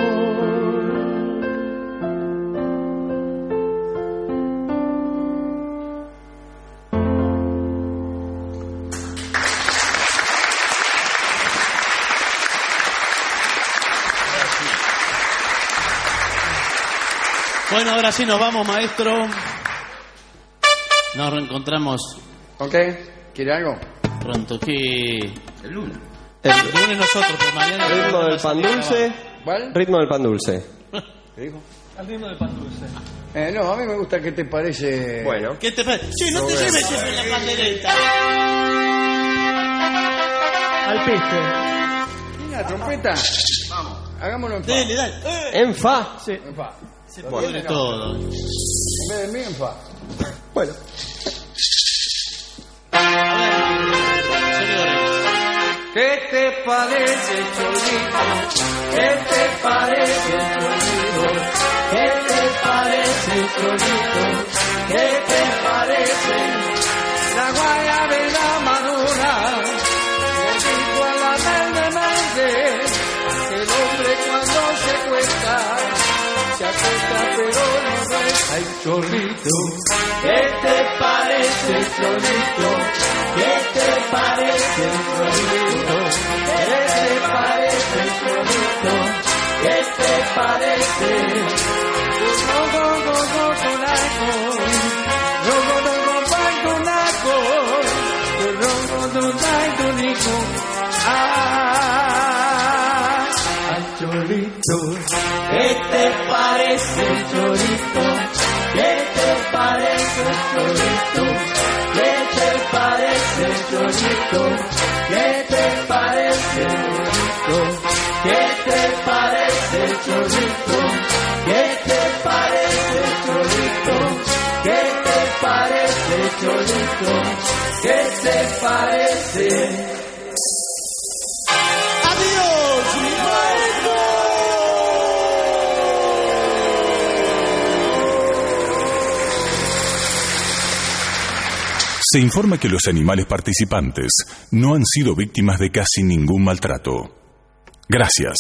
Bueno, ahora sí nos vamos, maestro. Nos reencontramos. ¿Ok? ¿Quiere algo? Pronto, que... El lunes. El El lunes nosotros, pero mañana... ritmo del pan dulce. ¿Cuál? Ritmo del pan dulce. ¿Qué dijo? Al ritmo del pan dulce. Eh, no, a mí me gusta. ¿Qué te parece? Bueno. ¿Qué te parece? Sí, no te Roberto. lleves siempre la pandereta. Al piste. ¿Una trompeta? Vamos, hagámoslo en fa. Dale, dale. Eh, En fa. Sí. En fa. Se Bueno. pudre todo. En vez de mí, en fa. Bueno. Señores. ¿Qué te parece, Cholito? ¿Qué te parece, Cholito? ¿Qué te parece, Cholito? ¿Qué te parece? La guayabera madura le dijo a la verde verde que el hombre cuando se cuesta se acuesta pero no duerme. Ay, Cholito, ¿qué te parece, Cholito? ¿Qué te parece, Cholito? ¿Qué te parece, Cholito? ¿Qué te parece? No, no, no, no, conaco. No, no, no, no, pan conaco. No, no, no, no, pan conico. Ah, ay, Cholito. ¿Qué te parece, Cholito? ¿Qué te parece, Cholito? ¿Qué te parece, Cholito? ¿Qué te parece, Cholito? ¿Qué te parece, Cholito? ¿Qué te parece, Cholito? ¿Qué te parece, Cholito? ¿Qué te parece? ¡Adiós, mi maestro! Se informa que los animales participantes no han sido víctimas de casi ningún maltrato. Gracias.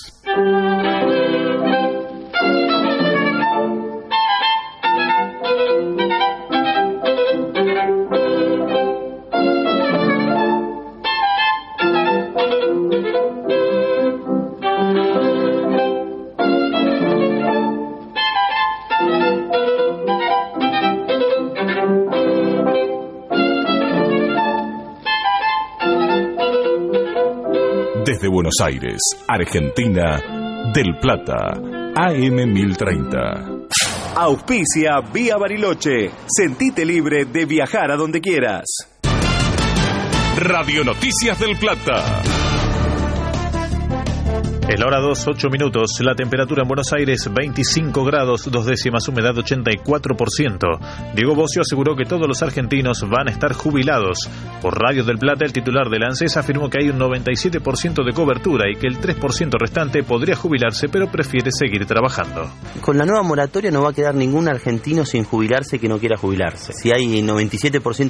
Desde Buenos Aires, Argentina, Del Plata, A M mil treinta. Auspicia Vía Bariloche. Sentite libre de viajar a donde quieras. Radio Noticias del Plata. Es la hora dos, ocho minutos. La temperatura en Buenos Aires, veinticinco grados, dos décimas, humedad ochenta y cuatro por ciento. Diego Bocio aseguró que todos los argentinos van a estar jubilados. Por Radio del Plata, el titular de la ANSES afirmó que hay un noventa y siete por ciento de cobertura y que el tres por ciento restante podría jubilarse, pero prefiere seguir trabajando. Con la nueva moratoria no va a quedar ningún argentino sin jubilarse que no quiera jubilarse. Si hay noventa y siete por ciento